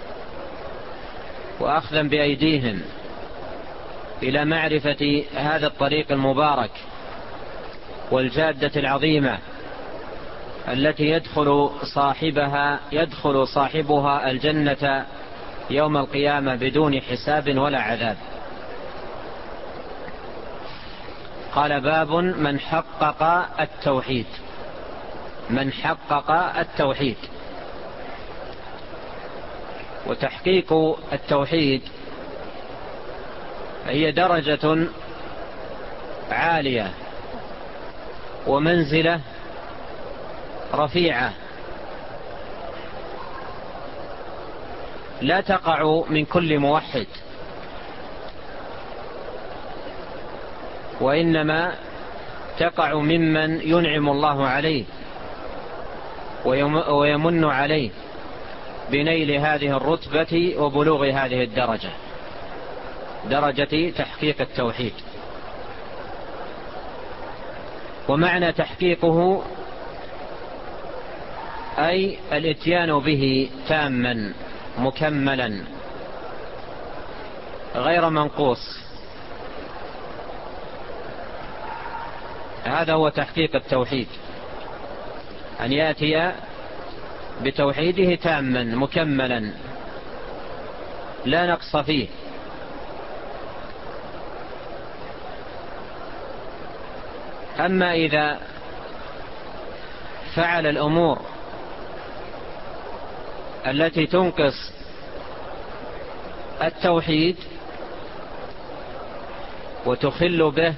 وأخذا بأيديهم إلى معرفة هذا الطريق المبارك والجادة العظيمة التي يدخل صاحبها يدخل صاحبها الجنة يوم القيامة بدون حساب ولا عذاب. قال: باب من حقق التوحيد. من حقق التوحيد. وتحقيق التوحيد هي درجة عالية ومنزلة رفيعة لا تقع من كل موحد، وإنما تقع ممن ينعم الله عليه ويمن عليه بنيل هذه الرتبة وبلوغ هذه الدرجة، درجة تحقيق التوحيد. ومعنى تحقيقه أي الاتيان به تاما مكملا غير منقوص، هذا هو تحقيق التوحيد، أن يأتي بتوحيده تاما مكملا لا نقص فيه. أما إذا فعل الأمور التي تنقص التوحيد وتخل به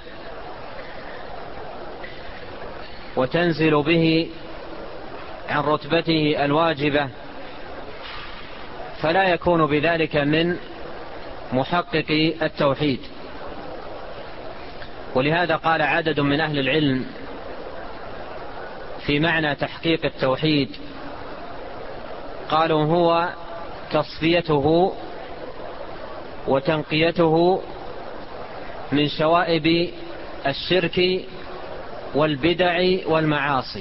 وتنزل به عن رتبته الواجبة، فلا يكون بذلك من محقق التوحيد. ولهذا قال عدد من أهل العلم في معنى تحقيق التوحيد، قالوا هو تصفيته وتنقيته من شوائب الشرك والبدع والمعاصي،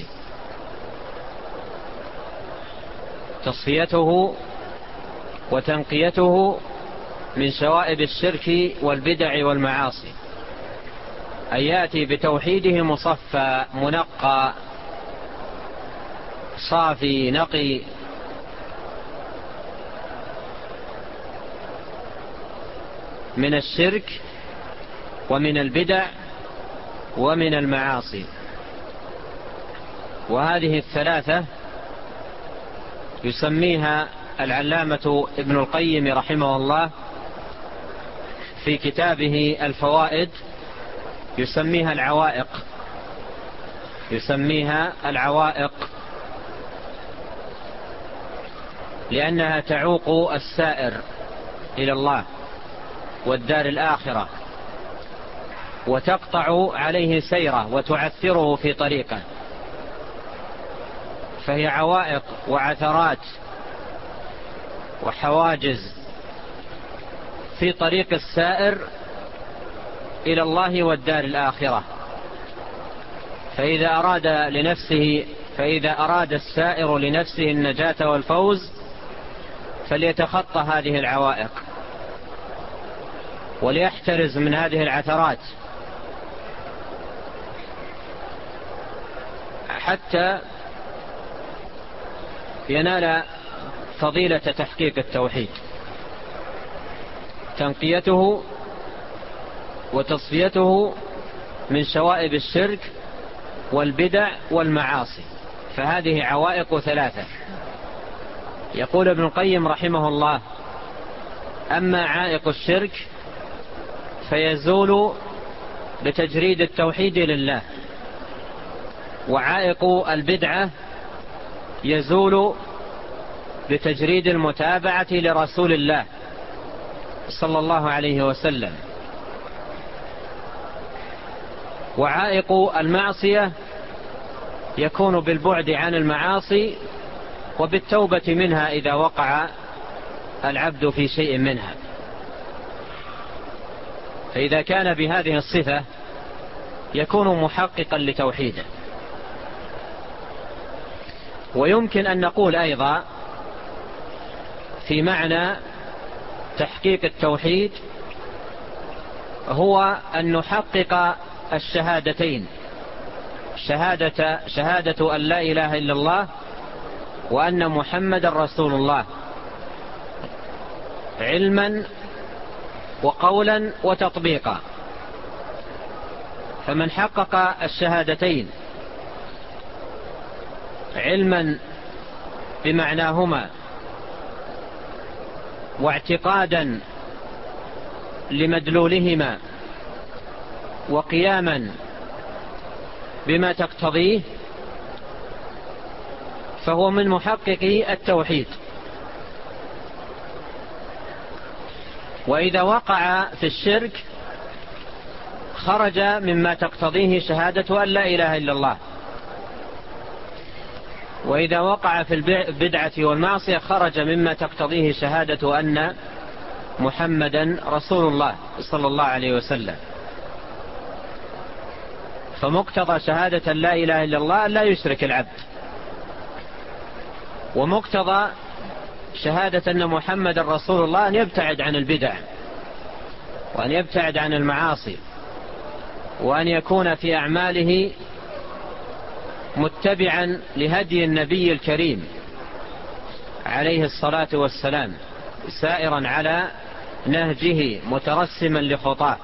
تصفيته وتنقيته من شوائب الشرك والبدع والمعاصي، أن يأتي بتوحيده مصفى منقى صافي نقي من الشرك ومن البدع ومن المعاصي. وهذه الثلاثة يسميها العلامة ابن القيم رحمه الله في كتابه الفوائد، يسميها العوائق، يسميها العوائق لأنها تعوق السائر إلى الله والدار الآخرة، وتقطع عليه سيره وتعثره في طريقه، فهي عوائق وعثرات وحواجز في طريق السائر إلى الله والدار الآخرة. فإذا أراد لنفسه فإذا أراد السائر لنفسه النجاة والفوز فليتخطى هذه العوائق وليحترز من هذه العثرات حتى ينال فضيلة تحقيق التوحيد، تنقيته وتصفيته من شوائب الشرك والبدع والمعاصي. فهذه عوائق ثلاثة. يقول ابن القيم رحمه الله: أما عائق الشرك فيزول بتجريد التوحيد لله، وعائق البدعة يزول بتجريد المتابعة لرسول الله صلى الله عليه وسلم، وعائق المعصية يكون بالبعد عن المعاصي وبالتوبة منها إذا وقع العبد في شيء منها. فإذا كان بهذه الصفة يكون محققا لتوحيده. ويمكن أن نقول أيضا في معنى تحقيق التوحيد هو أن نحقق الشهادتين، شهادة, شهادة أن لا إله إلا الله وأن محمد رسول الله، علما وقولا وتطبيقا. فمن حقق الشهادتين علما بمعناهما واعتقادا لمدلولهما وقياما بما تقتضيه فهو من محققي التوحيد. وإذا وقع في الشرك خرج مما تقتضيه شهادة أن لا إله إلا الله، وإذا وقع في البدعة والمعصية خرج مما تقتضيه شهادة أن محمدا رسول الله صلى الله عليه وسلم. فمقتضى شهادة لا إله إلا الله أن لا يشرك العبد، ومقتضى شهادة أن محمد رسول الله أن يبتعد عن البدع وأن يبتعد عن المعاصي، وأن يكون في أعماله متبعا لهدي النبي الكريم عليه الصلاة والسلام، سائرا على نهجه مترسما لخطاه.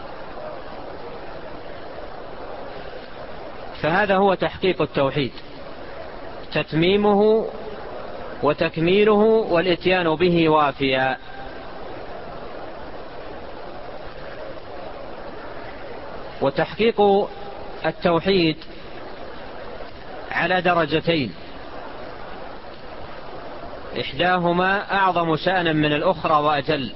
فهذا هو تحقيق التوحيد، تتميمه وتكميله والاتيان به وافيا. وتحقيق التوحيد على درجتين، إحداهما أعظم شأنا من الأخرى وأجل.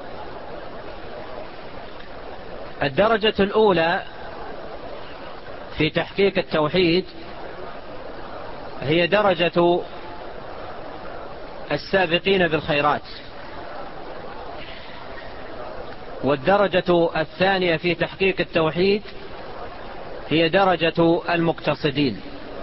الدرجة الأولى في تحقيق التوحيد هي درجة السابقين بالخيرات، والدرجة الثانية في تحقيق التوحيد هي درجة المقتصدين.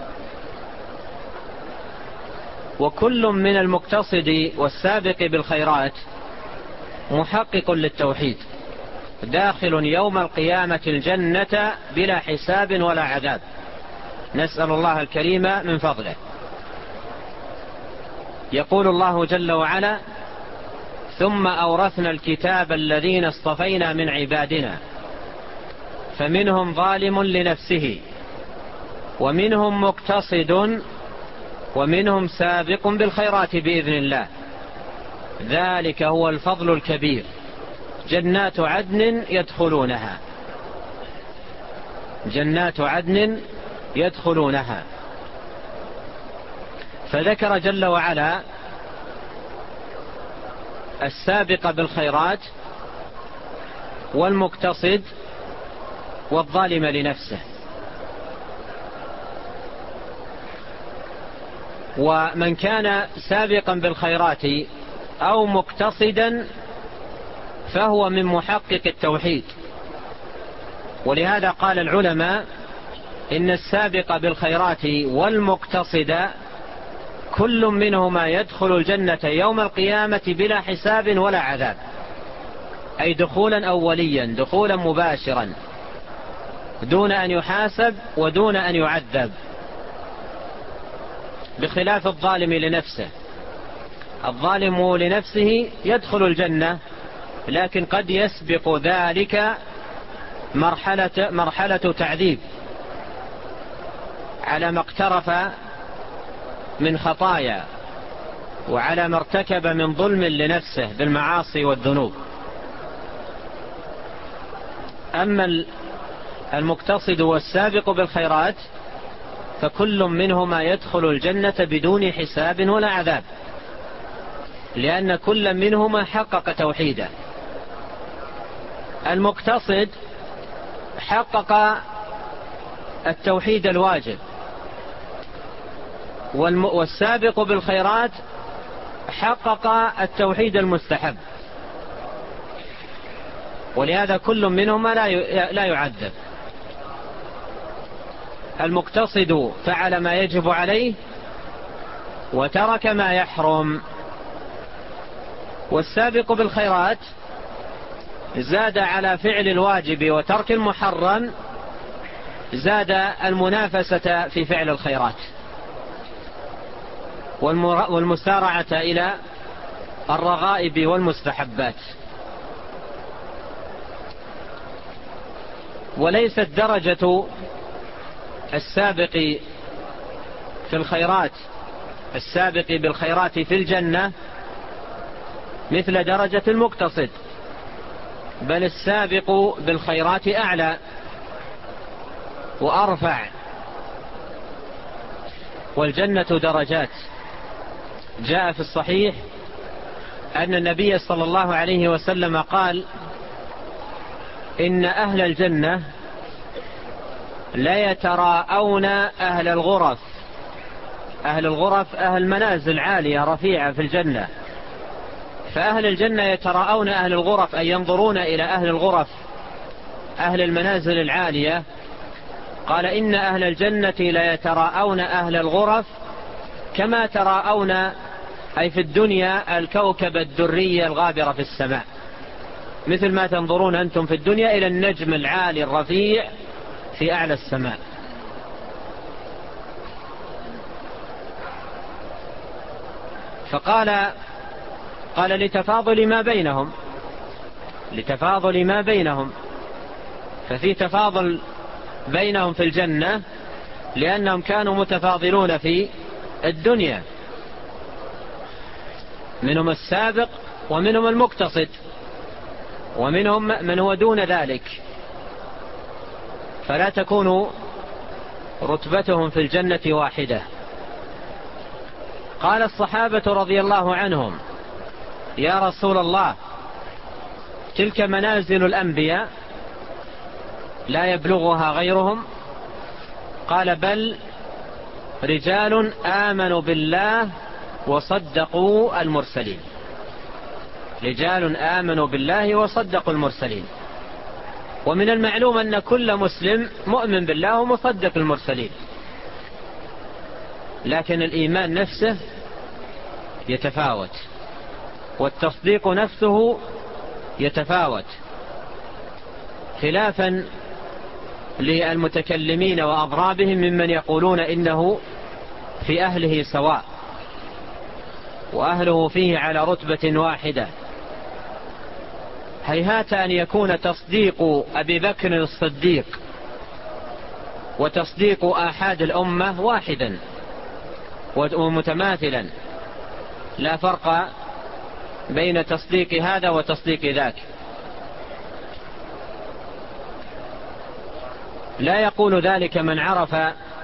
وكل من المقتصد والسابق بالخيرات محقق للتوحيد، داخل يوم القيامة الجنة بلا حساب ولا عذاب، نسأل الله الكريم من فضله. يقول الله جل وعلا: ثم أورثنا الكتاب الذين اصطفينا من عبادنا فمنهم ظالم لنفسه ومنهم مقتصد ومنهم سابق بالخيرات بإذن الله، ذلك هو الفضل الكبير، جنات عدن يدخلونها، جنات عدن يدخلونها. فذكر جل وعلا السابق بالخيرات والمقتصد والظالم لنفسه. ومن كان سابقا بالخيرات أو مقتصدا فهو من محقق التوحيد. ولهذا قال العلماء إن السابق بالخيرات والمقتصد كل منهما يدخل الجنة يوم القيامة بلا حساب ولا عذاب، أي دخولا أوليا، دخولا مباشرا دون أن يحاسب ودون أن يعذب، بخلاف الظالم لنفسه. الظالم لنفسه يدخل الجنة لكن قد يسبق ذلك مرحلة, مرحلة تعذيب على ما اقترف من خطايا وعلى ما ارتكب من ظلم لنفسه بالمعاصي والذنوب. أما المقتصد والسابق بالخيرات فكل منهما يدخل الجنة بدون حساب ولا عذاب، لأن كل منهما حقق توحيده. المقتصد حقق التوحيد الواجب، والسابق بالخيرات حقق التوحيد المستحب، ولهذا كل منهما لا يعذب. المقتصد فعل ما يجب عليه وترك ما يحرم، والسابق بالخيرات زاد على فعل الواجب وترك المحرم، زاد المنافسة في فعل الخيرات والمسارعة إلى الرغائب والمستحبات. وليست درجة السابق في الخيرات السابق بالخيرات في الجنة مثل درجة المقتصد، بل السابق بالخيرات أعلى وأرفع. والجنة درجات. جاء في الصحيح أن النبي صلى الله عليه وسلم قال: إن أهل الجنة لا يتراءون أهل الغرف. أهل الغرف أهل منازل عالية رفيعة في الجنة، فأهل الجنة يتراءون أهل الغرف، أي ينظرون إلى أهل الغرف أهل المنازل العالية. قال: إن أهل الجنة لا يتراءون أهل الغرف كما تراءون، أي في الدنيا، الكوكب الدري الغابر في السماء، مثل ما تنظرون أنتم في الدنيا إلى النجم العالي الرفيع في أعلى السماء. فقال قال لتفاضل ما بينهم، لتفاضل ما بينهم، ففي تفاضل بينهم في الجنة لأنهم كانوا متفاضلون في الدنيا، منهم السابق ومنهم المقتصد ومنهم من هو دون ذلك، فلا تكون رتبتهم في الجنة واحدة. قال الصحابة رضي الله عنهم: يا رسول الله، تلك منازل الأنبياء لا يبلغها غيرهم؟ قال: بل رجال آمنوا بالله وصدقوا المرسلين. رجال آمنوا بالله وصدقوا المرسلين. ومن المعلوم أن كل مسلم مؤمن بالله ومصدق المرسلين، لكن الإيمان نفسه يتفاوت، والتصديق نفسه يتفاوت، خلافا للمتكلمين وأضرابهم ممن يقولون إنه في أهله سواء وأهله فيه على رتبة واحدة. هيهات أن يكون تصديق أبي بكر الصديق وتصديق آحاد الأمة واحدا ومتماثلا، لا فرق بين تصديق هذا وتصديق ذاك. لا يقول ذلك من عرف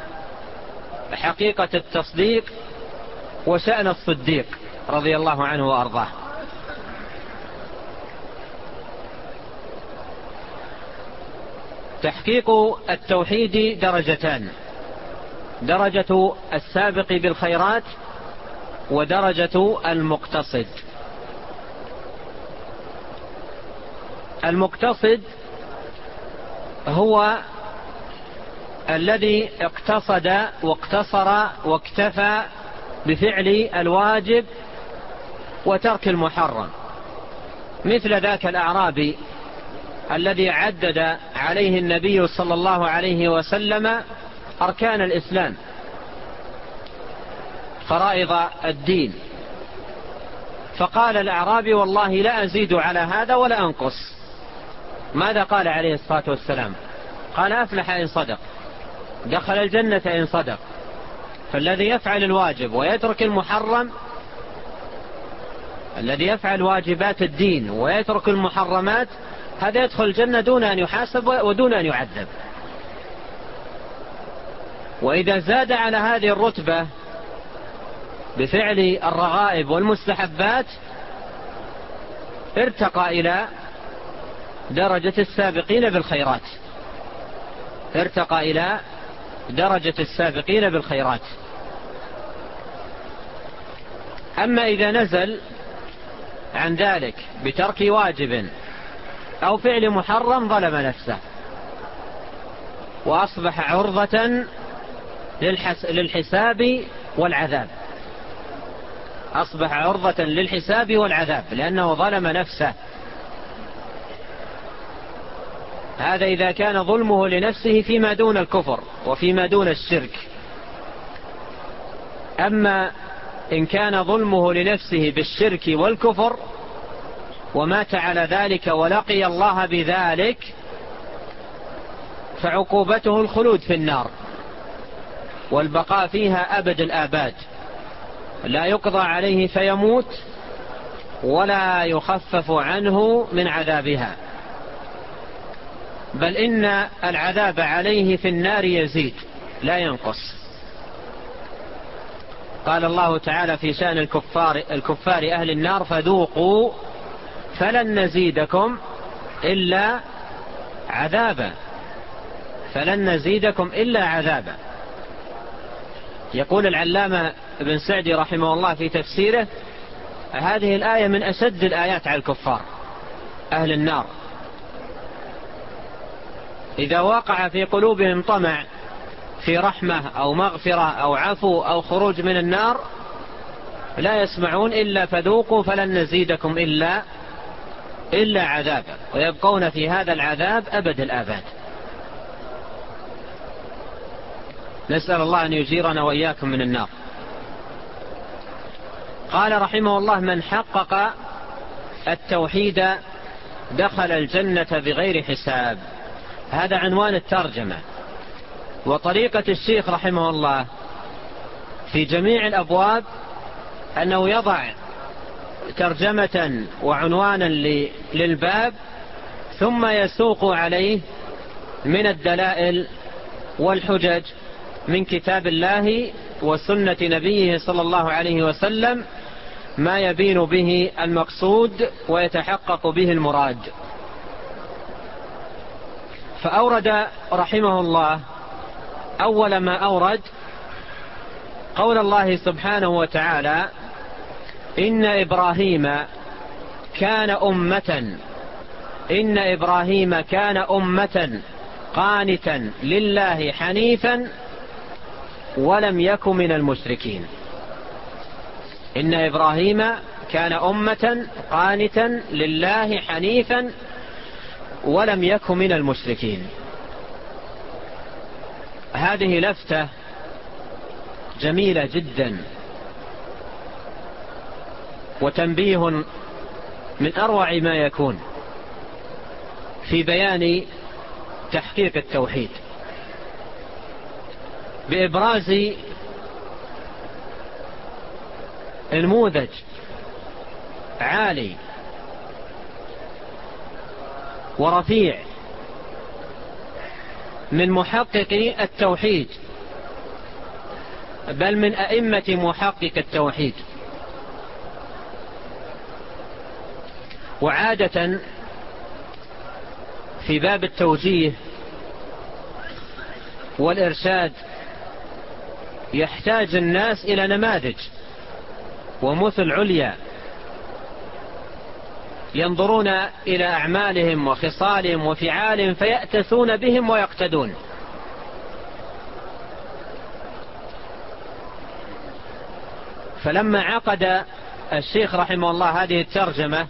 حقيقة التصديق وشأن الصديق رضي الله عنه وأرضاه. تحقيق التوحيد درجتان: درجة السابق بالخيرات ودرجة المقتصد. المقتصد هو الذي اقتصد واقتصر واكتفى بفعل الواجب وترك المحرم، مثل ذاك الأعرابي الذي عدد عليه النبي صلى الله عليه وسلم أركان الإسلام، فرائض الدين، فقال الأعرابي: والله لا أزيد على هذا ولا أنقص. ماذا قال عليه الصلاة والسلام؟ قال: أفلح إن صدق، دخل الجنة إن صدق. فالذي يفعل الواجب ويترك المحرم، الذي يفعل واجبات الدين ويترك المحرمات، هذا يدخل الجنة دون أن يحاسب ودون أن يعذب. وإذا زاد على هذه الرتبة بفعل الرغائب والمستحبات ارتقى إلى درجة السابقين بالخيرات، ارتقى إلى درجة السابقين بالخيرات. أما إذا نزل عن ذلك بترك واجب أو فعل محرم ظلم نفسه وأصبح عرضة للحساب والعذاب، أصبح عرضة للحساب والعذاب لأنه ظلم نفسه. هذا إذا كان ظلمه لنفسه فيما دون الكفر وفيما دون الشرك. أما إن كان ظلمه لنفسه بالشرك والكفر ومات على ذلك ولقي الله بذلك، فعقوبته الخلود في النار والبقاء فيها أبد الآباد، لا يقضى عليه فيموت ولا يخفف عنه من عذابها. بل إن العذاب عليه في النار يزيد لا ينقص. قال الله تعالى في شأن الكفار, الكفار أهل النار: فذوقوا فلن نزيدكم إلا عذابا، فلن نزيدكم إلا عذابا. يقول العلامة ابن سعدي رحمه الله في تفسيره: هذه الآية من أشد الآيات على الكفار أهل النار. إذا وقع في قلوبهم طمع في رحمة أو مغفرة أو عفو أو خروج من النار لا يسمعون إلا فذوقوا فلن نزيدكم إلا إلا عذابا، ويبقون في هذا العذاب أبد الآباد. نسأل الله أن يجيرنا وإياكم من النار. قال رحمه الله: من حقق التوحيد دخل الجنة بغير حساب. هذا عنوان الترجمة. وطريقة الشيخ رحمه الله في جميع الأبواب أنه يضع ترجمة وعنوانا للباب ثم يسوق عليه من الدلائل والحجج من كتاب الله وسنة نبيه صلى الله عليه وسلم ما يبين به المقصود ويتحقق به المراد. فأورد رحمه الله أول ما أورد قول الله سبحانه وتعالى: إن إبراهيم كان أمة إن إبراهيم كان أمة قانتا لله حنيفا ولم يكن من المشركين. إن إبراهيم كان أمة قانتا لله حنيفا ولم يكن من المشركين. هذه لفتة جميلة جدا وتنبيه من أروع ما يكون في بيان تحقيق التوحيد، بإبراز نموذج عالي ورفيع من محققي التوحيد، بل من أئمة محقق التوحيد. وعادة في باب التوجيه والإرشاد يحتاج الناس إلى نماذج ومثل عليا ينظرون إلى أعمالهم وخصالهم وفعالهم فيأتسون بهم ويقتدون. فلما عقد الشيخ رحمه الله هذه الترجمة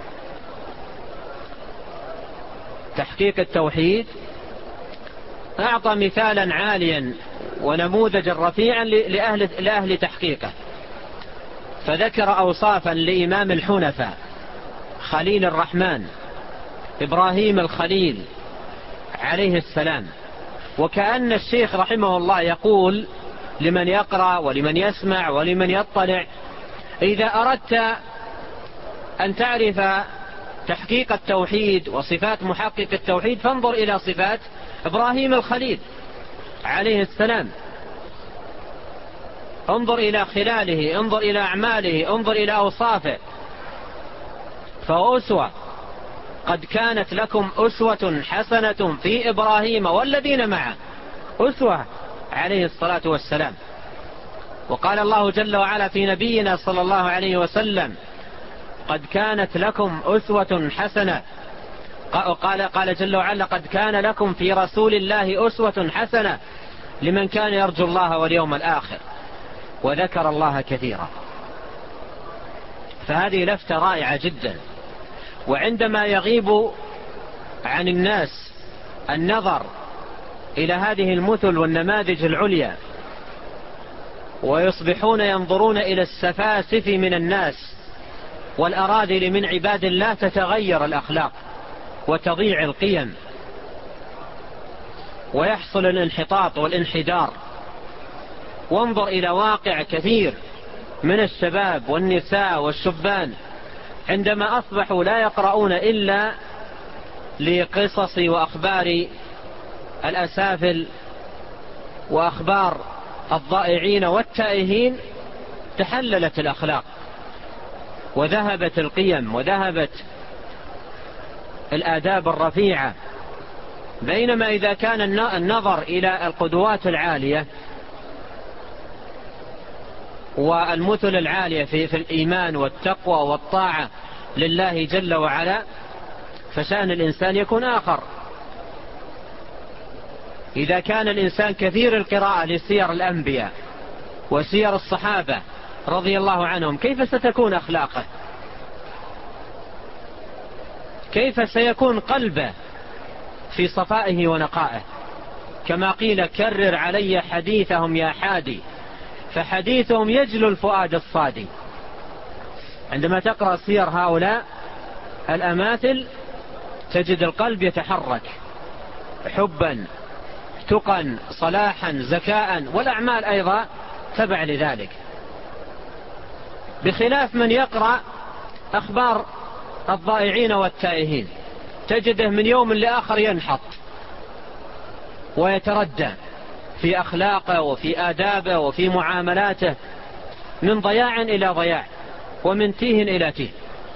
تحقيق التوحيد أعطى مثالا عاليا ونموذجا رفيعا لأهل, لأهل تحقيقه، فذكر أوصافا لإمام الحنفاء خليل الرحمن إبراهيم الخليل عليه السلام. وكأن الشيخ رحمه الله يقول لمن يقرأ ولمن يسمع ولمن يطلع: إذا أردت أن تعرف تحقيق التوحيد وصفات محقق التوحيد فانظر إلى صفات إبراهيم الخليل عليه السلام، انظر إلى خلاله، انظر إلى أعماله، انظر إلى أوصافه، فأسوة. قد كانت لكم أسوة حسنة في إبراهيم والذين معه، أسوة عليه الصلاة والسلام. وقال الله جل وعلا في نبينا صلى الله عليه وسلم: قد كانت لكم أسوة حسنة. قال, قال جل وعلا: قد كان لكم في رسول الله أسوة حسنة لمن كان يرجو الله واليوم الآخر وذكر الله كثيرا. فهذه لفتة رائعة جدا. وعندما يغيب عن الناس النظر إلى هذه المثل والنماذج العليا ويصبحون ينظرون إلى السفاسف من الناس والأراذل من عباد الله، تتغير الأخلاق وتضيع القيم ويحصل الانحطاط والانحدار. وانظر إلى واقع كثير من الشباب والنساء والشبان عندما أصبحوا لا يقرؤون إلا لقصص وأخبار الأسافل وأخبار الضائعين والتائهين تحللت الأخلاق وذهبت القيم وذهبت الآداب الرفيعة. بينما إذا كان النظر إلى القدوات العالية والمثل العالية في, في الإيمان والتقوى والطاعة لله جل وعلا فشأن الإنسان يكون آخر. إذا كان الإنسان كثير القراءة لسير الأنبياء وسير الصحابة رضي الله عنهم كيف ستكون أخلاقه؟ كيف سيكون قلبه في صفائه ونقائه؟ كما قيل كرر علي حديثهم يا حادي فحديثهم يجلو الفؤاد الصادي. عندما تقرأ سير هؤلاء الأماثل تجد القلب يتحرك حبا تقا صلاحا زكاء والأعمال أيضا تبع لذلك، بخلاف من يقرأ أخبار الضائعين والتائهين تجده من يوم لآخر ينحط ويتردى في أخلاقه وفي آدابه وفي معاملاته من ضياع إلى ضياع ومن تيه إلى تيه.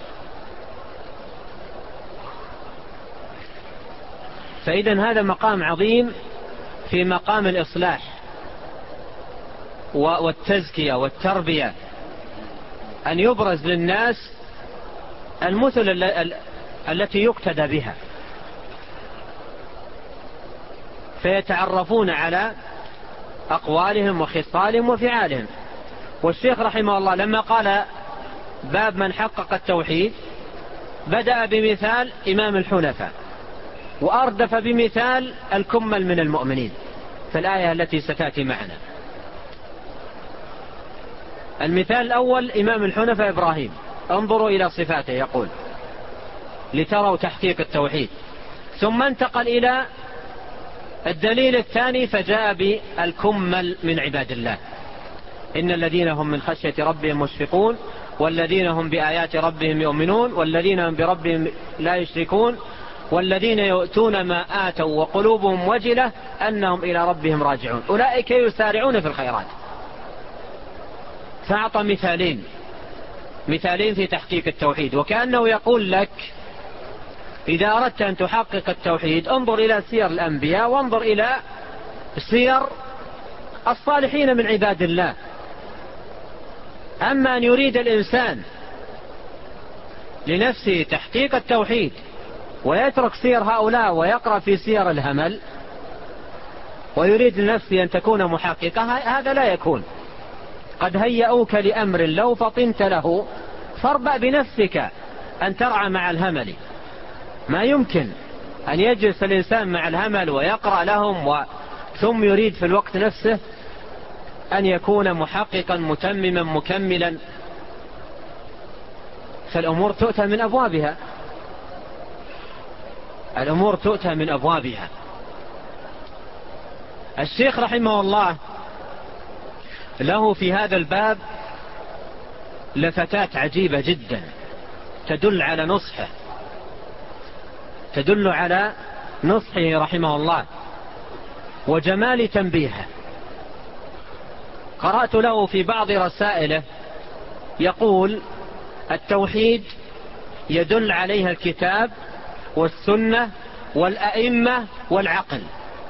فإذن هذا مقام عظيم في مقام الإصلاح والتزكية والتربية، أن يبرز للناس المثل التي يقتدى بها فيتعرفون على أقوالهم وخصالهم وفعالهم. والشيخ رحمه الله لما قال باب من حقق التوحيد بدأ بمثال إمام الحنفاء وأردف بمثال الكمل من المؤمنين في الآية التي ستأتي معنا. المثال الأول إمام الحنفاء إبراهيم، انظروا إلى صفاته يقول لتروا تحقيق التوحيد. ثم انتقل إلى الدليل الثاني فجاء بالكمل من عباد الله، إن الذين هم من خشية ربهم مشفقون والذين هم بآيات ربهم يؤمنون والذين هم بربهم لا يشركون والذين يؤتون ما آتوا وقلوبهم وجلة أنهم إلى ربهم راجعون أولئك يسارعون في الخيرات. فأعطى مثالين مثالين في تحقيق التوحيد، وكأنه يقول لك إذا أردت أن تحقق التوحيد انظر إلى سير الأنبياء وانظر إلى سير الصالحين من عباد الله. أما أن يريد الإنسان لنفسه تحقيق التوحيد ويترك سير هؤلاء ويقرأ في سير الهمل ويريد لنفسه أن تكون محققة، هذا لا يكون. قد هيئوك لأمر لو فطنت له فاربأ بنفسك أن ترعى مع الهمل. ما يمكن أن يجلس الإنسان مع الهمل ويقرأ لهم و... ثم يريد في الوقت نفسه أن يكون محققا متمما مكملا. فالأمور تؤتى من أبوابها الأمور تؤتى من أبوابها. الشيخ رحمه الله له في هذا الباب لفتات عجيبة جدا تدل على نصحه تدل على نصحه رحمه الله وجمال تنبيهه. قرأت له في بعض رسائله يقول التوحيد يدل عليها الكتاب والسنة والأئمة والعقل.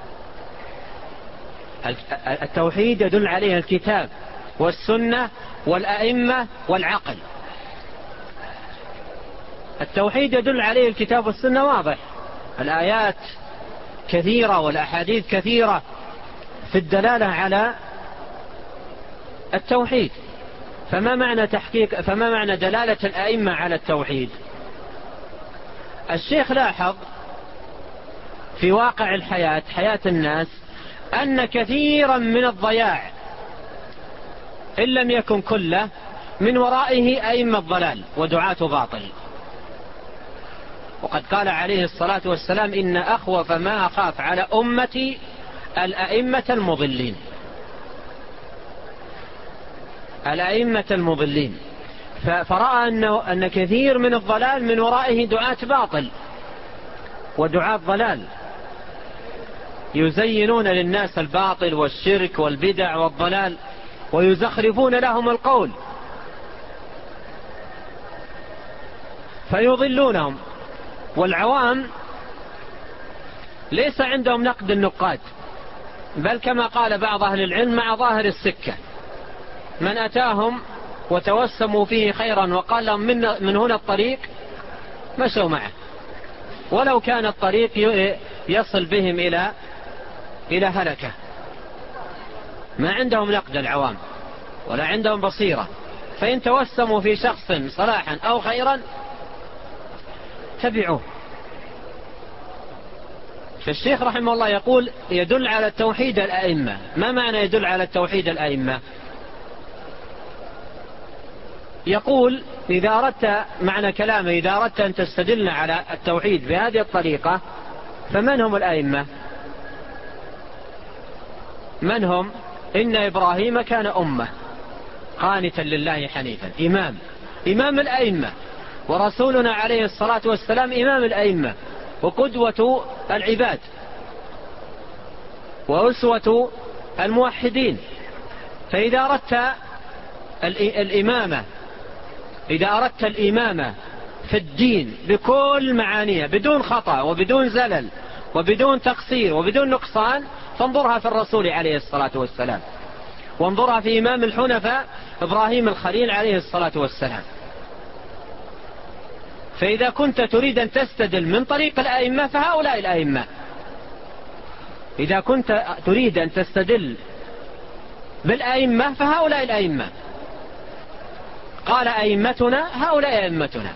التوحيد يدل عليها الكتاب والسنة والأئمة والعقل. التوحيد يدل عليه الكتاب والسنة واضح، الآيات كثيرة والأحاديث كثيرة في الدلالة على التوحيد. فما معنى تحقيق فما معنى دلالة الأئمة على التوحيد؟ الشيخ لاحظ في واقع الحياة حياة الناس أن كثيرا من الضياع إن لم يكن كله من ورائه أئمة ضلال ودعاة باطل. وقد قال عليه الصلاة والسلام إن أخوف ما أخاف على أمتي الأئمة المضلين الأئمة المضلين. فرأى أنه أن كثير من الضلال من ورائه دعاة باطل ودعاة ضلال يزينون للناس الباطل والشرك والبدع والضلال ويزخرفون لهم القول فيضلونهم. والعوام ليس عندهم نقد النقاد، بل كما قال بعض أهل العلم مع ظاهر السكة، من أتاهم وتوسموا فيه خيرا وقال لهم من, من هنا الطريق مشوا معه، ولو كان الطريق يصل بهم إلى إلى هلكة. ما عندهم نقد العوام ولا عندهم بصيرة، فإن توسموا في شخص صلاحا أو خيرا تبعوه. فالشيخ رحمه الله يقول يدل على التوحيد الأئمة. ما معنى يدل على التوحيد الأئمة؟ يقول إذا أردت، معنى كلامه إذا أردت أن تستدل على التوحيد بهذه الطريقة فمن هم الأئمة؟ من هم؟ إن إبراهيم كان أمة قانتا لله حنيفا، إمام إمام الأئمة، ورسولنا عليه الصلاة والسلام إمام الأئمة وقدوة العباد وأسوة الموحدين. فإذا أردت الإمامة إذا أردت الإمامة في الدين بكل معانيها بدون خطأ وبدون زلل وبدون تقصير وبدون نقصان فانظرها في الرسول عليه الصلاة والسلام، وانظرها في إمام الحنفاء إبراهيم الخليل عليه الصلاة والسلام. فإذا كنت تريد أن تستدل من طريق الأئمة فهؤلاء الأئمة. إذا كنت تريد أن تستدل بالأئمة فهؤلاء الأئمة. قال أئمتنا هؤلاء أئمتنا،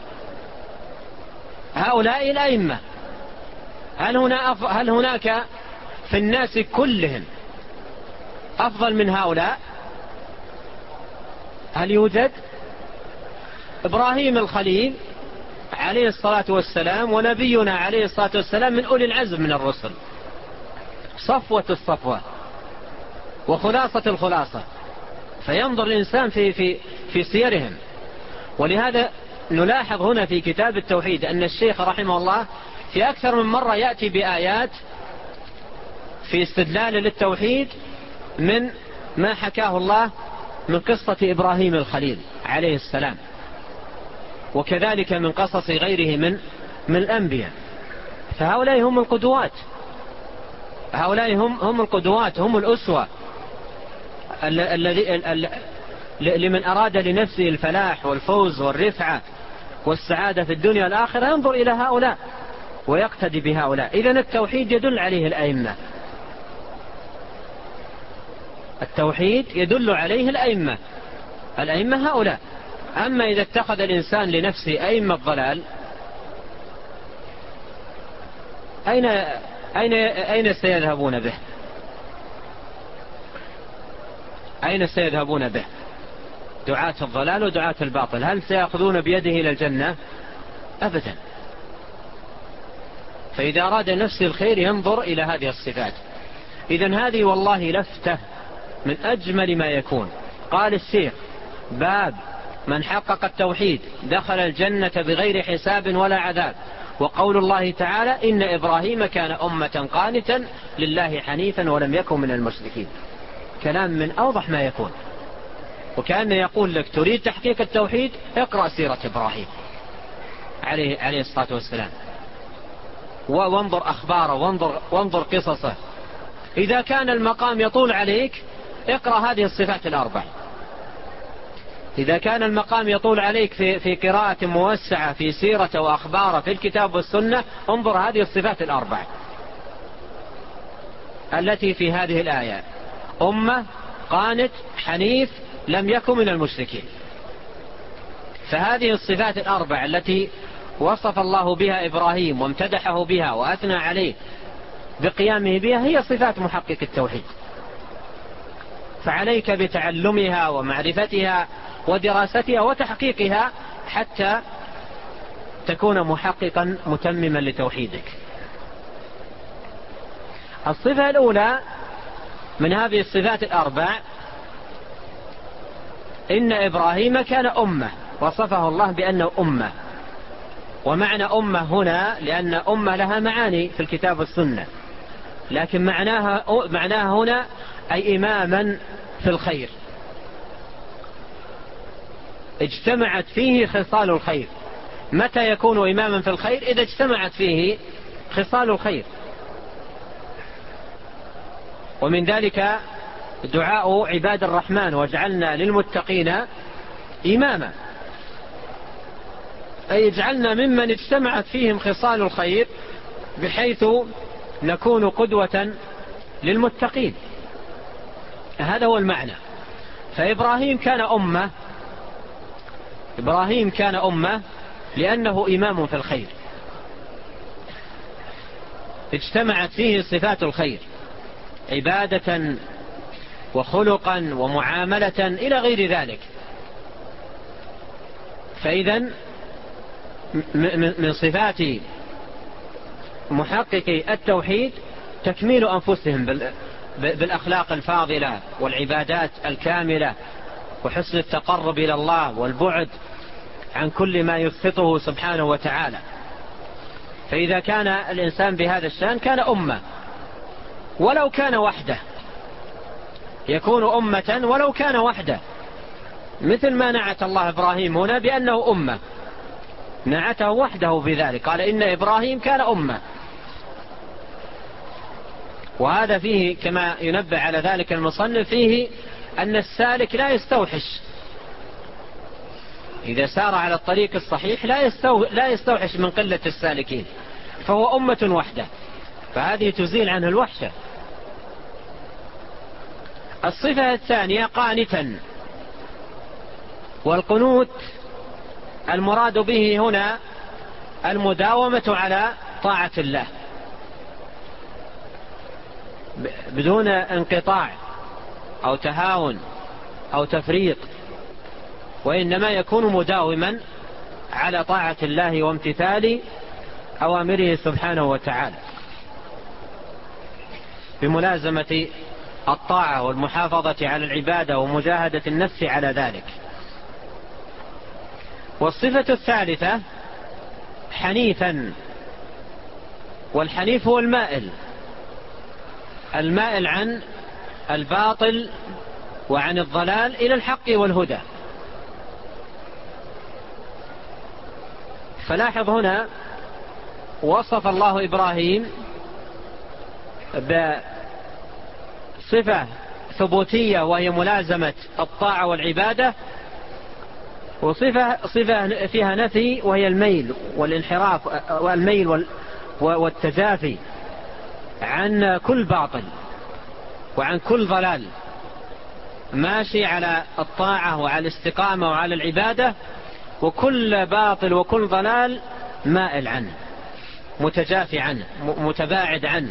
هؤلاء الأئمة. هل, هنا أف... هل هناك في الناس كلهم أفضل من هؤلاء؟ هل يوجد؟ إبراهيم الخليل عليه الصلاة والسلام ونبينا عليه الصلاة والسلام من أولي العزم من الرسل، صفوة الصفوة وخلاصة الخلاصة. فينظر الإنسان في, في, في سيرهم. ولهذا نلاحظ هنا في كتاب التوحيد أن الشيخ رحمه الله في أكثر من مرة يأتي بآيات في استدلال للتوحيد من ما حكاه الله من قصة إبراهيم الخليل عليه السلام، وكذلك من قصص غيره من من الأنبياء. فهؤلاء هم القدوات، هؤلاء هم هم القدوات، هم الأسوة الذي لمن أراد لنفسه الفلاح والفوز والرفعة والسعادة في الدنيا والآخرة ينظر إلى هؤلاء ويقتدي بهؤلاء. إذن التوحيد يدل عليه الأئمة، التوحيد يدل عليه الأئمة، الأئمة هؤلاء. أما إذا اتخذ الإنسان لنفسه أئمة ضلال أين أين أين سيذهبون به؟ أين سيذهبون به؟ دعاة الضلال ودعاة الباطل، هل سيأخذون بيده إلى الجنة؟ أبدا. فإذا أراد نفسه الخير ينظر إلى هذه الصفات. إذن هذه والله لفتة من أجمل ما يكون. قال الشيخ باب من حقق التوحيد دخل الجنة بغير حساب ولا عذاب. وقول الله تعالى إن إبراهيم كان أمة قانتا لله حنيفا ولم يكن من المشركين. كلام من أوضح ما يكون، وكأن يقول لك تريد تحقيق التوحيد اقرأ سيرة إبراهيم عليه, عليه الصلاة والسلام، وانظر أخباره وانظر, وانظر قصصه. إذا كان المقام يطول عليك اقرأ هذه الصفات الأربع. إذا كان المقام يطول عليك في, في قراءة موسعة في سيرة وأخبار في الكتاب والسنة انظر هذه الصفات الأربع التي في هذه الآية: أمة قانت حنيف لم يكن من المشركين. فهذه الصفات الأربع التي وصف الله بها إبراهيم وامتدحه بها وأثنى عليه بقيامه بها هي صفات محقق التوحيد. فعليك بتعلمها ومعرفتها ودراستها وتحقيقها حتى تكون محققا متمما لتوحيدك. الصفة الأولى من هذه الصفات الأربع إن إبراهيم كان أمة، وصفه الله بأنه أمة. ومعنى أمة هنا لأن أمة لها معاني في الكتاب والسنة، لكن معناها, معناها هنا أي إماما في الخير اجتمعت فيه خصال الخير. متى يكون إماما في الخير؟ إذا اجتمعت فيه خصال الخير. ومن ذلك دعاء عباد الرحمن واجعلنا للمتقين إماما، أي اجعلنا ممن اجتمعت فيهم خصال الخير بحيث نكون قدوة للمتقين. هذا هو المعنى. فإبراهيم كان أمة إبراهيم كان أمة لأنه إمام في الخير، اجتمعت فيه صفات الخير عبادة وخلقا ومعاملة إلى غير ذلك. فإذن من صفات محققي التوحيد تكميل أنفسهم بالأخلاق الفاضلة والعبادات الكاملة وحسن التقرب إلى الله والبعد عن كل ما يسخطه سبحانه وتعالى. فإذا كان الإنسان بهذا الشأن كان أمة، ولو كان وحده يكون أمة ولو كان وحده، مثل ما نعت الله إبراهيم هنا بأنه أمة، نعته وحده بذلك، قال إن إبراهيم كان أمة. وهذا فيه كما ينبه على ذلك المصنف فيه أن السالك لا يستوحش إذا سار على الطريق الصحيح، لا, يستو... لا يستوحش من قلة السالكين، فهو أمة وحده، فهذه تزيل عنه الوحشة. الصفة الثانية قانتا، والقنوت المراد به هنا المداومة على طاعة الله بدون انقطاع أو تهاون أو تفريط، وإنما يكون مداوما على طاعة الله وامتثال أوامره سبحانه وتعالى بملازمة الطاعة والمحافظة على العبادة ومجاهدة النفس على ذلك. والصفة الثالثة حنيفا، والحنيف هو المائل المائل عن الباطل وعن الضلال إلى الحق والهدى. فلاحظ هنا وصف الله إبراهيم بصفة ثبوتية وهي ملازمة الطاعة والعبادة، وصفة صفة فيها نفي وهي الميل والانحراف والميل والتجافي عن كل باطل وعن كل ضلال، ماشي على الطاعة وعلى الاستقامة وعلى العبادة، وكل باطل وكل ضلال مائل عنه متجافي عنه متباعد عنه.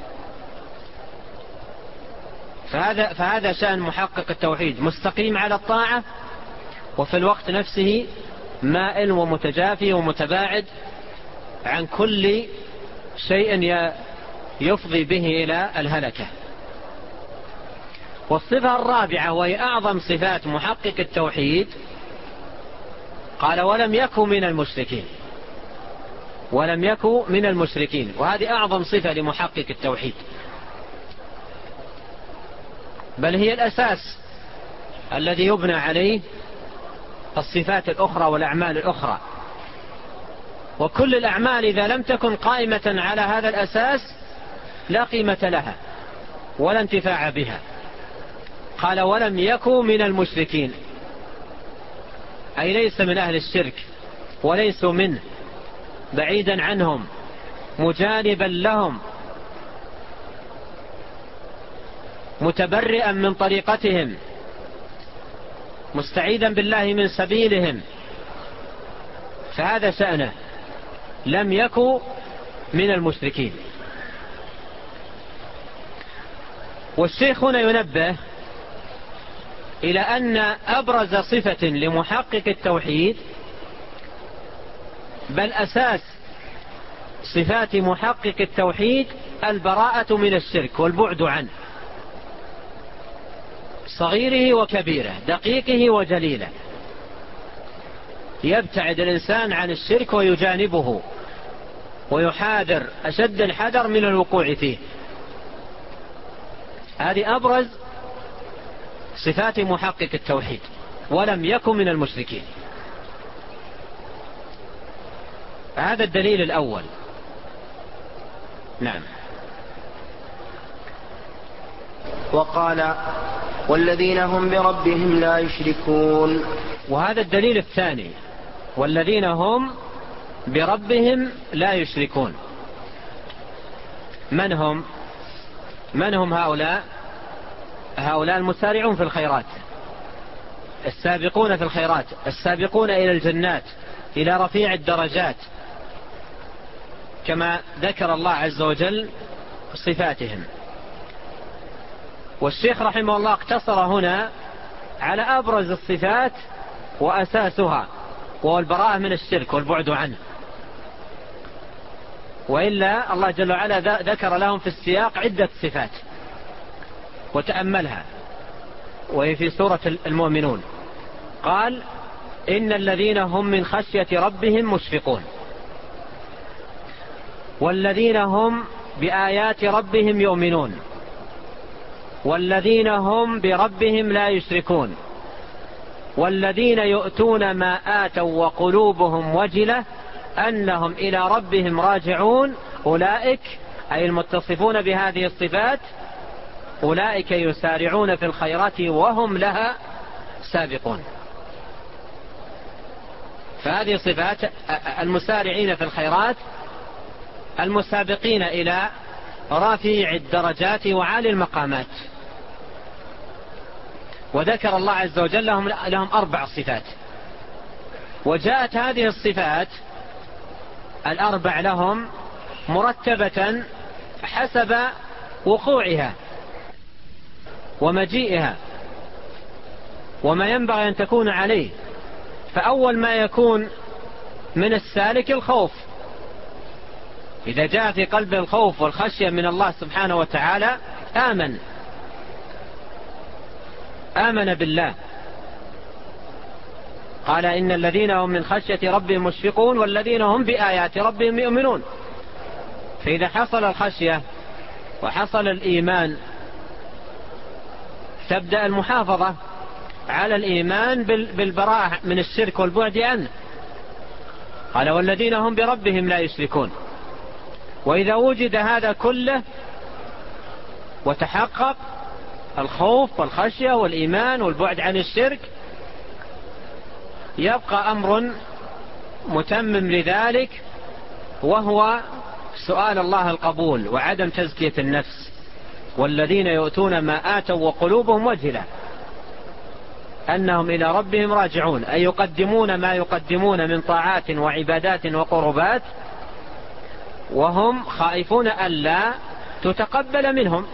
فهذا, فهذا شأن محقق التوحيد، مستقيم على الطاعة وفي الوقت نفسه مائل ومتجافي ومتباعد عن كل شيء يفضي به إلى الهلكة. والصفة الرابعة وهي أعظم صفات محقق التوحيد قال ولم يكن من المشركين، ولم يكن من المشركين، وهذه أعظم صفة لمحقق التوحيد، بل هي الأساس الذي يبنى عليه الصفات الأخرى والأعمال الأخرى. وكل الأعمال إذا لم تكن قائمة على هذا الأساس لا قيمة لها ولا انتفاع بها. قال ولم يكن من المشركين، أي ليس من أهل الشرك وليسوا منه، بعيدا عنهم مجانبا لهم متبرئا من طريقتهم مستعيدا بالله من سبيلهم، فهذا شأنه، لم يكن من المشركين. والشيخ هنا ينبه إلى أن أبرز صفة لمحقق التوحيد بل أساس صفات محقق التوحيد البراءة من الشرك والبعد عنه، صغيره وكبيره، دقيقه وجليله. يبتعد الإنسان عن الشرك ويجانبه ويحاذر أشد الحذر من الوقوع فيه. هذه أبرز صفات محقق التوحيد، ولم يكن من المشركين. هذا الدليل الأول. نعم. وقال والذين هم بربهم لا يشركون. وهذا الدليل الثاني، والذين هم بربهم لا يشركون. من هم من هم هؤلاء؟ هؤلاء المسارعون في الخيرات، السابقون في الخيرات، السابقون إلى الجنات، إلى رفيع الدرجات، كما ذكر الله عز وجل صفاتهم. والشيخ رحمه الله اقتصر هنا على أبرز الصفات وأساسها، وهو البراءة من الشرك والبعد عنه. وإلا الله جل وعلا ذكر لهم في السياق عدة صفات وتأملها، وهي في سورة المؤمنون. قال إن الذين هم من خشية ربهم مشفقون، والذين هم بآيات ربهم يؤمنون، والذين هم بربهم لا يشركون، والذين يؤتون ما آتوا وقلوبهم وجلة أنهم إلى ربهم راجعون. أولئك أي المتصفون بهذه الصفات أولئك يسارعون في الخيرات وهم لها سابقون. فهذه صفات المسارعين في الخيرات، المسابقين إلى رفيع الدرجات وعالي المقامات. وذكر الله عز وجل لهم, لهم أربع صفات، وجاءت هذه الصفات الأربع لهم مرتبة حسب وقوعها ومجيئها وما ينبغي أن تكون عليه. فأول ما يكون من السالك الخوف، إذا جاء في قلب الخوف والخشية من الله سبحانه وتعالى آمن آمن بالله. قال إن الذين هم من خشية ربهم مشفقون والذين هم بآيات ربهم يؤمنون. فإذا حصل الخشية وحصل الإيمان تبدأ المحافظة على الإيمان بالبراءة من الشرك والبعد عنه. قال والذين هم بربهم لا يشركون. وإذا وجد هذا كله وتحقق الخوف والخشية والإيمان والبعد عن الشرك، يبقى أمر متمم لذلك، وهو سؤال الله القبول وعدم تزكية النفس. والذين يؤتون ما آتوا وقلوبهم وجلة أنهم إلى ربهم راجعون، أي يقدمون ما يقدمون من طاعات وعبادات وقربات وهم خائفون ألا تتقبل منهم.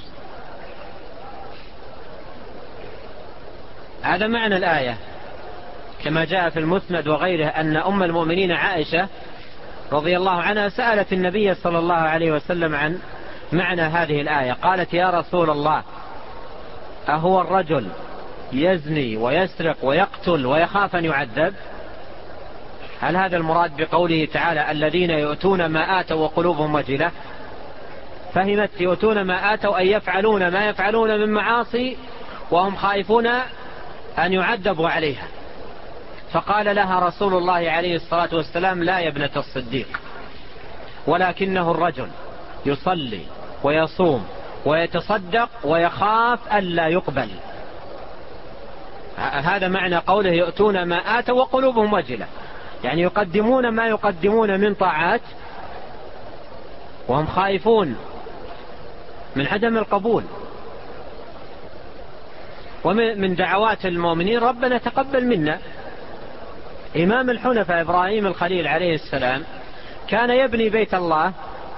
هذا معنى الآية، كما جاء في المسند وغيره أن أم المؤمنين عائشة رضي الله عنها سألت النبي صلى الله عليه وسلم عن معنى هذه الآية. قالت يا رسول الله، أهو الرجل يزني ويسرق ويقتل ويخاف أن يعذب؟ هل هذا المراد بقوله تعالى الذين يؤتون ما آتوا وقلوبهم وجلة؟ فهمت يؤتون ما آتوا أن يفعلون ما يفعلون من معاصي وهم خائفون أن يعذبوا عليها. فقال لها رسول الله عليه الصلاة والسلام لا يا ابنة الصديق، ولكنه الرجل يصلي ويصوم ويتصدق ويخاف ألا يقبل. هذا معنى قوله يؤتون ما آتوا وقلوبهم وجلة، يعني يقدمون ما يقدمون من طاعات وهم خائفون من عدم القبول. ومن دعوات المؤمنين ربنا تقبل منا. إمام الحنفاء إبراهيم الخليل عليه السلام كان يبني بيت الله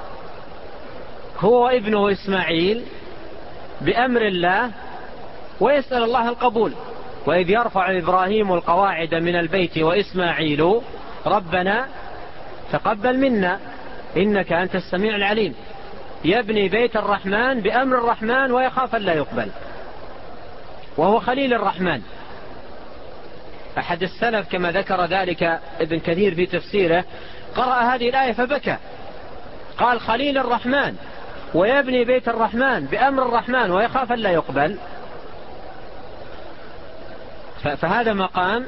هو ابنه إسماعيل بأمر الله ويسأل الله القبول. وإذ يرفع إبراهيم القواعد من البيت وإسماعيل ربنا تقبل منا إنك أنت السميع العليم. يبني بيت الرحمن بأمر الرحمن ويخاف ألا يقبل، وهو خليل الرحمن. أحد السلف كما ذكر ذلك ابن كثير في تفسيره قرأ هذه الآية فبكى، قال خليل الرحمن ويبني بيت الرحمن بأمر الرحمن ويخاف أن لا يقبل. فهذا مقام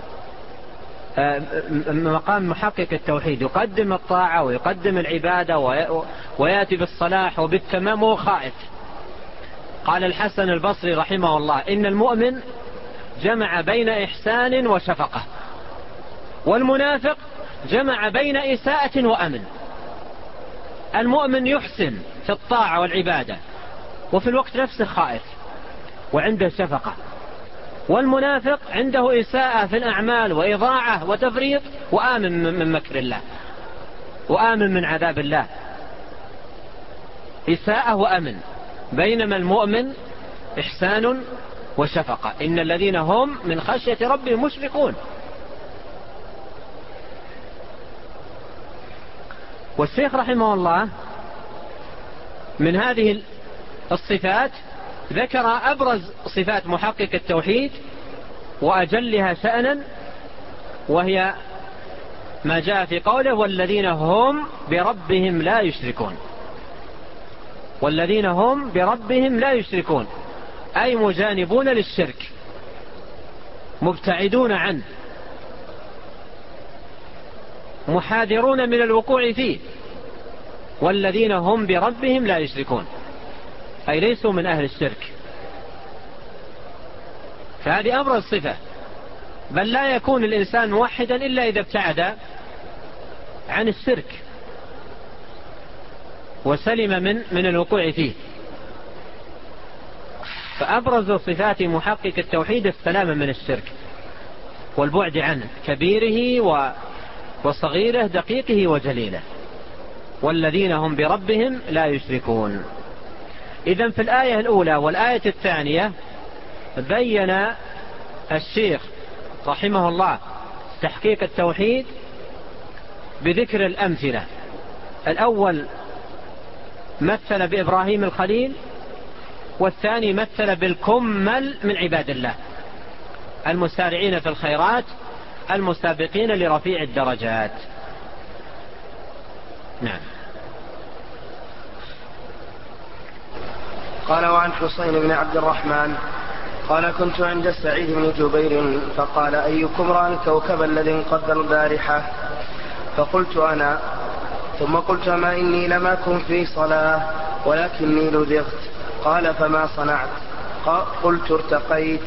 مقام محقق التوحيد، يقدم الطاعة ويقدم العبادة ويأتي بالصلاح وبالتمام وهو خائف. قال الحسن البصري رحمه الله إن المؤمن جمع بين إحسان وشفقة، والمنافق جمع بين إساءة وأمن. المؤمن يحسن في الطاعة والعبادة وفي الوقت نفسه خائف وعنده شفقة، والمنافق عنده إساءة في الأعمال وإضاعة وتفريط وآمن من مكر الله وآمن من عذاب الله. إساءة وأمن، بينما المؤمن إحسان وشفقة. إن الذين هم من خشية ربهم مشفقون. والشيخ رحمه الله من هذه الصفات ذكر أبرز صفات محقق التوحيد وأجلها شأنا، وهي ما جاء في قوله والذين هم بربهم لا يشركون. والذين هم بربهم لا يشركون أي مجانبون للشرك، مبتعدون عنه، محاذرون من الوقوع فيه. والذين هم بربهم لا يشركون أي ليسوا من أهل الشرك. فهذه أبرز صفة، بل لا يكون الإنسان موحدا إلا إذا ابتعد عن الشرك وسلم من من الوقوع فيه. فأبرز صفات محقق التوحيد السلامة من الشرك والبعد عنه، كبيره وصغيره، دقيقه وجليله. والذين هم بربهم لا يشركون. إذن في الآية الأولى والآية الثانية بين الشيخ رحمه الله تحقيق التوحيد بذكر الأمثلة. الأول مثل بإبراهيم الخليل، والثاني مثل بالكمل من عباد الله المسارعين في الخيرات المسابقين لرفيع الدرجات. نعم. قال وعن حسين بن عبد الرحمن قال كنت عند سعيد بن جبير فقال أيكم رأى الكوكب الذي انقض البارحة؟ فقلت أنا، ثم قلت ما إني لم أكن في صلاة ولكني لدغت. قال فما صنعت؟ قلت ارتقيت.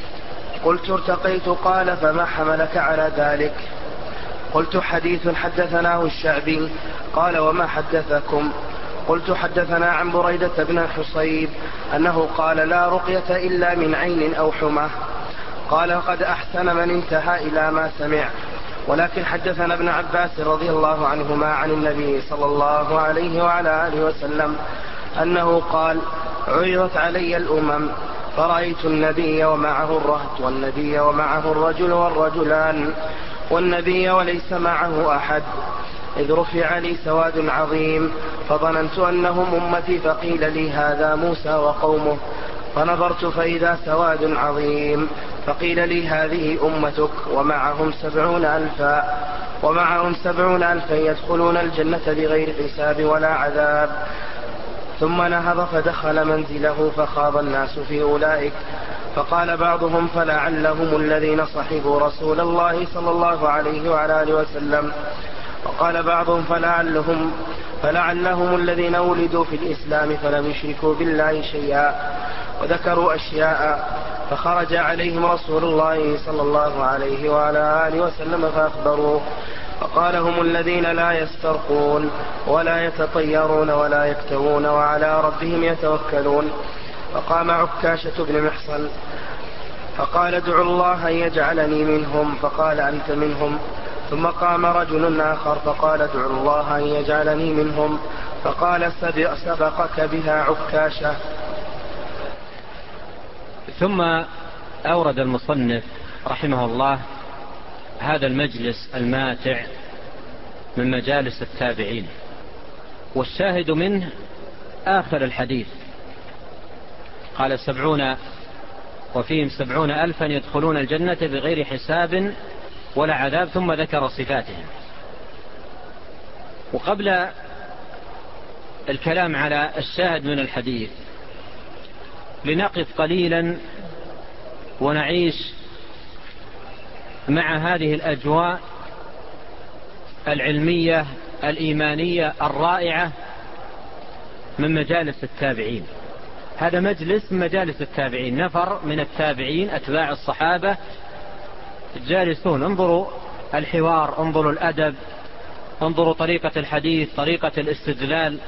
قلت ارتقيت. قال فما حملك على ذلك؟ قلت حديث حدثناه الشعبي. قال وما حدثكم؟ قلت حدثنا عن بريدة بن الحصيب أنه قال لا رقية إلا من عين أو حمى. قال قد أحسن من انتهى إلى ما سمع. ولكن حدثنا ابن عباس رضي الله عنهما عن النبي صلى الله عليه وعلى آله وسلم أنه قال عرضت علي الأمم فرأيت النبي ومعه الرهط والنبي ومعه الرجل والرجلان والنبي وليس معه أحد، إذ رفع لي سواد عظيم فظننت أنهم أمتي، فقيل لي هذا موسى وقومه، فنظرت فإذا سواد عظيم، فقيل لي هذه أمتك ومعهم سبعون ألفا ومعهم سبعون ألفا يدخلون الجنة بغير حساب ولا عذاب. ثم نهض فدخل منزله فخاض الناس في أولئك، فقال بعضهم فلعلهم الذين صحبوا رسول الله صلى الله عليه وعلى آله وسلم، وقال بعضهم فلعلهم, فلعلهم الذين ولدوا في الإسلام فلم يشركوا بالله شيئا، وذكروا أشياء. فخرج عليهم رسول الله صلى الله عليه وعلى آله وسلم فأخبروه، فقال هم الذين لا يسترقون ولا يتطيرون ولا يكتوون وعلى ربهم يتوكلون. فقام عكاشة بن محصن فقال ادعوا الله أن يجعلني منهم، فقال أنت منهم. ثم قام رجل آخر فقال ادعوا الله أن يجعلني منهم، فقال سبقك بها عكاشة. ثم أورد المصنف رحمه الله هذا المجلس الماتع من مجالس التابعين، والشاهد منه آخر الحديث. قال سبعون وفيهم سبعون ألفا يدخلون الجنة بغير حساب ولا عذاب، ثم ذكر صفاتهم. وقبل الكلام على الشاهد من الحديث لنقف قليلا ونعيش مع هذه الأجواء العلمية الإيمانية الرائعة من مجالس التابعين. هذا مجلس من مجالس التابعين، نفر من التابعين أتباع الصحابة جالسون. انظروا الحوار، انظروا الأدب، انظروا طريقة الحديث، طريقة الاستدلال.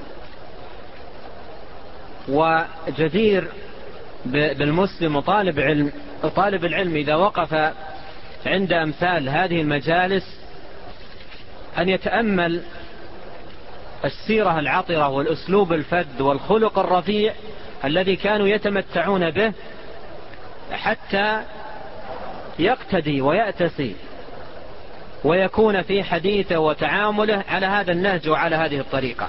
وجدير بالمسلم وطالب علم طالب العلم إذا وقف عند أمثال هذه المجالس أن يتأمل السيرة العطرة والأسلوب الفذ والخلق الرفيع الذي كانوا يتمتعون به، حتى يقتدي ويأتسي ويكون في حديثه وتعامله على هذا النهج وعلى هذه الطريقة.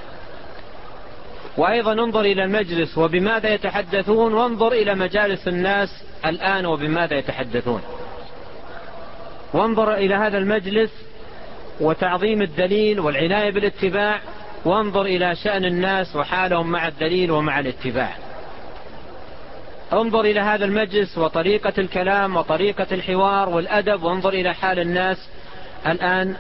وأيضا انظر إلى المجلس وبماذا يتحدثون، وانظر إلى مجالس الناس الآن وبماذا يتحدثون. وانظر إلى هذا المجلس وتعظيم الدليل والعناية بالاتباع، وانظر إلى شأن الناس وحالهم مع الدليل ومع الاتباع. انظر إلى هذا المجلس وطريقة الكلام وطريقة الحوار والأدب، وانظر إلى حال الناس الآن.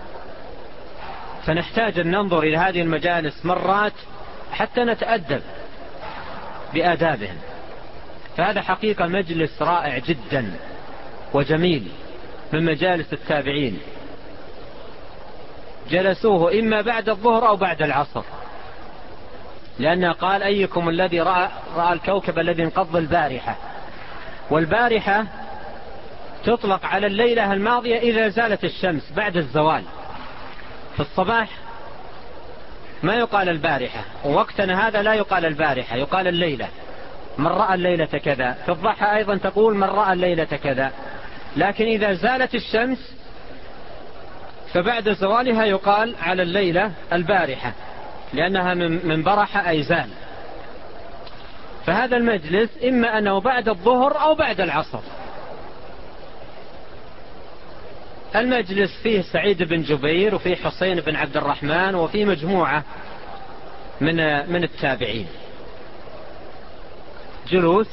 فنحتاج أن ننظر إلى هذه المجالس مرات حتى نتأدب بآدابهم. فهذا حقيقة مجلس رائع جدا وجميل من مجالس التابعين، جلسوه إما بعد الظهر أو بعد العصر، لأنه قال أيكم الذي رأى, رأى الكوكب الذي انقض البارحة. والبارحة تطلق على الليلة الماضية إذا زالت الشمس بعد الزوال. في الصباح ما يقال البارحة، ووقتنا هذا لا يقال البارحة، يقال الليلة، من رأى الليلة كذا. في الضحى أيضا تقول من رأى الليلة كذا. لكن إذا زالت الشمس فبعد زوالها يقال على الليلة البارحة، لأنها من برح أي زال. فهذا المجلس إما أنه بعد الظهر أو بعد العصر. المجلس فيه سعيد بن جبير وفيه حسين بن عبد الرحمن وفيه مجموعة من من التابعين جلوس،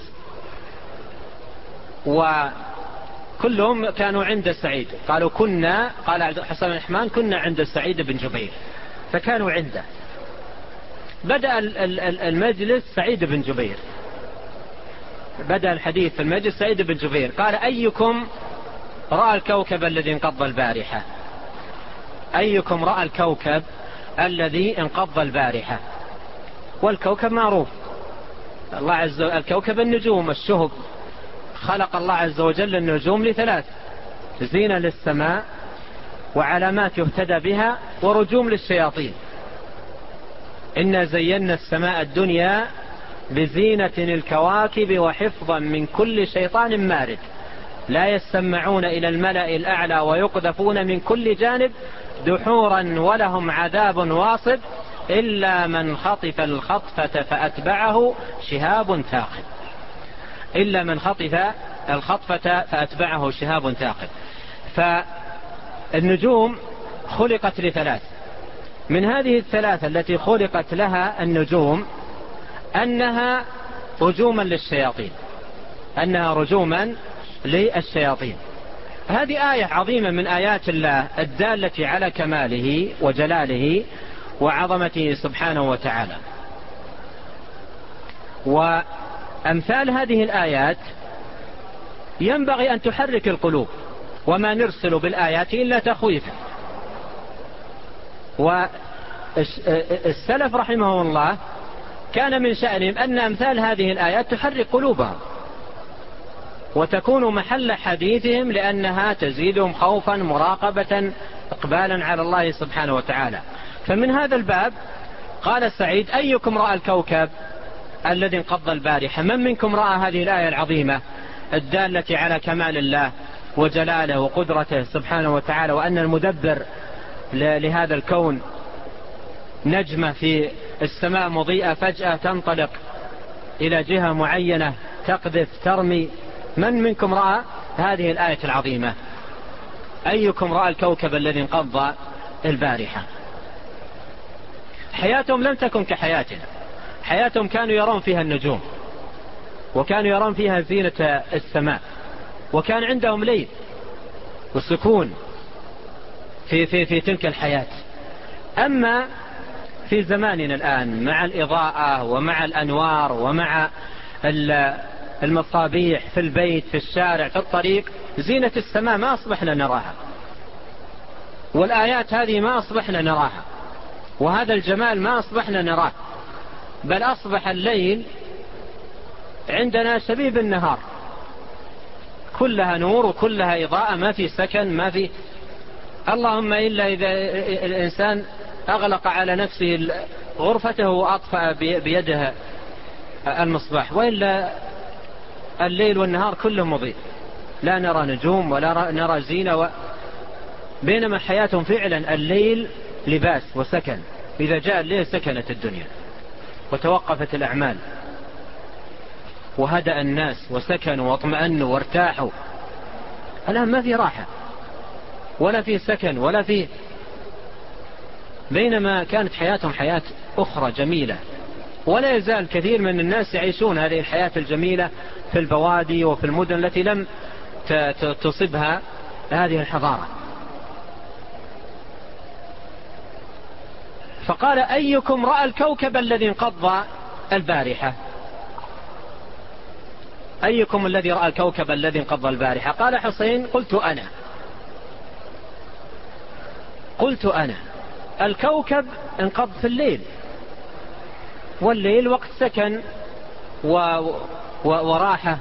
وكلهم كانوا عند سعيد. قالوا كنا، قال حسين بن الرحمن كنا عند سعيد بن جبير، فكانوا عنده. بدأ المجلس سعيد بن جبير، بدأ الحديث في المجلس سعيد بن جبير قال أيكم رأى الكوكب الذي انقض البارحة؟ أيكم رأى الكوكب الذي انقض البارحة؟ والكوكب معروف، الله عز وجل الكوكب النجوم الشهب. خلق الله عز وجل النجوم لثلاث: زينة للسماء، وعلامات يهتدى بها، ورجوم للشياطين. إنا زينا السماء الدنيا بزينة الكواكب وحفظا من كل شيطان مارد، لا يسمعون إلى الملأ الأعلى ويقذفون من كل جانب دحورا ولهم عذاب واصب إلا من خطف الخطفة فأتبعه شهاب ثاقب. إلا من خطف الخطفة فأتبعه شهاب ثاقب. فالنجوم خلقت لثلاث. من هذه الثلاثة التي خلقت لها النجوم أنها رجوما للشياطين، أنها رجوما للشياطين. هذه آية عظيمة من آيات الله الدالة على كماله وجلاله وعظمته سبحانه وتعالى. وأمثال هذه الآيات ينبغي أن تحرك القلوب، وما نرسل بالآيات إلا تخويفا. والسلف رحمه الله كان من شأنهم أن أمثال هذه الآيات تحرك قلوبهم وتكون محل حديثهم، لأنها تزيدهم خوفا مراقبة إقبالا على الله سبحانه وتعالى. فمن هذا الباب قال سعيد أيكم رأى الكوكب الذي انقض البارحة؟ من منكم رأى هذه الآية العظيمة الدالة على كمال الله وجلاله وقدرته سبحانه وتعالى، وأن المدبر لهذا الكون نجمة في السماء مضيئة فجأة تنطلق إلى جهة معينة تقذف ترمي. من منكم رأى هذه الآية العظيمة؟ أيكم رأى الكوكب الذي انقض البارحة؟ حياتهم لم تكن كحياتنا. حياتهم كانوا يرون فيها النجوم، وكانوا يرون فيها زينة السماء، وكان عندهم ليل وسكون في, في, في تلك الحياة. أما في زماننا الآن مع الإضاءة ومع الأنوار ومع المصابيح في البيت في الشارع في الطريق، زينة السماء ما أصبحنا نراها، والآيات هذه ما أصبحنا نراها، وهذا الجمال ما أصبحنا نراه، بل أصبح الليل عندنا شبيه بالنهار، كلها نور وكلها إضاءة، ما في سكن، ما في، اللهم إلا إذا الإنسان أغلق على نفسه غرفته وأطفأ بيده المصباح، وإلا الليل والنهار كله مضيء، لا نرى نجوم ولا نرى زينة و... بينما حياتهم فعلا الليل لباس وسكن، إذا جاء الليل سكنت الدنيا وتوقفت الأعمال وهدأ الناس وسكنوا واطمأنوا وارتاحوا. الآن ما في راحة ولا في سكن ولا في، بينما كانت حياتهم حياة أخرى جميلة. ولا يزال كثير من الناس يعيشون هذه الحياة الجميلة في البوادي وفي المدن التي لم تصبها هذه الحضارة. فقال أيكم رأى الكوكب الذي انقض البارحة؟ أيكم الذي رأى الكوكب الذي انقض البارحة؟ قال حسين قلت أنا. قلت أنا. الكوكب انقض في الليل، والليل وقت سكن و... و... وراحة،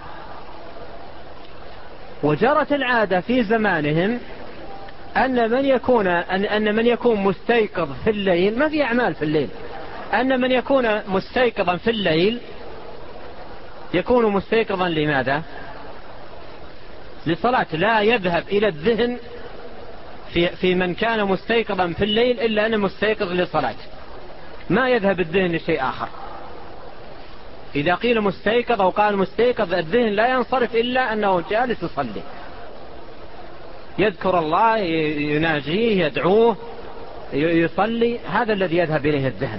وجرت العادة في زمانهم أن من يكون أن... أن من يكون مستيقظ في الليل، ما في أعمال في الليل، أن من يكون مستيقظا في الليل يكون مستيقظا لماذا؟ لصلاة. لا يذهب إلى الذهن في, في من كان مستيقظا في الليل إلا أنه مستيقظ لصلاة، ما يذهب الذهن لشيء آخر. إذا قيل مستيقظ أو قال مستيقظ، الذهن لا ينصرف إلا أنه جالس يصلي، يذكر الله، يناجيه، يدعوه، يصلي، هذا الذي يذهب إليه الذهن.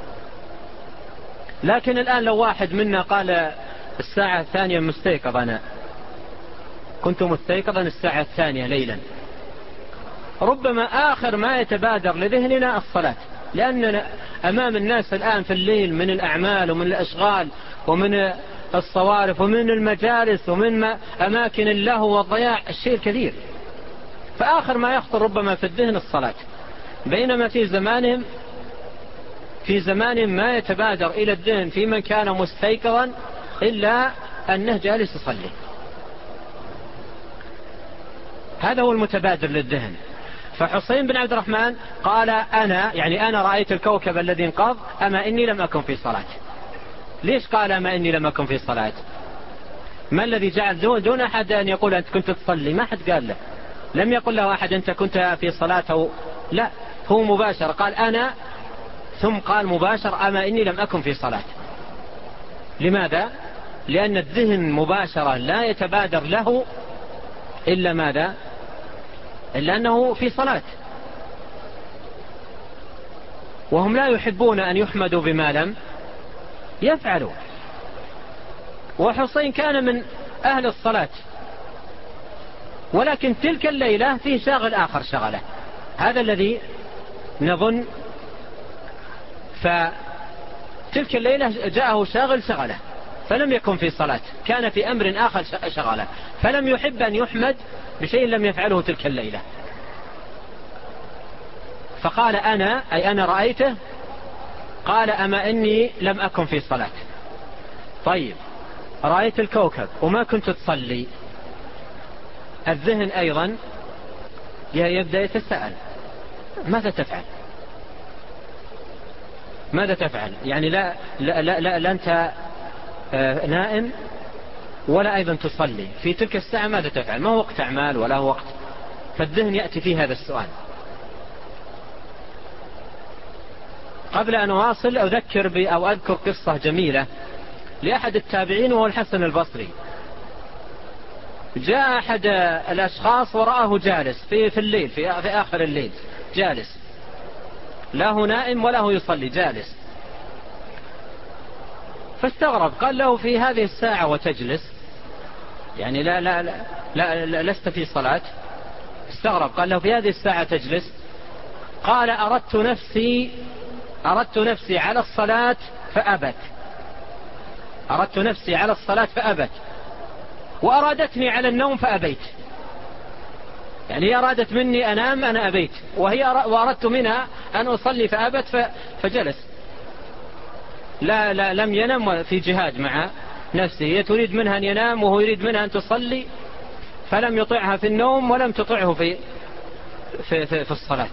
لكن الآن لو واحد منا قال الساعة الثانية مستيقظ، أنا كنت مستيقظا الساعة الثانية ليلا، ربما آخر ما يتبادر لذهننا الصلاة، لأننا أمام الناس الآن في الليل من الأعمال ومن الأشغال ومن الصوارف ومن المجالس ومن أماكن اللهو والضياع، الشيء الكثير، فآخر ما يخطر ربما في الذهن الصلاة. بينما في زمانهم في زمانهم ما يتبادر إلى الذهن في من كان مستيقظا إلا أنه جالس يصلي، هذا هو المتبادر للذهن. فحسين بن عبد الرحمن قال أنا، يعني أنا رأيت الكوكب الذي انقض، أما إني لم أكن في صلاة. ليش قال أما إني لم أكن في صلاة؟ ما الذي جعل دون, دون أحد أن يقول أنت كنت تصلي؟ ما حد قال له، لم يقل له أحد أنت كنت في صلاة أو لا، هو مباشر قال أنا، ثم قال مباشر أما إني لم أكن في صلاة. لماذا؟ لأن الذهن مباشرة لا يتبادر له إلا ماذا؟ إلا أنه في صلاة، وهم لا يحبون أن يحمدوا بما لم يفعلوا. وحسين كان من أهل الصلاة، ولكن تلك الليلة فيه شاغل آخر شغله، هذا الذي نظن. فتلك الليلة جاءه شاغل شغله فلم يكن في صلاة، كان في أمر آخر شغله، فلم يحب أن يحمد بشيء لم يفعله تلك الليلة. فقال أنا، أي أنا رأيته. قال أما إني لم أكن في صلاة. طيب، رأيت الكوكب وما كنت تصلي، الذهن أيضا يبدأ يتساءل ماذا تفعل؟ ماذا تفعل؟ يعني لا لا لا, لا, لا أنت نائم ولا أيضا تصلي في تلك الساعة، ماذا تفعل؟ ما هو وقت أعمال ولا هو وقت، فالذهن يأتي في هذا السؤال. قبل أن أواصل أذكر ب أو أذكر قصة جميلة لأحد التابعين وهو الحسن البصري. جاء أحد الأشخاص ورآه جالس في, في الليل في, في آخر الليل جالس، لا هو نائم ولا هو يصلي، جالس. فاستغرب، قال له في هذه الساعة وتجلس؟ يعني لا لا لا, لا, لا لست في صلاة؟ استغرب، قال له في هذه الساعة تجلس؟ قال أردت نفسي أردت نفسي على الصلاة فأبت أردت نفسي على الصلاة فأبت وأرادتني على النوم فأبيت. يعني هي أرادت مني أنام أنا أبيت، وهي وأردت منها أن أصلي فأبت فجلس. لا, لا لم ينم في جهاد مع نفسه، هي تريد منها أن ينام وهو يريد منها أن تصلي، فلم يطعها في النوم ولم تطعه في, في, في, في الصلاة.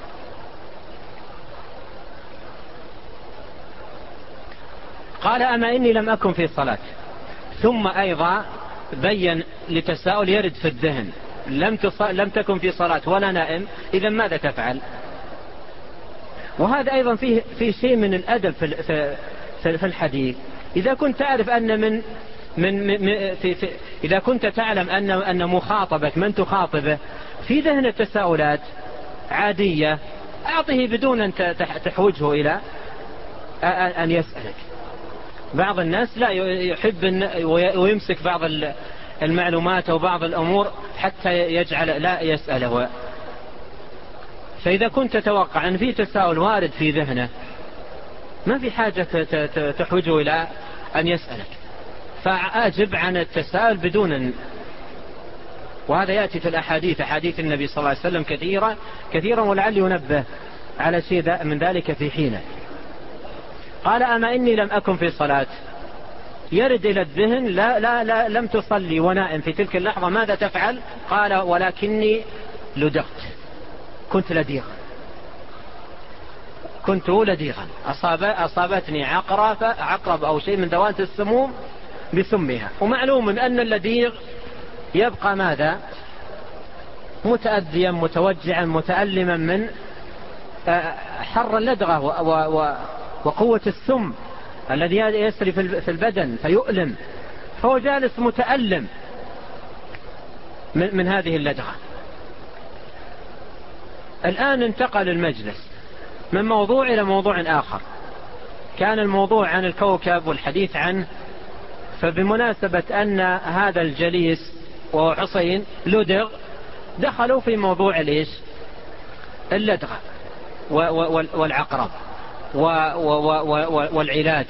قال أما إني لم أكن في صلاة. ثم أيضا بين لتساؤل يرد في الذهن، لم, لم تكن في صلاة ولا نائم، إذا ماذا تفعل؟ وهذا أيضا فيه, فيه شيء من الأدب في, في, في الحديث. إذا كنت تعرف أن من, من, من في في إذا كنت تعلم أن, أن مخاطبة من تخاطبه في ذهن التساؤلات عادية، أعطه بدون أن تحوجه إلى أن يسألك. بعض الناس لا يحب ويمسك بعض المعلومات أو بعض الأمور حتى يجعل لا يسأله. فإذا كنت تتوقع أن في تساؤل وارد في ذهنه ما في حاجة تحوجه إلى أن يسألك، فأجب عن التساؤل بدون أن. وهذا يأتي في الأحاديث، أحاديث النبي صلى الله عليه وسلم كثيرا كثيرا ولعل ينبه على شيء من ذلك في حينه. قال أما إني لم أكن في صلاة، يرد إلى الذهن لا, لا, لا لم تصلي ونائم في تلك اللحظة، ماذا تفعل؟ قال ولكني لدغت، كنت لديغا كنت لديغا أصاب أصابتني عقرب, عقرب أو شيء من ذوات السموم بسمها. ومعلوم أن اللديغ يبقى ماذا؟ متأذيا متوجعا متألما من حر اللدغة وقوة السم الذي يسري في البدن فيؤلم، فهو جالس متألم من هذه اللدغة. الآن انتقل المجلس من موضوع إلى موضوع آخر. كان الموضوع عن الكوكب والحديث عنه، فبمناسبة أن هذا الجليس وهو حصين لدغ دخلوا في موضوع ليش اللدغة والعقرب والعلاج.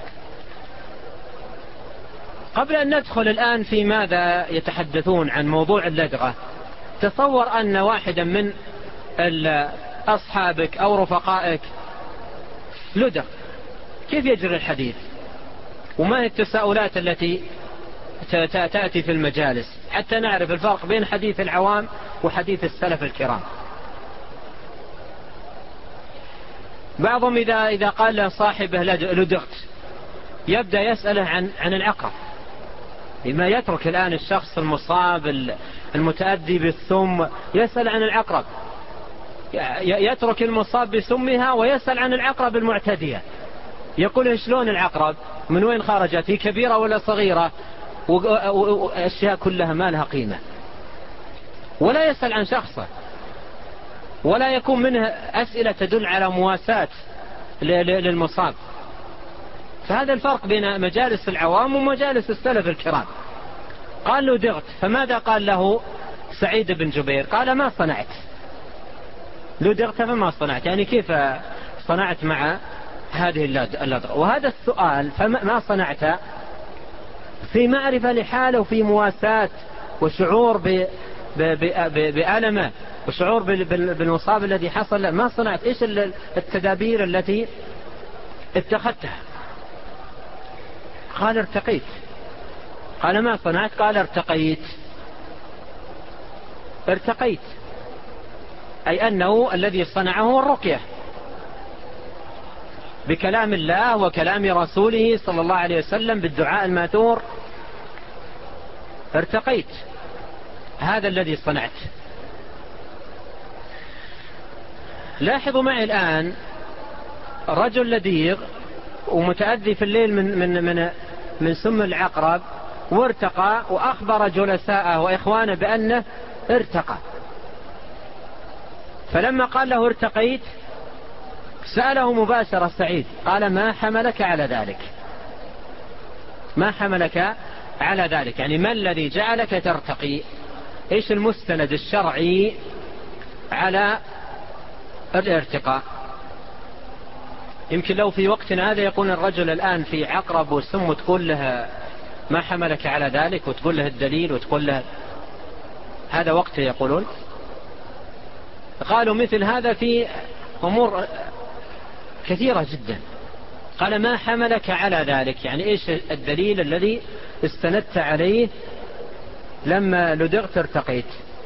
قبل أن ندخل الآن في ماذا يتحدثون عن موضوع اللدغة، تصور أن واحدا من أصحابك أو رفقائك لدغ، كيف يجري الحديث؟ وما هي التساؤلات التي تأتي في المجالس حتى نعرف الفرق بين حديث العوام وحديث السلف الكرام. بعضهم إذا, إذا قال له صاحبه لدغت يبدأ يسأله عن, عن العقرب، لما يترك الآن الشخص المصاب المتأذي بالسم يسأل عن العقرب، يترك المصاب بسمها ويسأل عن العقرب المعتدية، يقول شلون العقرب، من وين خرجت، هي كبيرة ولا صغيرة، وأشياء كلها ما لها قيمة، ولا يسأل عن شخصه، ولا يكون منه أسئلة تدل على مواساة للمصاب. فهذا الفرق بين مجالس العوام ومجالس السلف الكرام. قال له دغت، فماذا قال له سعيد بن جبير؟ قال ما صنعت، لدغت فما صنعت، يعني كيف صنعت مع هذه اللدغة؟ وهذا السؤال فما صنعت في معرفة لحاله وفي مواساة وشعور بألمه وشعور بالمصاب الذي حصل. ما صنعت، إيش التدابير التي اتخذتها؟ قال ارتقيت. قال ما صنعت؟ قال ارتقيت. ارتقيت أي أنه الذي صنعه الرقية بكلام الله وكلام رسوله صلى الله عليه وسلم بالدعاء الماثور. ارتقيت، هذا الذي صنعت. لاحظوا معي الآن رجل لديغ ومتأذي في الليل من, من, من, من سم العقرب وارتقى، وأخبر جلساءه وإخوانه بأنه ارتقى. فلما قال له ارتقيت سأله مباشرة سعيد قال ما حملك على ذلك؟ ما حملك على ذلك؟ يعني ما الذي جعلك ترتقي؟ ايش المستند الشرعي على الارتقاء؟ يمكن لو في وقتنا هذا يقول الرجل الآن في عقرب وسم وتقول له ما حملك على ذلك، وتقول له الدليل، وتقول له هذا وقته يقولون. قالوا مثل هذا في أمور كثيرة جدا. قال ما حملك على ذلك؟ يعني إيش الدليل الذي استندت عليه لما لدغت ارتقيت؟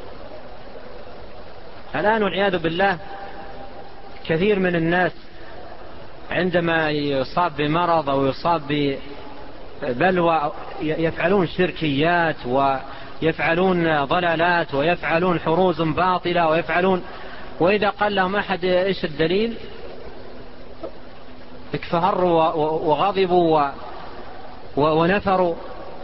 الآن والعياذ بالله كثير من الناس عندما يصاب بمرض أو يصاب ببلوى يفعلون شركيات ويفعلون ضلالات ويفعلون حروز باطلة ويفعلون، وإذا قال لهم أحد إيش الدليل اكفهروا وغضبوا ونفروا.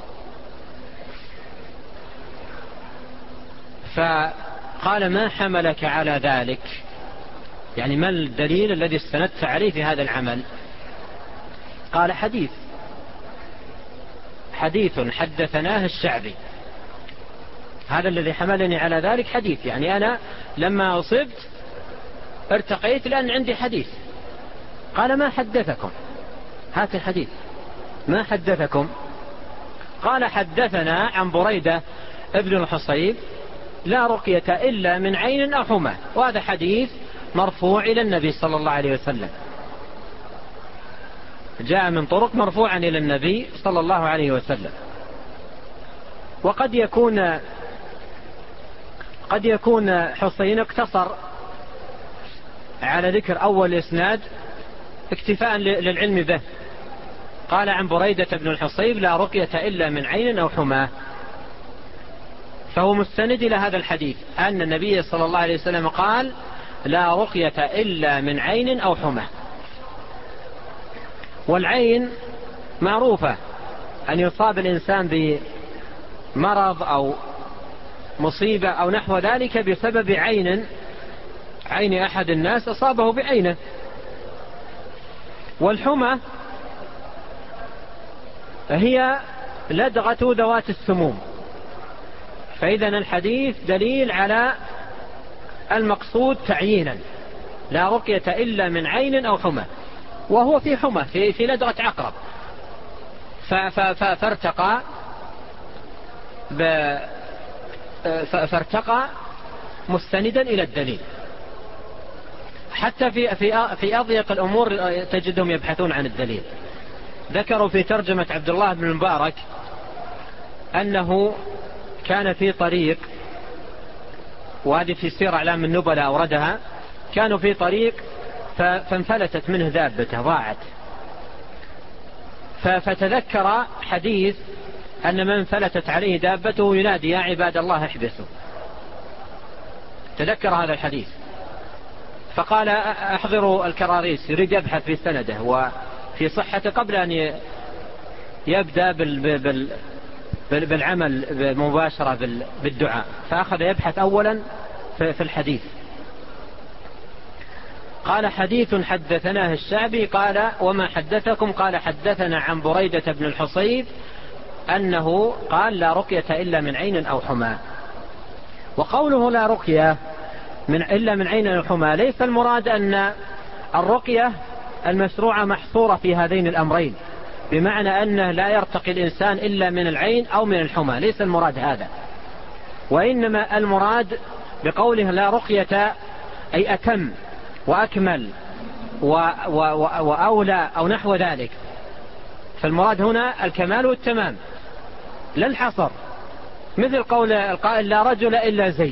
فقال ما حملك على ذلك؟ يعني ما الدليل الذي استندت عليه في هذا العمل؟ قال حديث حديث حدثناه الشعبي، هذا الذي حملني على ذلك حديث. يعني أنا لما أصبت ارتقيت لأن عندي حديث. قال ما حدثكم؟ هات الحديث. ما حدثكم؟ قال حدثنا عن بريدة ابن الحصيب لا رقية إلا من عين أو حمى، وهذا حديث مرفوع إلى النبي صلى الله عليه وسلم، جاء من طرق مرفوعا إلى النبي صلى الله عليه وسلم. وقد يكون قد يكون حسين اقتصر على ذكر أول إسناد اكتفاء للعلم به. قال عن بريدة بن الحصيب لا رقية إلا من عين أو حمى، فهو مستند إلى هذا الحديث أن النبي صلى الله عليه وسلم قال لا رقية إلا من عين أو حمى. والعين معروفة أن يصاب الإنسان بمرض أو مصيبة أو نحو ذلك بسبب عين عين أحد الناس أصابه بعينه. والحمى هي لدغة ذوات السموم. فإذا الحديث دليل على المقصود تعيينا، لا رقية إلا من عين أو حمى، وهو في حمى في, في لدغة عقرب. فارتقى فارتقى مستندا إلى الدليل. حتى في, في, في أضيق الأمور تجدهم يبحثون عن الدليل. ذكروا في ترجمة عبد الله بن المبارك أنه كان في طريق، وهذه في سير أعلام النبلاء أوردها، كانوا في طريق فانفلتت منه دابته ضاعت، فتذكر حديث أن من فلتت عليه دابته ينادي يا عباد الله احبسوا. تذكر هذا الحديث فقال احضروا الكراريس، يريد يبحث في سنده وفي صحته قبل أن يبدأ بالعمل مباشرة بالدعاء، فأخذ يبحث أولا في الحديث. قال حديث حدثناه الشعبي. قال وما حدثكم؟ قال حدثنا عن بريدة بن الحصيب أنه قال لا رقية إلا من عين أو حمى. وقوله لا رقية من إلا من عين أو حمى ليس المراد أن الرقية المشروعة محصورة في هذين الأمرين، بمعنى أنه لا يرتقي الإنسان إلا من العين أو من الحمى، ليس المراد هذا. وإنما المراد بقوله لا رقية أي أتم وأكمل وأولى أو نحو ذلك. فالمراد هنا الكمال والتمام لا الحصر، مثل قول القائل لا رجل إلا زيد.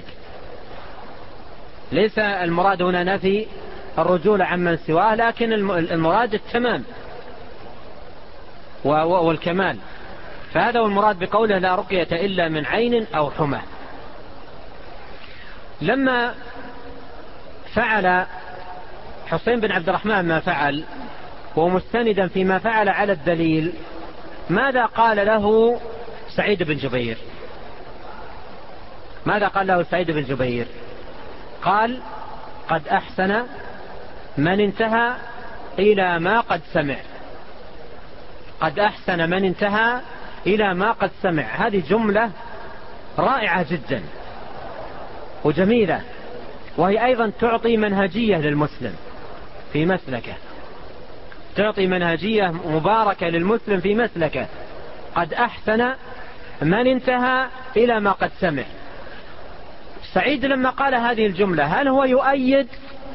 ليس المراد هنا نفي الرجولة عمن سواه، لكن المراد التمام والكمال. فهذا هو المراد بقوله لا رقية إلا من عين أو حمى. لما فعل حسين بن عبد الرحمن ما فعل ومستندا فيما فعل على الدليل، ماذا قال له سعيد بن جبير؟ ماذا قال له سعيد بن جبير؟ قال: قد أحسن من انتهى إلى ما قد سمع. قد أحسن من انتهى إلى ما قد سمع. هذه جملة رائعة جدا وجميلة، وهي أيضا تعطي منهجية للمسلم في مسلكه، تعطي منهجية مباركة للمسلم في مسلكه. قد أحسن من انتهى إلى ما قد سمع. سعيد لما قال هذه الجملة هل هو يؤيد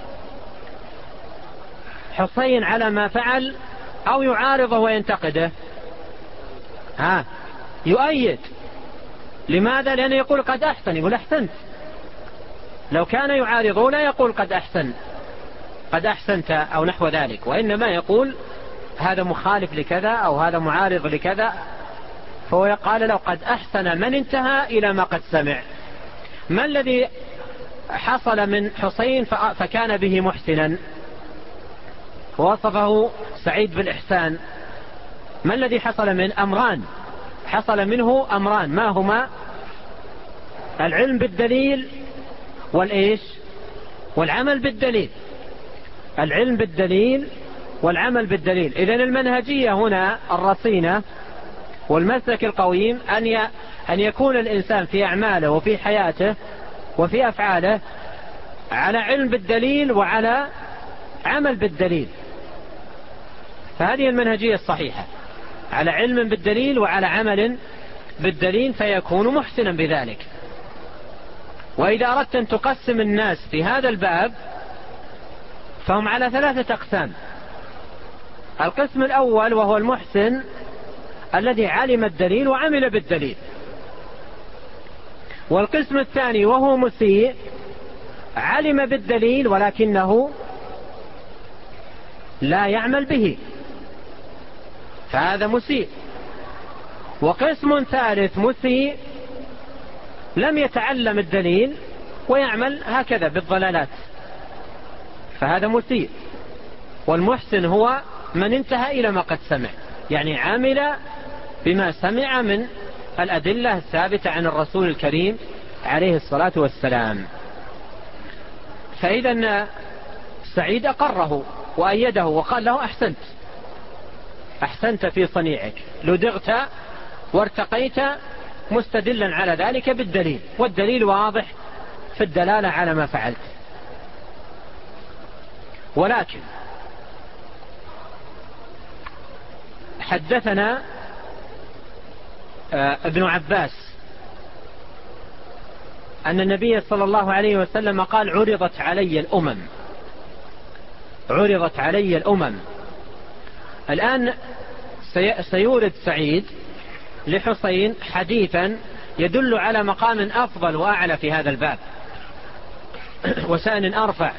حسين على ما فعل أو يعارضه وينتقده؟ ها، يؤيد. لماذا؟ لأنه يقول قد أحسن، يقول أحسنت. لو كان يعارضه لا يقول قد أحسن قد أحسنت أو نحو ذلك، وإنما يقول هذا مخالف لكذا أو هذا معارض لكذا. فهو قال له قد أحسن من انتهى إلى ما قد سمع. ما الذي حصل من حسين فكان به محسنا ووصفه سعيد بالإحسان؟ ما الذي حصل من أمران؟ حصل منه أمران، ما هما؟ العلم بالدليل والإيش؟ والعمل بالدليل. العلم بالدليل والعمل بالدليل. إذن المنهجية هنا الرصينة والمسلك القويم أن أن يكون الإنسان في أعماله وفي حياته وفي أفعاله على علم بالدليل وعلى عمل بالدليل. فهذه المنهجية الصحيحة، على علم بالدليل وعلى عمل بالدليل، فيكون محسنا بذلك. وإذا أردت أن تقسم الناس في هذا الباب فهم على ثلاثة أقسام. القسم الأول وهو المحسن الذي علم الدليل وعمل بالدليل. والقسم الثاني وهو مسيء، علم بالدليل ولكنه لا يعمل به، فهذا مسيء. وقسم ثالث مسيء لم يتعلم الدليل ويعمل هكذا بالضلالات، فهذا مسيء. والمحسن هو من انتهى إلى ما قد سمع، يعني عمل بما سمع من الأدلة الثابتة عن الرسول الكريم عليه الصلاة والسلام. فإذا سعيد أقره وأيده وقال له أحسنت، أحسنت في صنيعك، لدغت وارتقيت، مستدلا على ذلك بالدليل، والدليل واضح في الدلالة على ما فعلت. ولكن حدثنا ابن عباس أن النبي صلى الله عليه وسلم قال: عرضت علي الأمم، عرضت علي الأمم. الآن سيورد سعيد لحسين حديثا يدل على مقام أفضل وأعلى في هذا الباب وشأن أرفع.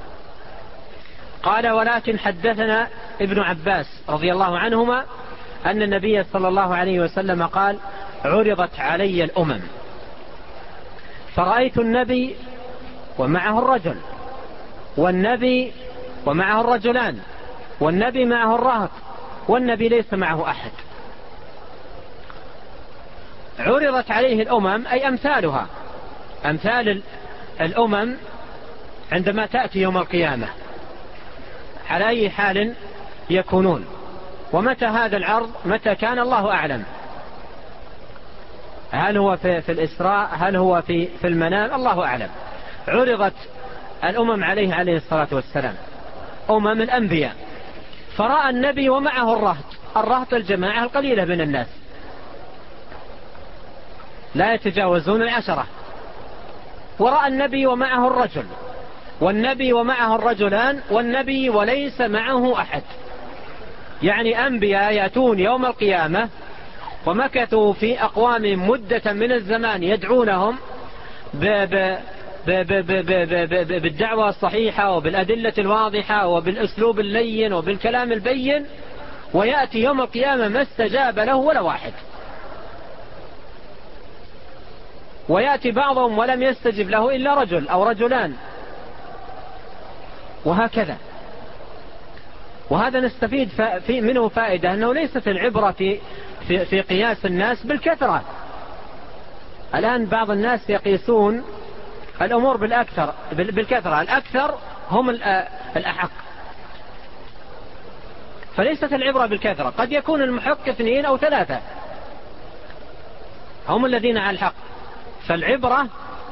قال: ولكن حدثنا ابن عباس رضي الله عنهما أن النبي صلى الله عليه وسلم قال: عرضت علي الأمم فرأيت النبي ومعه الرجل، والنبي ومعه الرجلان، والنبي معه الرهط، والنبي ليس معه أحد. عرضت عليه الأمم أي أمثالها، أمثال الأمم عندما تأتي يوم القيامة على أي حال يكونون. ومتى هذا العرض؟ متى كان؟ الله أعلم. هل هو في, في الإسراء؟ هل هو في, في المنام؟ الله أعلم. عرضت الأمم عليه عليه الصلاة والسلام، أمم الأنبياء، فرأى النبي ومعه الرهط. الرهط الجماعة القليلة من الناس لا يتجاوزون العشرة. ورأى النبي ومعه الرجل، والنبي ومعه الرجلان، والنبي وليس معه أحد. يعني أنبياء يأتون يوم القيامة ومكثوا في أقوام مدة من الزمان يدعونهم بالدعوة الصحيحة وبالأدلة الواضحة وبالأسلوب اللين وبالكلام البين، ويأتي يوم القيامة ما استجاب له ولا واحد. ويأتي بعضهم ولم يستجب له إلا رجل أو رجلان، وهكذا. وهذا نستفيد منه فائدة أنه ليست العبرة في في, في قياس الناس بالكثرة. الآن بعض الناس يقيسون الأمور بالأكثر بالكثرة، الأكثر هم الأحق، فليست العبرة بالكثرة، قد يكون المحق اثنين أو ثلاثة هم الذين على الحق، فالعبرة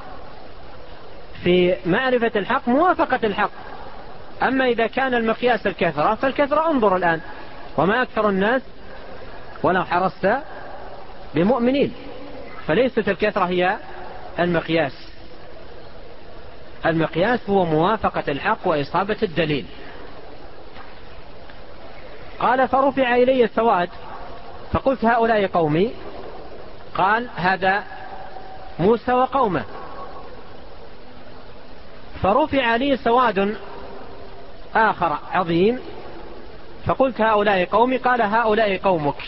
في معرفة الحق موافقة الحق. أما إذا كان المقياس الكثرة فالكثرة، انظر الآن وما أكثر الناس ولو حرصت بمؤمنين، فليست الكثرة هي المقياس، المقياس هو موافقة الحق وإصابة الدليل. قال فرفع إلي السواد فقلت هؤلاء قومي، قال هذا موسى وقومه. فرفع لي سواد آخر عظيم فقلت هؤلاء قومي، قال هؤلاء قومك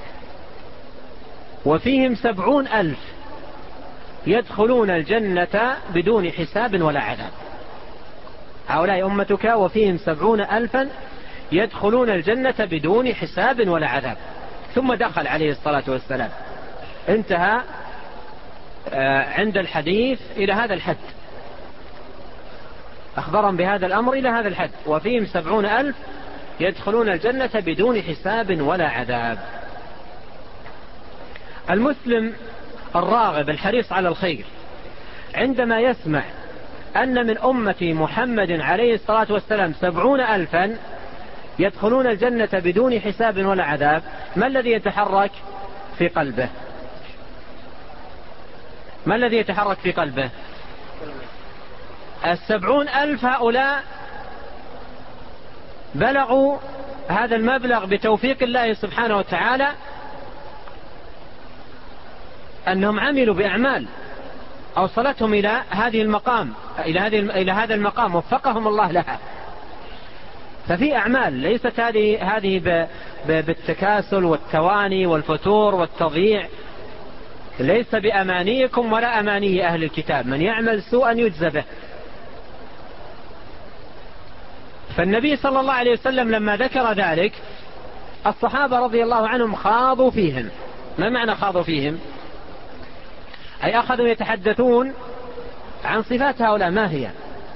وفيهم سبعون ألف يدخلون الجنة بدون حساب ولا عذاب. هؤلاء أمتك وفيهم سبعون ألفا يدخلون الجنة بدون حساب ولا عذاب. ثم دخل عليه الصلاة والسلام، انتهى عند الحديث إلى هذا الحد، أخبرهم بهذا الأمر إلى هذا الحد، وفيهم سبعون ألف يدخلون الجنة بدون حساب ولا عذاب. المسلم الراغب الحريص على الخير عندما يسمع أن من أمة محمد عليه الصلاة والسلام سبعون ألفا يدخلون الجنة بدون حساب ولا عذاب، ما الذي يتحرك في قلبه؟ ما الذي يتحرك في قلبه؟ السبعون ألف هؤلاء بلغوا هذا المبلغ بتوفيق الله سبحانه وتعالى، أنهم عملوا بأعمال أوصلتهم إلى هذه المقام إلى هذه إلى هذا المقام وفقهم الله لها. ففي أعمال ليست هذه هذه بالتكاسل والتواني والفتور والتضييع، ليس بأمانيكم ولا أماني أهل الكتاب، من يعمل سوءا يجزى به. فالنبي صلى الله عليه وسلم لما ذكر ذلك الصحابة رضي الله عنهم خاضوا فيهم. ما معنى خاضوا فيهم؟ أي أخذوا يتحدثون عن صفات هؤلاء ما هي،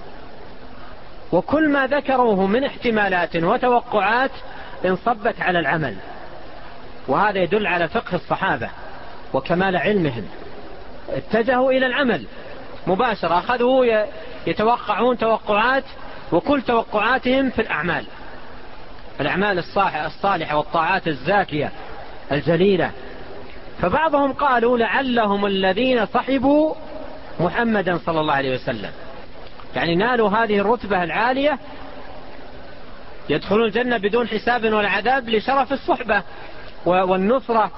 وكل ما ذكروه من احتمالات وتوقعات انصبت على العمل، وهذا يدل على فقه الصحابة وكمال علمهم. اتجهوا إلى العمل مباشرة، أخذوا يتوقعون توقعات، وكل توقعاتهم في الأعمال، الأعمال الصالحة والطاعات الزاكية الجليلة. فبعضهم قالوا لعلهم الذين صحبوا محمدا صلى الله عليه وسلم، يعني نالوا هذه الرتبة العالية يدخلون الجنة بدون حساب ولا عذاب لشرف الصحبة والنصرة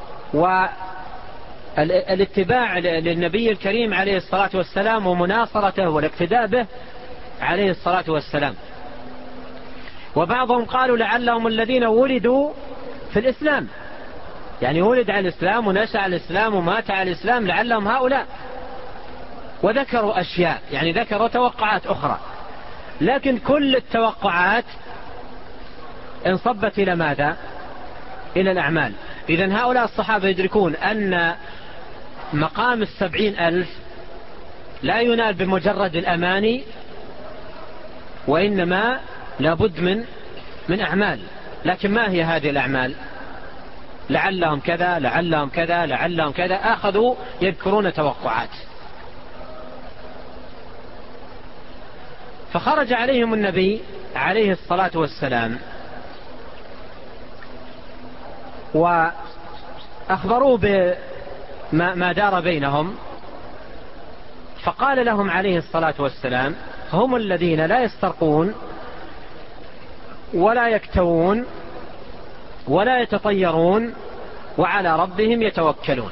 والاتباع للنبي الكريم عليه الصلاة والسلام ومناصرته والاقتداء به عليه الصلاة والسلام. وبعضهم قالوا لعلهم الذين ولدوا في الإسلام، يعني ولد على الإسلام ونشأ على الإسلام ومات على الإسلام، لعلهم هؤلاء. وذكروا أشياء، يعني ذكروا توقعات أخرى، لكن كل التوقعات انصبت إلى ماذا؟ إلى الأعمال. إذن هؤلاء الصحابة يدركون أن مقام السبعين ألف لا ينال بمجرد الأماني، وإنما لابد من من أعمال. لكن ما هي هذه الأعمال؟ لعلهم كذا لعلهم كذا لعلهم كذا، أخذوا يذكرون توقعات. فخرج عليهم النبي عليه الصلاة والسلام وأخبروه بما دار بينهم، فقال لهم عليه الصلاة والسلام هم الذين لا يسترقون ولا يكتوون ولا يتطيرون وعلى ربهم يتوكلون.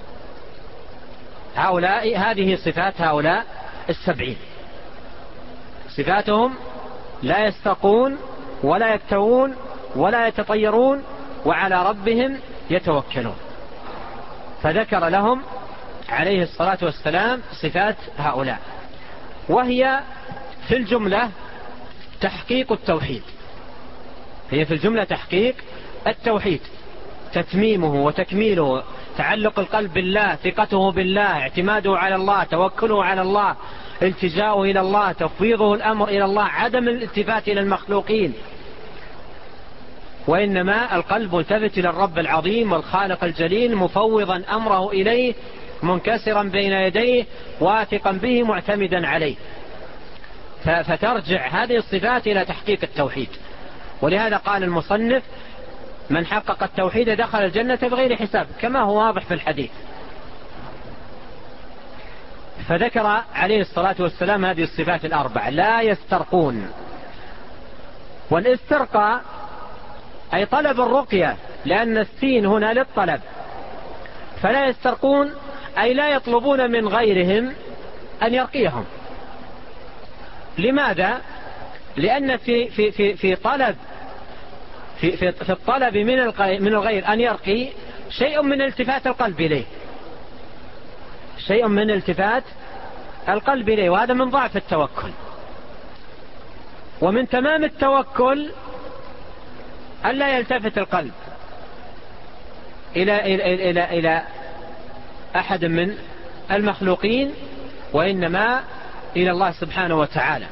هؤلاء هذه صفات هؤلاء السبعين، صفاتهم لا يسترقون ولا يكتوون ولا يتطيرون وعلى ربهم يتوكلون. فذكر لهم عليه الصلاة والسلام صفات هؤلاء، وهي في الجملة تحقيق التوحيد، هي في الجملة تحقيق التوحيد. تتميمه وتكميله، تعلق القلب بالله، ثقته بالله، اعتماده على الله، توكله على الله، التجاؤه إلى الله، تفويضه الأمر إلى الله، عدم الالتفات إلى المخلوقين، وإنما القلب ملتفت إلى الرب العظيم والخالق الجليل، مفوضا أمره إليه، منكسرا بين يديه، واثقا به، معتمدا عليه. فترجع هذه الصفات إلى تحقيق التوحيد. ولهذا قال المصنف: من حقق التوحيد دخل الجنة بغير حساب، كما هو واضح في الحديث. فذكر عليه الصلاة والسلام هذه الصفات الأربع: لا يسترقون. والاسترقاء أي طلب الرقية، لأن السين هنا للطلب. فلا يسترقون أي لا يطلبون من غيرهم أن يرقيهم. لماذا؟ لأن في في في في طلب في في, في الطلب من من الغير أن يرقي شيء من التفات القلب إليه، شيء من التفات القلب إليه، وهذا من ضعف التوكل. ومن تمام التوكل ألا يلتفت القلب إلى إلى إلى إلى أحد من المخلوقين، وإنما إلى الله سبحانه وتعالى.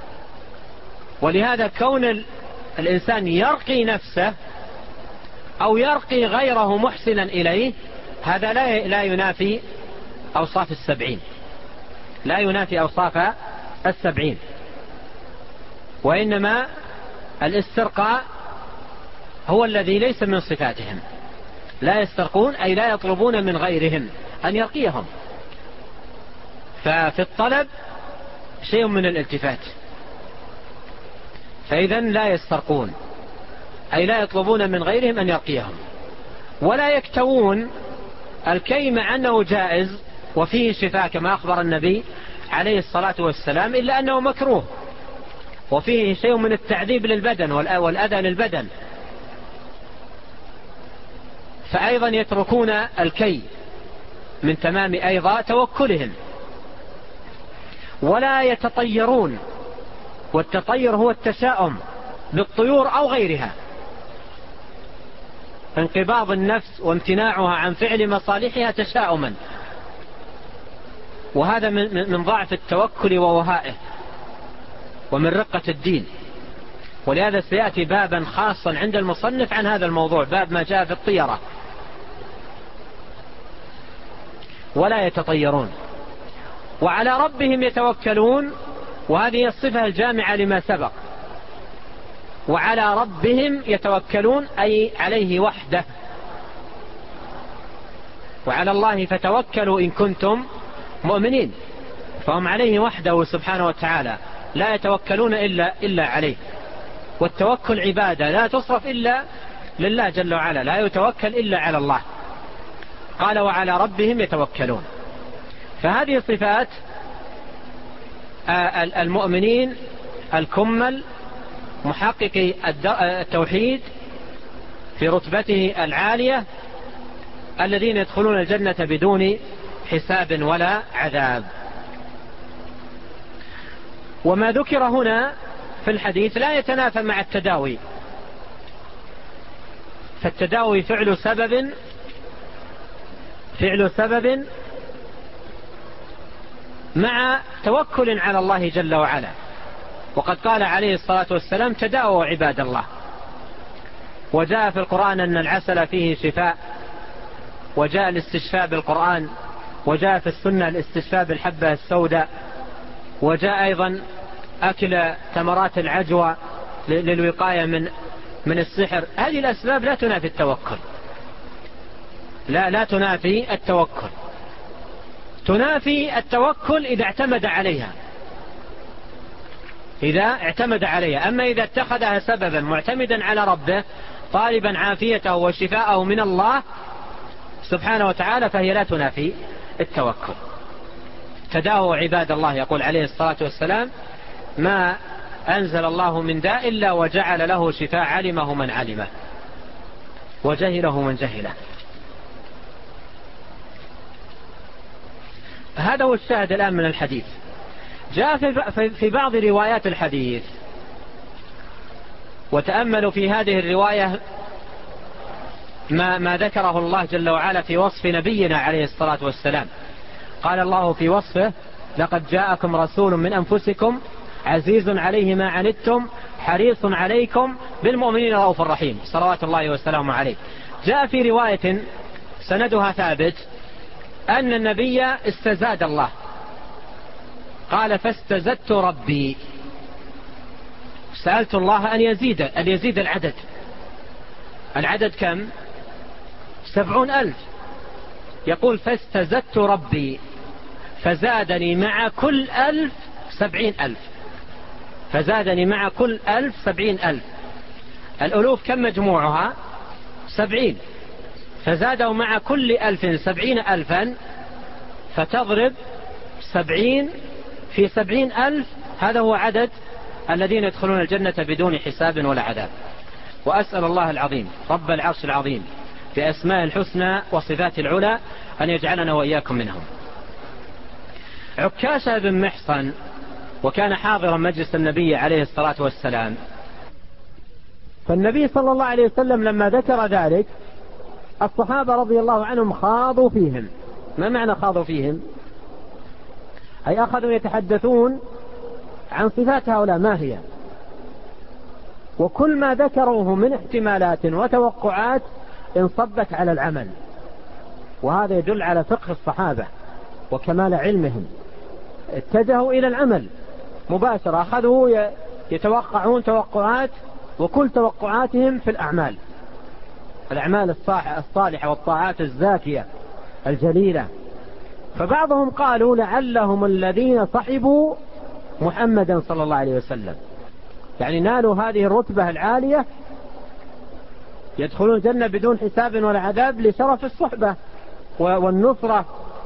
ولهذا كون الإنسان يرقي نفسه أو يرقي غيره محسنا إليه، هذا لا لا ينافي أوصاف السبعين، لا ينافي أوصاف السبعين. وإنما الاسترقاء هو الذي ليس من صفاتهم. لا يسترقون أي لا يطلبون من غيرهم أن يرقيهم. ففي الطلب شيء من الالتفات، فإذا لا يسترقون أي لا يطلبون من غيرهم أن يرقيهم. ولا يكتوون، الكي مع أنه جائز وفيه شفاء كما أخبر النبي عليه الصلاة والسلام، إلا أنه مكروه وفيه شيء من التعذيب للبدن والأذى للبدن، فأيضا يتركون الكي من تمام أيضا توكلهم. ولا يتطيرون، والتطير هو التشاؤم بالطيور أو غيرها، انقباض النفس وامتناعها عن فعل مصالحها تشاؤما، وهذا من ضعف التوكل ووهائه ومن رقة الدين. ولهذا سيأتي بابا خاصا عند المصنف عن هذا الموضوع، باب ما جاء في الطيرة. ولا يتطيرون. وعلى ربهم يتوكلون، وهذه الصفة الجامعة لما سبق. وعلى ربهم يتوكلون أي عليه وحده. وعلى الله فتوكلوا إن كنتم مؤمنين، فهم عليه وحده سبحانه وتعالى، لا يتوكلون إلا, إلا عليه. والتوكل عبادة لا تصرف إلا لله جل وعلا، لا يتوكل إلا على الله. قال وعلى ربهم يتوكلون. فهذه صفات المؤمنين الكمل محققي التوحيد في رتبته العالية، الذين يدخلون الجنة بدون حساب ولا عذاب. وما ذكر هنا في الحديث لا يتنافى مع التداوي، فالتداوي فعل سبب فعل سبب مع توكل على الله جل وعلا. وقد قال عليه الصلاة والسلام تداووا عباد الله. وجاء في القرآن أن العسل فيه شفاء، وجاء الاستشفاء بالقرآن، وجاء في السنة الاستشفاء بالحبة السوداء، وجاء أيضا أكل تمرات العجوة للوقاية من من السحر. هذه الأسباب لا تنافي التوكل، لا لا تنافي التوكل. تنافي التوكل إذا اعتمد عليها، إذا اعتمد عليها. أما إذا اتخذها سببا معتمدا على ربه طالبا عافيته وشفاءه من الله سبحانه وتعالى، فهي لا تنافي التوكل. تداووا عباد الله، يقول عليه الصلاة والسلام: ما أنزل الله من داء إلا وجعل له شفاء، علمه من علمه وجهله من جهله. هذا هو الشاهد الآن من الحديث. جاء في بعض روايات الحديث، وتأملوا في هذه الرواية ما, ما ذكره الله جل وعلا في وصف نبينا عليه الصلاة والسلام. قال الله في وصفه: لقد جاءكم رسول من أنفسكم عزيز عليه ما عنتم حريص عليكم بالمؤمنين رؤوف رحيم، صلوات الله وسلامه عليه. جاء في رواية سندها ثابت أن النبي استزاد الله، قال: فاستزدت ربي، سألت الله أن يزيد أن يزيد العدد. العدد كم؟ سبعون ألف. يقول: فاستزدت ربي فزادني مع كل ألف سبعين ألف، فزادني مع كل ألف سبعين ألف. الألوف كم مجموعها؟ سبعين، فزادوا مع كل ألف سبعين ألفا، فتضرب سبعين في سبعين ألف، هذا هو عدد الذين يدخلون الجنة بدون حساب ولا عذاب. وأسأل الله العظيم رب العرش العظيم بأسماء الحسنى وصفات العلى أن يجعلنا وإياكم منهم. عكاشة بن محصن، وكان حاضرا مجلس النبي عليه الصلاة والسلام، فالنبي صلى الله عليه وسلم لما ذكر ذلك الصحابة رضي الله عنهم خاضوا فيهم. ما معنى خاضوا فيهم؟ أي أخذوا يتحدثون عن صفات هؤلاء ما هي، وكل ما ذكروه من احتمالات وتوقعات انصبت على العمل، وهذا يدل على فقه الصحابة وكمال علمهم. اتجهوا إلى العمل مباشرة، أخذوا يتوقعون توقعات، وكل توقعاتهم في الأعمال، الأعمال الصالحة والطاعات الزاكية الجليلة. فبعضهم قالوا: لعلهم الذين صحبوا محمدا صلى الله عليه وسلم، يعني نالوا هذه الرتبة العالية، يدخلون الجنة بدون حساب ولا عذاب لشرف الصحبة والنصرة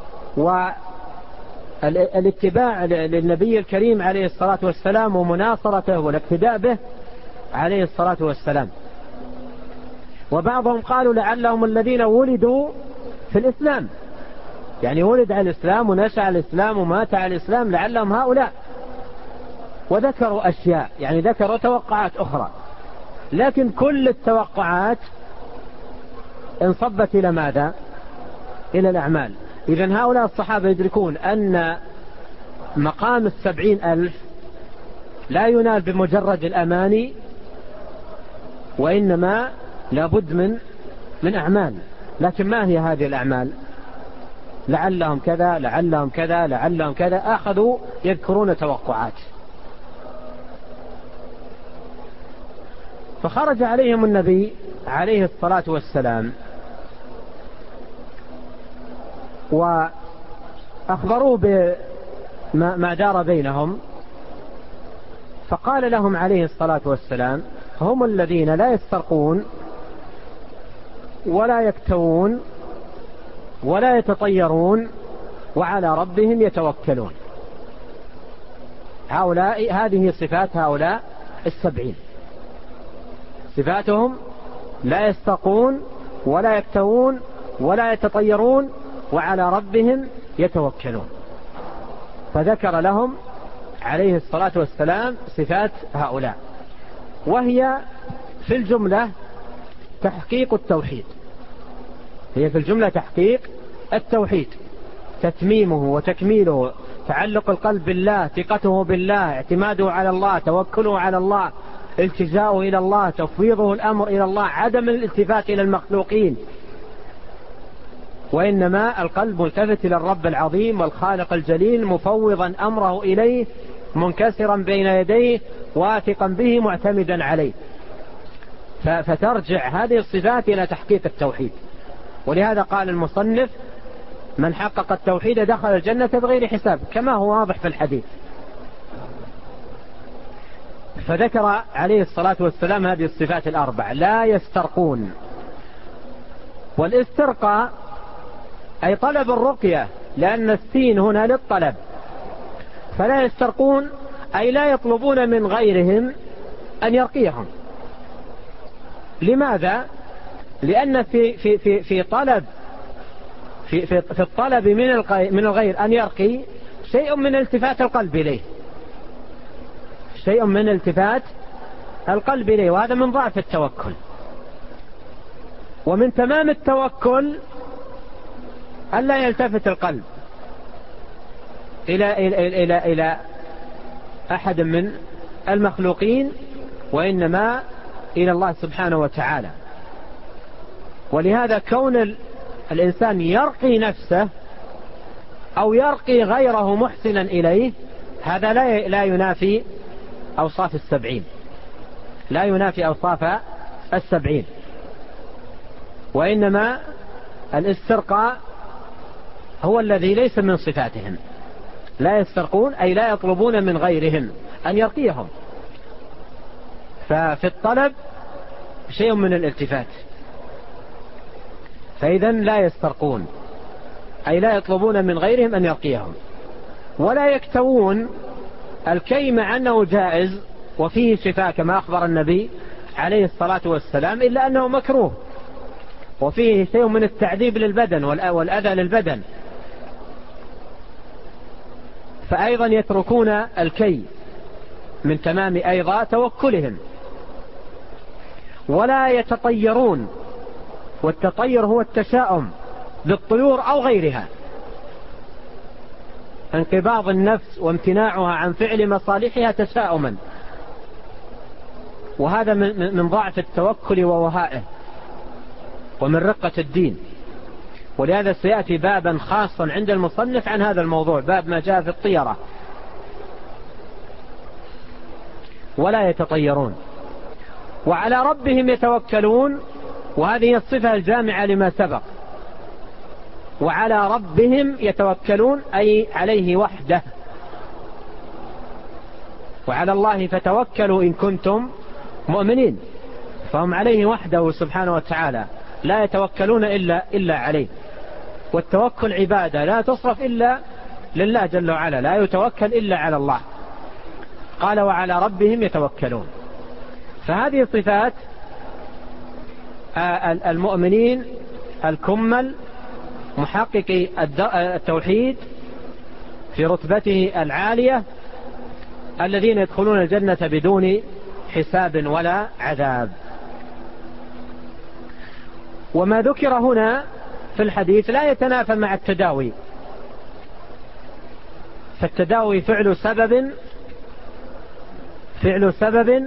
والاتباع للنبي الكريم عليه الصلاة والسلام ومناصرته والاقتداء به عليه الصلاة والسلام. وبعضهم قالوا: لعلهم الذين ولدوا في الإسلام، يعني ولد على الإسلام ونشأ على الإسلام ومات على الإسلام، لعلهم هؤلاء. وذكروا أشياء، يعني ذكروا توقعات أخرى، لكن كل التوقعات انصبت إلى ماذا؟ إلى الأعمال. إذن هؤلاء الصحابة يدركون أن مقام السبعين ألف لا ينال بمجرد الأماني، وإنما لابد من من أعمال. لكن ما هي هذه الأعمال؟ لعلهم كذا لعلهم كذا لعلهم كذا، أخذوا يذكرون توقعات. فخرج عليهم النبي عليه الصلاة والسلام وأخبروه بما دار بينهم، فقال لهم عليه الصلاة والسلام: هم الذين لا يسترقون ولا يكتوون ولا يتطيرون وعلى ربهم يتوكلون. هؤلاء، هذه صفات هؤلاء السبعين، صفاتهم: لا يسترقون ولا يكتوون ولا يتطيرون وعلى ربهم يتوكلون. فذكر لهم عليه الصلاة والسلام صفات هؤلاء، وهي في الجملة تحقيق التوحيد، هي في الجملة تحقيق التوحيد، تتميمه وتكميله، تعلق القلب بالله، ثقته بالله، اعتماده على الله، توكله على الله، التجاؤه إلى الله، تفويضه الأمر إلى الله، عدم الالتفات إلى المخلوقين، وإنما القلب ملتفت إلى الرب العظيم والخالق الجليل، مفوضا أمره إليه، منكسرا بين يديه، واثقا به، معتمدا عليه. فترجع هذه الصفات إلى تحقيق التوحيد. ولهذا قال المصنف: من حقق التوحيد دخل الجنة بغير حساب، كما هو واضح في الحديث. فذكر عليه الصلاة والسلام هذه الصفات الأربع: لا يسترقون، والاسترقاء أي طلب الرقية، لأن السين هنا للطلب. فلا يسترقون أي لا يطلبون من غيرهم أن يرقيهم. لماذا؟ لأن في في في في طلب في في, في الطلب من من الغير أن يرقي شيء من التفات القلب إليه، شيء من التفات القلب إليه، وهذا من ضعف التوكل. ومن تمام التوكل ألا يلتفت القلب إلى, إلى, إلى, إلى أحد من المخلوقين، وإنما إلى الله سبحانه وتعالى. ولهذا كون الإنسان يرقي نفسه أو يرقي غيره محسنا إليه، هذا لا ينافي أوصاف السبعين، لا ينافي أوصاف السبعين، وإنما الاسترقاء هو الذي ليس من صفاتهم. لا يسترقون أي لا يطلبون من غيرهم أن يرقيهم، ففي الطلب شيء من الالتفات، فإذا لا يسترقون أي لا يطلبون من غيرهم أن يرقيهم. ولا يكتوون الكي مع أنه جائز وفيه شفاء كما أخبر النبي عليه الصلاة والسلام، إلا أنه مكروه وفيه شيء من التعذيب للبدن والأذى للبدن، فأيضا يتركون الكي من تمام أيضا توكلهم. ولا يتطيرون، والتطير هو التشاؤم بالطيور أو غيرها، انقباض النفس وامتناعها عن فعل مصالحها تشاؤما، وهذا من ضعف التوكل ووهائه ومن رقة الدين. ولهذا سيأتي بابا خاصا عند المصنف عن هذا الموضوع، باب ما جاء في الطيرة. ولا يتطيرون وعلى ربهم يتوكلون، وهذه الصفة الجامعة لما سبق. وعلى ربهم يتوكلون أي عليه وحده، وعلى الله فتوكلوا إن كنتم مؤمنين، فهم عليه وحده سبحانه وتعالى، لا يتوكلون إلا, إلا عليه. والتوكل عبادة لا تصرف إلا لله جل وعلا، لا يتوكل إلا على الله. قال وعلى ربهم يتوكلون، فهذه صفات المؤمنين الكمل محققي التوحيد في رتبته العالية، الذين يدخلون الجنة بدون حساب ولا عذاب. وما ذكر هنا في الحديث لا يتنافى مع التداوي، فالتداوي فعل سبب فعل سبب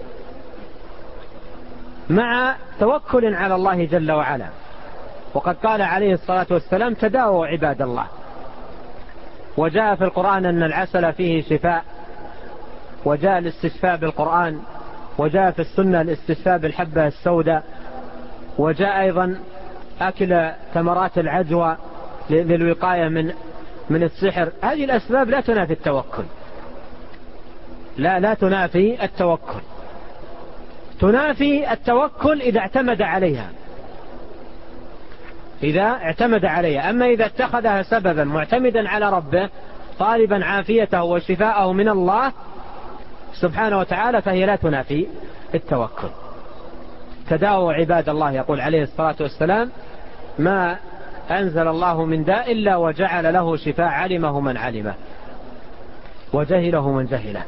مع توكل على الله جل وعلا. وقد قال عليه الصلاة والسلام تداووا عباد الله. وجاء في القرآن أن العسل فيه شفاء، وجاء الاستشفاء بالقرآن، وجاء في السنة الاستشفاء بالحبة السوداء، وجاء أيضا أكل ثمرات العجوة للوقاية من من السحر. هذه الأسباب لا تنافي التوكل، لا لا تنافي التوكل، تنافي التوكل إذا اعتمد عليها، إذا اعتمد عليها. أما إذا اتخذها سببا معتمدا على ربه طالبا عافيته وشفاءه من الله سبحانه وتعالى، فهي لا تنافي التوكل. تداووا عباد الله، يقول عليه الصلاة والسلام ما أنزل الله من داء إلا وجعل له شفاء، علمه من علمه وجهله من جهله.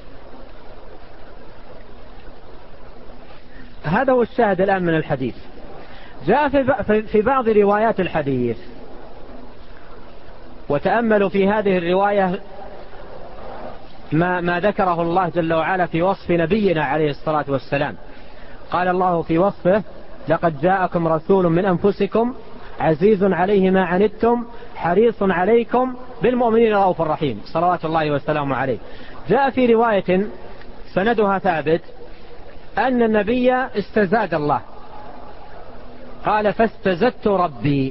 هذا هو الشاهد الآن من الحديث. جاء في بعض روايات الحديث، وتأملوا في هذه الرواية ما, ما ذكره الله جل وعلا في وصف نبينا عليه الصلاة والسلام. قال الله في وصفه لقد جاءكم رسول من أنفسكم عزيز عليه ما عنتم حريص عليكم بالمؤمنين رؤوف رحيم، صلوات الله وسلامه عليه. جاء في رواية سندها ثابت أن النبي استزاد الله، قال فاستزدت ربي،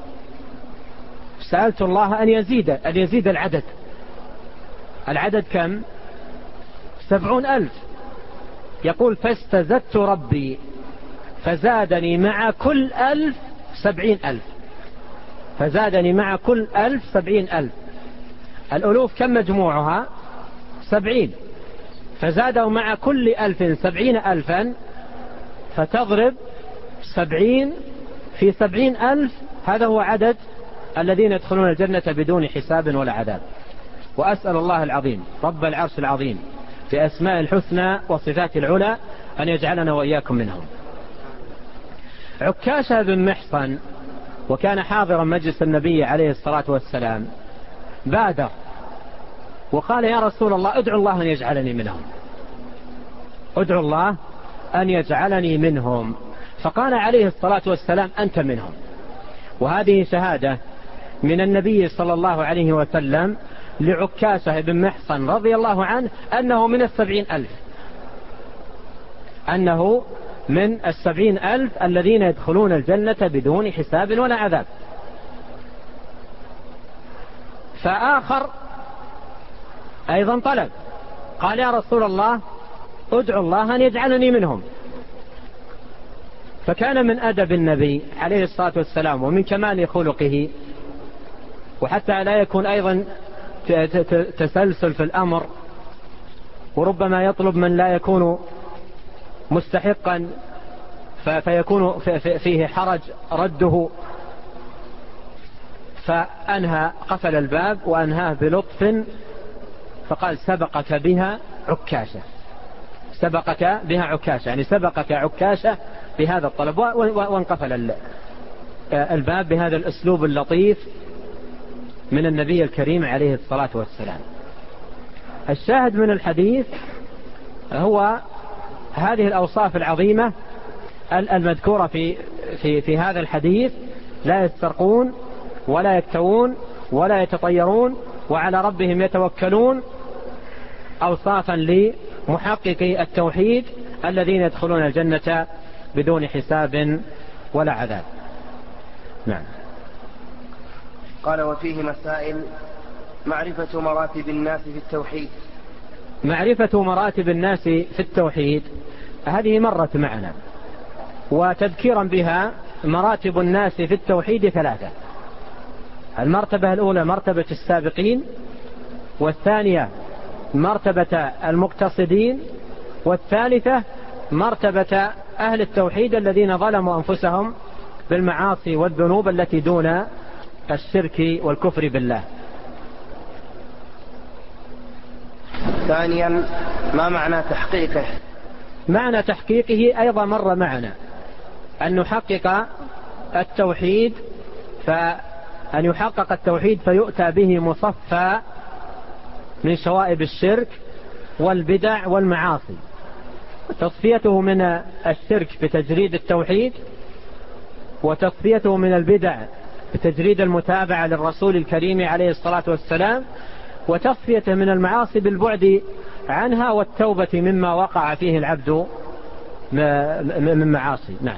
سألت الله أن يزيد أن يزيد العدد. العدد كم؟ سبعون ألف. يقول فاستزدت ربي فزادني مع كل ألف سبعين ألف، فزادني مع كل ألف سبعين ألف. الألوف كم مجموعها؟ سبعين، فزادوا مع كل ألف سبعين ألفا، فتضرب سبعين في سبعين ألف، هذا هو عدد الذين يدخلون الجنة بدون حساب ولا عذاب. وأسأل الله العظيم رب العرش العظيم بأسماء الحسنى وصفات العلى أن يجعلنا وإياكم منهم. عكاشة بن محصن وكان حاضرا مجلس النبي عليه الصلاة والسلام بادر وقال يا رسول الله ادعو الله أن يجعلني منهم، ادعو الله أن يجعلني منهم. فقال عليه الصلاة والسلام أنت منهم. وهذه شهادة من النبي صلى الله عليه وسلم لعكاشة بن محصن رضي الله عنه أنه من السبعين ألف، أنه من السبعين ألف الذين يدخلون الجنة بدون حساب ولا عذاب. فآخر أيضا طلب قال يا رسول الله ادعو الله أن يجعلني منهم. فكان من أدب النبي عليه الصلاة والسلام ومن كمال خلقه، وحتى لا يكون أيضا تسلسل في الأمر وربما يطلب من لا يكون مستحقا فيكون فيه حرج رده، فأنهى قفل الباب وأنهاه بلطف فقال سبقك بها عكاشة، سبقك بها عكاشة يعني سبقك عكاشة بهذا الطلب، وانقفل الباب بهذا الأسلوب اللطيف من النبي الكريم عليه الصلاة والسلام. الشاهد من الحديث هو هذه الأوصاف العظيمة المذكورة في, في, في هذا الحديث: لا يسترقون ولا يكتوون ولا يتطيرون وعلى ربهم يتوكلون، أوصافا لمحققي التوحيد الذين يدخلون الجنة بدون حساب ولا عذاب. نعم. قال وفيه مسائل: معرفة مراتب الناس في التوحيد. معرفة مراتب الناس في التوحيد هذه مرت معنا، وتذكيرا بها مراتب الناس في التوحيد ثلاثة: المرتبة الأولى مرتبة السابقين، والثانية مرتبة المقتصدين، والثالثة مرتبة أهل التوحيد الذين ظلموا أنفسهم بالمعاصي والذنوب التي دون الشرك والكفر بالله. ثانيا ما معنى تحقيقه؟ معنى تحقيقه أيضا مر معنا، أن نحقق التوحيد، فأن يحقق التوحيد فيؤتى به مصفى من شوائب الشرك والبدع والمعاصي، تصفيته من الشرك بتجريد التوحيد، وتصفيته من البدع بتجريد المتابعة للرسول الكريم عليه الصلاة والسلام، وتصفيته من المعاصي بالبعد عنها والتوبة مما وقع فيه العبد من معاصي. نعم.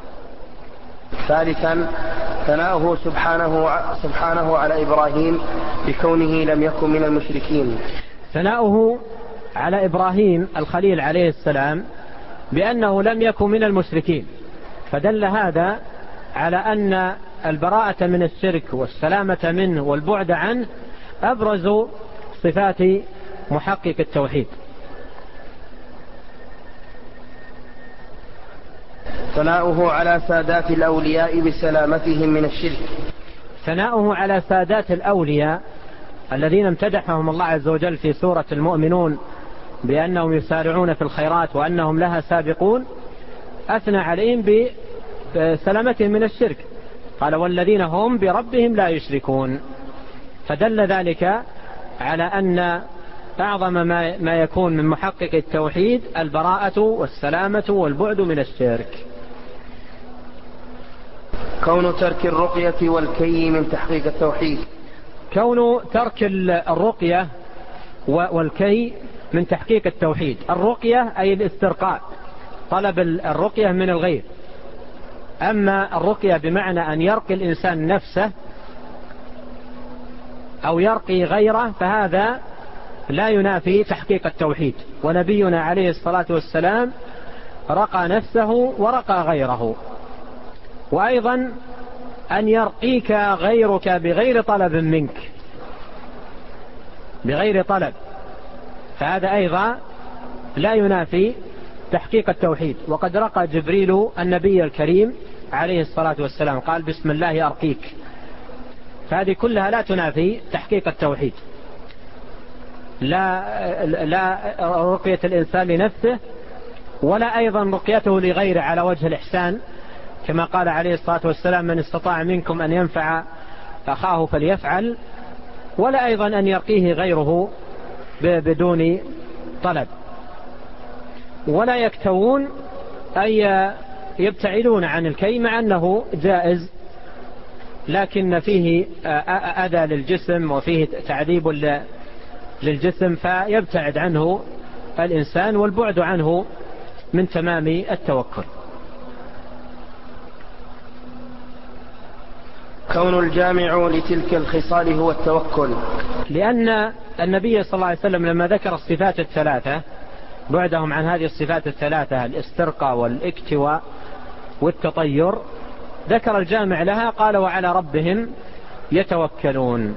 ثالثا ثناؤه سبحانه, سبحانه على إبراهيم بكونه لم يكن من المشركين. ثناؤه على إبراهيم الخليل عليه السلام بأنه لم يكن من المشركين، فدل هذا على أن البراءة من الشرك والسلامة منه والبعد عنه أبرز صفات محقق التوحيد. ثناؤه على سادات الأولياء بسلامتهم من الشرك. ثناؤه على سادات الأولياء الذين امتدحهم الله عز وجل في سورة المؤمنون بأنهم يسارعون في الخيرات وأنهم لها سابقون، أثنى عليهم بسلامتهم من الشرك، قال والذين هم بربهم لا يشركون، فدل ذلك على أن أعظم ما يكون من محقق التوحيد البراءة والسلامة والبعد من الشرك. كون ترك الرقية والكي من تحقيق التوحيد. كون ترك الرقية والكي من تحقيق التوحيد. الرقية أي الاسترقاء، طلب الرقية من الغير. أما الرقية بمعنى أن يرقي الإنسان نفسه أو يرقي غيره فهذا لا ينافي تحقيق التوحيد، ونبينا عليه الصلاة والسلام رقى نفسه ورقى غيره. وأيضا أن يرقيك غيرك بغير طلب منك، بغير طلب، فهذا أيضا لا ينافي تحقيق التوحيد. وقد رقى جبريل النبي الكريم عليه الصلاة والسلام، قال بسم الله أرقيك، فهذه كلها لا تنافي تحقيق التوحيد. لا, لا رقية الإنسان لنفسه ولا أيضا رقيته لغيره على وجه الإحسان كما قال عليه الصلاة والسلام: من استطاع منكم أن ينفع أخاه فليفعل، ولا أيضا أن يرقيه غيره بدون طلب. ولا يكتوون أي يبتعدون عن الكي مع أنه جائز، لكن فيه أذى للجسم وفيه تعذيب للجسم، فيبتعد عنه الإنسان، والبعد عنه من تمام التوكل. كون الجامع لتلك الخصال هو التوكل، لأن النبي صلى الله عليه وسلم لما ذكر الصفات الثلاثة بعدهم عن هذه الصفات الثلاثة: الاسترقاء والاكتواء والتطير، ذكر الجامع لها، قال: وعلى ربهم يتوكلون.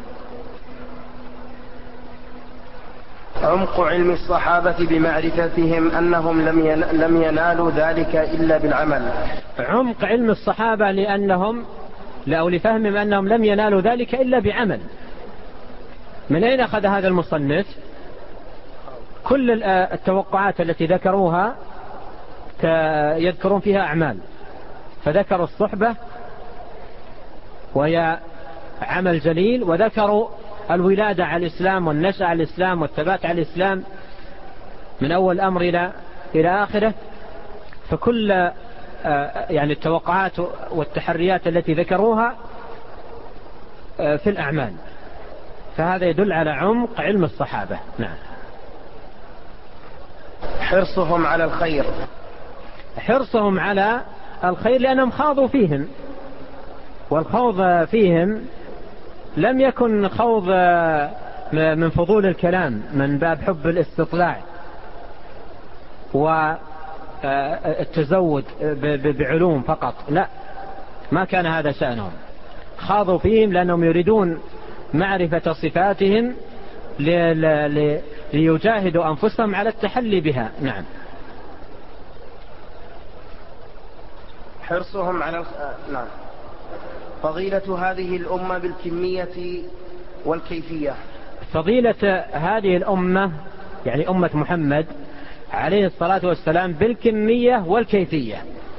عمق علم الصحابة بمعرفتهم أنهم لم ينالوا ذلك إلا بالعمل. عمق علم الصحابة لأنهم أو لفهمهم أنهم لم ينالوا ذلك إلا بعمل. من أين أخذ هذا المصنف؟ كل التوقعات التي ذكروها يذكرون فيها أعمال، فذكروا الصحبة وهي عمل جليل، وذكروا الولادة على الإسلام والنشأ على الإسلام والثبات على الإسلام من أول أمر إلى إلى آخره. فكل يعني التوقعات والتحريات التي ذكروها في الأعمال، فهذا يدل على عمق علم الصحابة. نعم. حرصهم على الخير، حرصهم على الخير لأنهم خاضوا فيهم، والخوض فيهم لم يكن خوض من فضول الكلام من باب حب الاستطلاع والتزود بعلوم فقط، لا، ما كان هذا شأنهم. خاضوا فيهم لأنهم يريدون معرفة صفاتهم ليجاهدوا أنفسهم على التحلي بها. نعم. حرصهم على نعم. فضيلة هذه الأمة بالكمية والكيفية. فضيلة هذه الأمة يعني أمة محمد عليه الصلاة والسلام بالكمية والكيفية.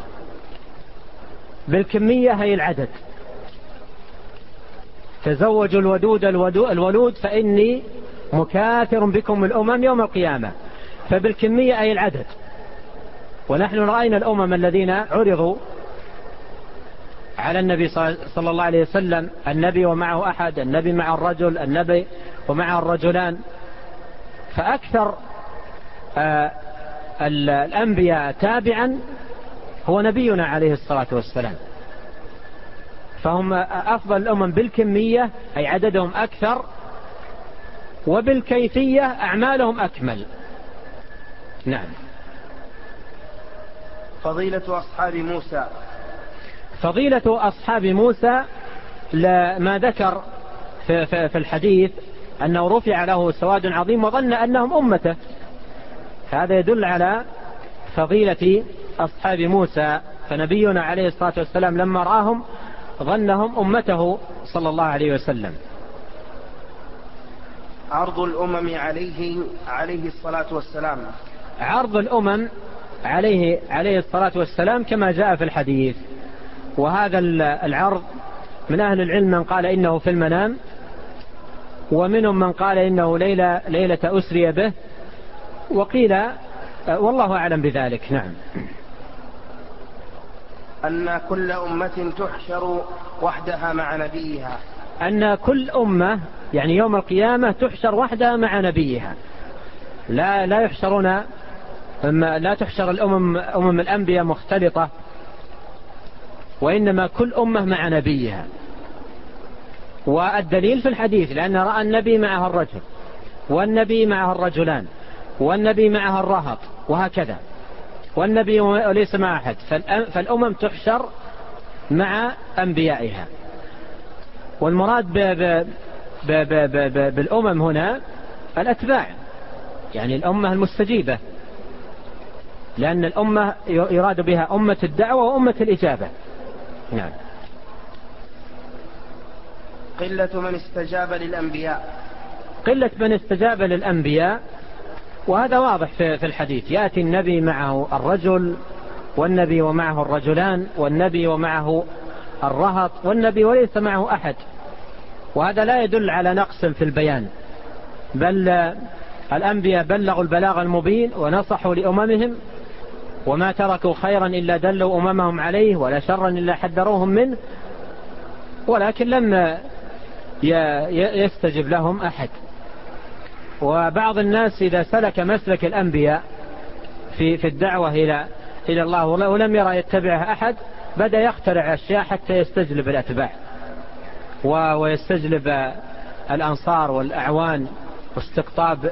بالكمية هي العدد: تزوجوا الودود الولود فإني مكاثر بكم الأمم يوم القيامة. فبالكمية أي العدد. ونحن رأينا الأمم الذين عرضوا على النبي صلى الله عليه وسلم: النبي ومعه أحد، النبي مع الرجل، النبي ومعه الرجلان. فأكثر آه الأنبياء تابعا هو نبينا عليه الصلاة والسلام. فهم أفضل الأمم بالكمية أي عددهم أكثر، وبالكيفية أعمالهم أكمل. نعم. فضيلة أصحاب موسى. فضيلة أصحاب موسى ما ذكر في الحديث أنه رفع له سواد عظيم وظن أنهم أمته، هذا يدل على فضيلة أصحاب موسى. فنبينا عليه الصلاة والسلام لما رآهم ظنهم أمته صلى الله عليه وسلم. عرض الأمم عليه عليه الصلاة والسلام. عرض الأمم عليه عليه الصلاة والسلام كما جاء في الحديث. وهذا العرض من أهل العلم من قال إنه في المنام، ومنهم من قال إنه ليلة, ليلة أسري به، وقيل والله أعلم بذلك. نعم. أن كل أمة تحشر وحدها مع نبيها. أن كل أمة يعني يوم القيامة تحشر وحدها مع نبيها، لا لا يحشرون لا تحشر الأمم أمم الأنبياء مختلطة، وإنما كل أمة مع نبيها. والدليل في الحديث لأن رأى النبي معه الرجل، والنبي معه الرجلان، والنبي معه الرهط، وهكذا، والنبي ليس مع أحد. فالأمم تحشر مع أنبيائها. والمراد ب ب ب ب ب بالأمم هنا الأتباع، يعني الأمة المستجيبة، لأن الأمة يراد بها أمة الدعوة وأمة الإجابة. نعم. قلة من استجاب للأنبياء. قلة من استجاب للأنبياء، وهذا واضح في الحديث. يأتي النبي معه الرجل والنبي ومعه الرجلان، والنبي ومعه الرهط، والنبي وليس معه أحد. وهذا لا يدل على نقص في البيان، بل الأنبياء بلغوا البلاغ المبين ونصحوا لأممهم، وما تركوا خيرا إلا دلوا أممهم عليه، ولا شرا إلا حذروهم منه، ولكن لم يستجب لهم أحد. وبعض الناس إذا سلك مسلك الأنبياء في في الدعوة إلى إلى الله ولم يرى يتبعها أحد، بدأ يخترع أشياء حتى يستجلب الأتباع ويستجلب الأنصار والأعوان، واستقطاب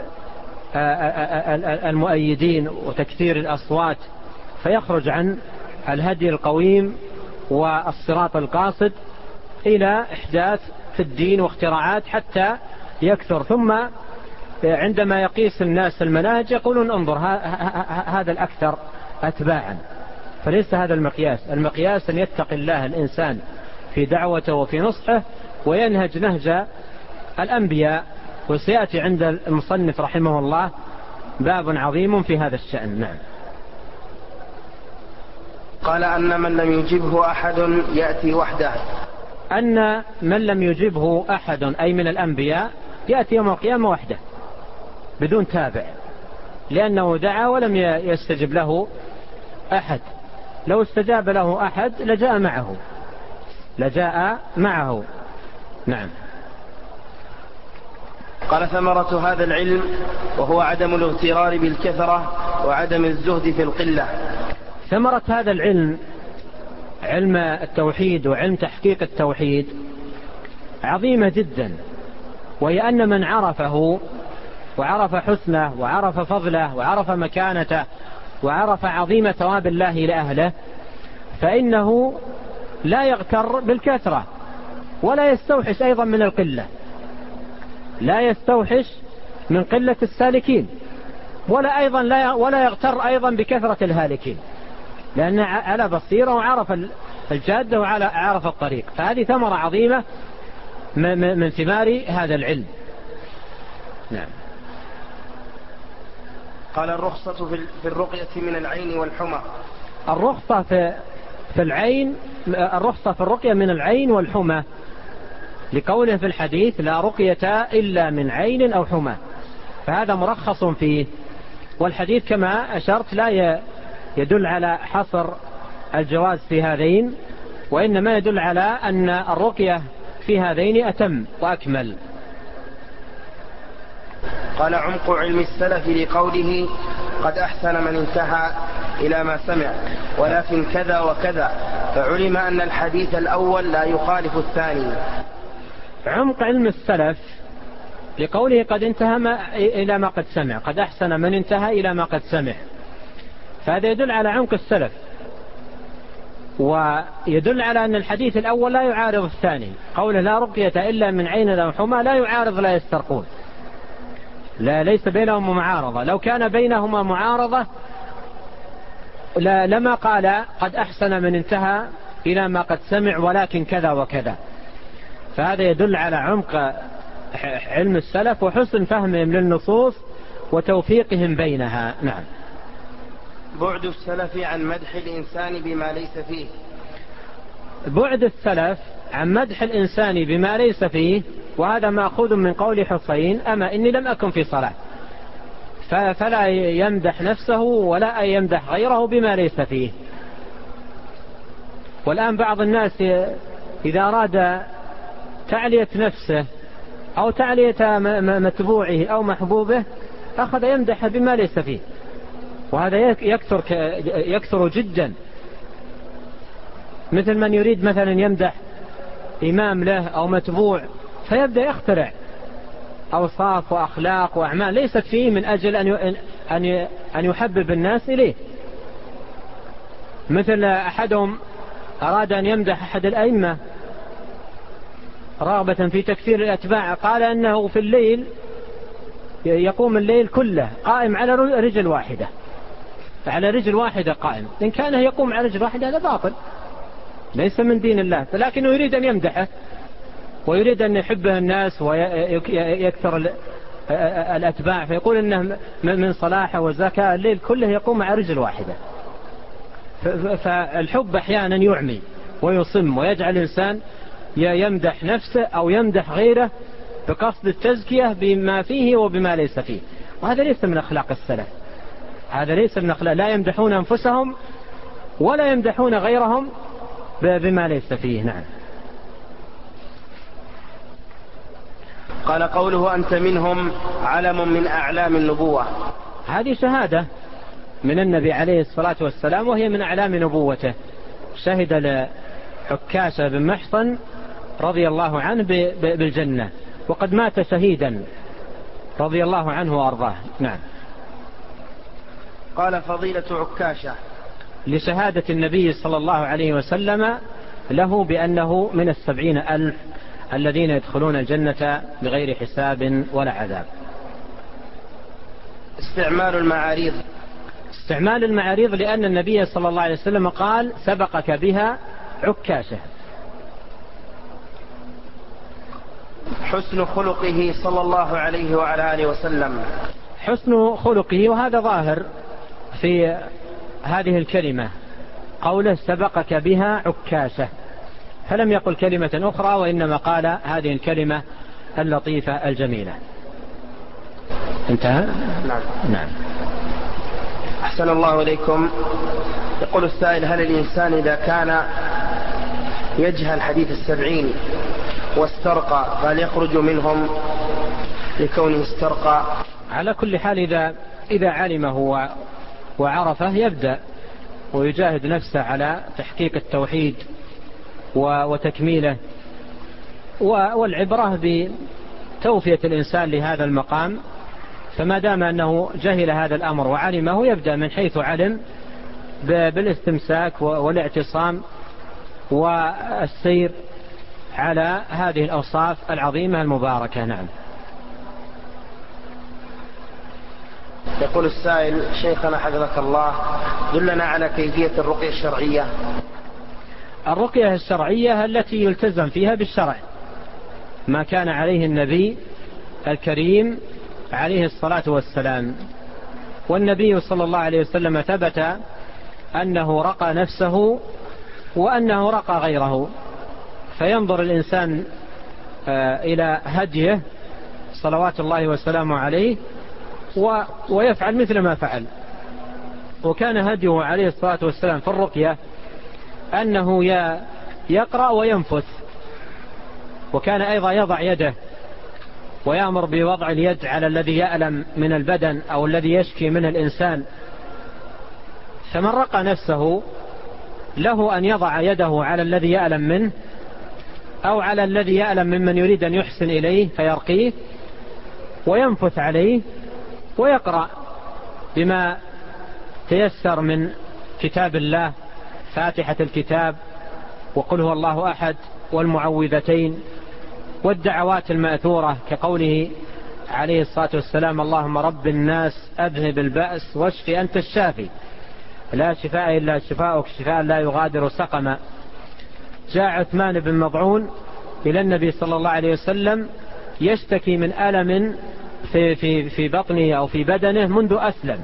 المؤيدين وتكثير الأصوات، فيخرج عن الهدي القويم والصراط القاصد إلى إحداث في الدين واختراعات حتى يكثر. ثم عندما يقيس الناس المناهج يقولون انظر هذا الأكثر أتباعا. فليس هذا المقياس. المقياس أن يتقي الله الإنسان في دعوته وفي نصحه وينهج نهج الأنبياء. وسيأتي عند المصنف رحمه الله باب عظيم في هذا الشأن. نعم. قال أن من لم يجبه أحد يأتي وحده. أن من لم يجبه أحد أي من الأنبياء يأتي يوم القيامة وحده بدون تابع، لأنه دعا ولم يستجب له أحد. لو استجاب له أحد لجاء معه لجاء معه. نعم. قال ثمرة هذا العلم وهو عدم الاغترار بالكثرة وعدم الزهد في القلة. ثمرة هذا العلم، علم التوحيد وعلم تحقيق التوحيد، عظيمة جدا، وهي أن من عرفه وعرف حسنه وعرف فضله وعرف مكانته وعرف عظيم ثواب الله لأهله، فإنه لا يغتر بالكثرة ولا يستوحش أيضا من القلة، لا يستوحش من قلة السالكين، ولا أيضا لا ولا يغتر أيضا بكثرة الهالكين، لأنه على بصيرة وعرف الجادة وعلى عرف الطريق. فهذه ثمرة عظيمة من ثمار هذا العلم. نعم. قال الرخصة في الرقية من العين والحمى. الرخصة في في العين، الرخصة في الرقية من العين والحمى، لقوله في الحديث لا رقية إلا من عين أو حمى، فهذا مرخص فيه. والحديث كما أشرت لا يدل على حصر الجواز في هذين، وإنما يدل على أن الرقية في هذين أتم وأكمل. قال عمق علم السلف لقوله قد أحسن من انتهى إلى ما سمع ولكن كذا وكذا، فعلم أن الحديث الأول لا يخالف الثاني. عمق علم السلف لقوله قد انتهى ما إلى ما قد سمع، قد أحسن من انتهى إلى ما قد سمع، فهذا يدل على عمق السلف، ويدل على أن الحديث الأول لا يعارض الثاني. قوله لا رقية إلا من عين أو حمى لا يعارض لا يسترقون، لا ليس بينهما معارضة. لو كان بينهما معارضة لا لما قال قد أحسن من انتهى إلى ما قد سمع ولكن كذا وكذا. فهذا يدل على عمق علم السلف وحسن فهمهم للنصوص وتوفيقهم بينها. نعم. بعد السلف عن مدح الإنسان بما ليس فيه. بعد السلف عن مدح الإنسان بما ليس فيه، وهذا مأخوذ من قول حسين أما إني لم أكن في صلاة، فلا يمدح نفسه ولا يمدح غيره بما ليس فيه. والآن بعض الناس إذا أراد تعلية نفسه أو تعلية متبوعه أو محبوبه أخذ يمدح بما ليس فيه، وهذا يكثر, يكثر جدا. مثل من يريد مثلا يمدح إمام له أو متبوع فيبدأ يخترع أوصاف وأخلاق وأعمال ليست فيه من أجل أن يحبب الناس إليه. مثل أحدهم أراد أن يمدح أحد الأئمة رغبة في تكثير الأتباع، قال أنه في الليل يقوم الليل كله قائم على رجل واحدة، على رجل واحدة قائم. إن كان يقوم على رجل واحدة هذا باطل ليس من دين الله، لكنه يريد أن يمدحه ويريد أن يحبه الناس ويكثر الأتباع، فيقول إنه من صلاحه وزكاة الليل كله يقوم على رجل واحدة. فالحب أحيانا يعمي ويصم ويجعل الإنسان يمدح نفسه أو يمدح غيره بقصد التزكية بما فيه وبما ليس فيه، وهذا ليس من أخلاق السلف. هذا ليس من أخلاق، لا يمدحون أنفسهم ولا يمدحون غيرهم بما ليس فيه. نعم. قال قوله أنت منهم علم من أعلام النبوة، هذه شهادة من النبي عليه الصلاة والسلام وهي من أعلام نبوته. شهد لعكاشة بن محصن رضي الله عنه بالجنة، وقد مات شهيدا رضي الله عنه وأرضاه. نعم. قال فضيلة عكاشة لشهادة النبي صلى الله عليه وسلم له بأنه من السبعين ألف الذين يدخلون الجنة بغير حساب ولا عذاب. استعمال المعاريض. استعمال المعاريض لأن النبي صلى الله عليه وسلم قال سبقك بها عكاشة. حسن خلقه صلى الله عليه وعلى آله وسلم. حسن خلقه، وهذا ظاهر في هذه الكلمة، قوله سبقك بها عكاشة، فلم يقل كلمة أخرى وإنما قال هذه الكلمة اللطيفة الجميلة. انتهى. نعم. نعم. أحسن الله إليكم. يقول السائل: هل الإنسان إذا كان يجهل حديث السبعين واسترقى هل يخرج منهم لكونه استرقى؟ على كل حال إذا إذا علمه وعرفه يبدأ ويجاهد نفسه على تحقيق التوحيد وتكميله، والعبرة بتوفية الإنسان لهذا المقام. فما دام أنه جهل هذا الأمر وعلمه يبدأ من حيث علم بالاستمساك والاعتصام والسير على هذه الأوصاف العظيمة المباركة. نعم. يقول السائل: شيخنا حفظك الله، دلنا على كيفية الرقية الشرعية. الرقية الشرعية التي يلتزم فيها بالشرع، ما كان عليه النبي الكريم عليه الصلاة والسلام. والنبي صلى الله عليه وسلم ثبت أنه رقى نفسه وأنه رقى غيره، فينظر الإنسان إلى هديه صلوات الله وسلامه عليه ويفعل مثل ما فعل. وكان هديه عليه الصلاة والسلام في الرقية أنه يقرأ وينفث، وكان أيضا يضع يده ويأمر بوضع اليد على الذي يألم من البدن أو الذي يشكي من الإنسان. فمن رقى نفسه له أن يضع يده على الذي يألم منه أو على الذي يألم ممن يريد أن يحسن إليه فيرقيه، وينفث عليه ويقرأ بما تيسر من كتاب الله، فاتحة الكتاب وقل هو الله أحد والمعوذتين والدعوات المأثورة كقوله عليه الصلاة والسلام: اللهم رب الناس أذهب البأس واشف أنت الشافي لا شفاء إلا شفاءك شفاء لا يغادر سقما. جاء عثمان بن مضعون إلى النبي صلى الله عليه وسلم يشتكي من ألم في, في, في بطنه أو في بدنه منذ أسلم،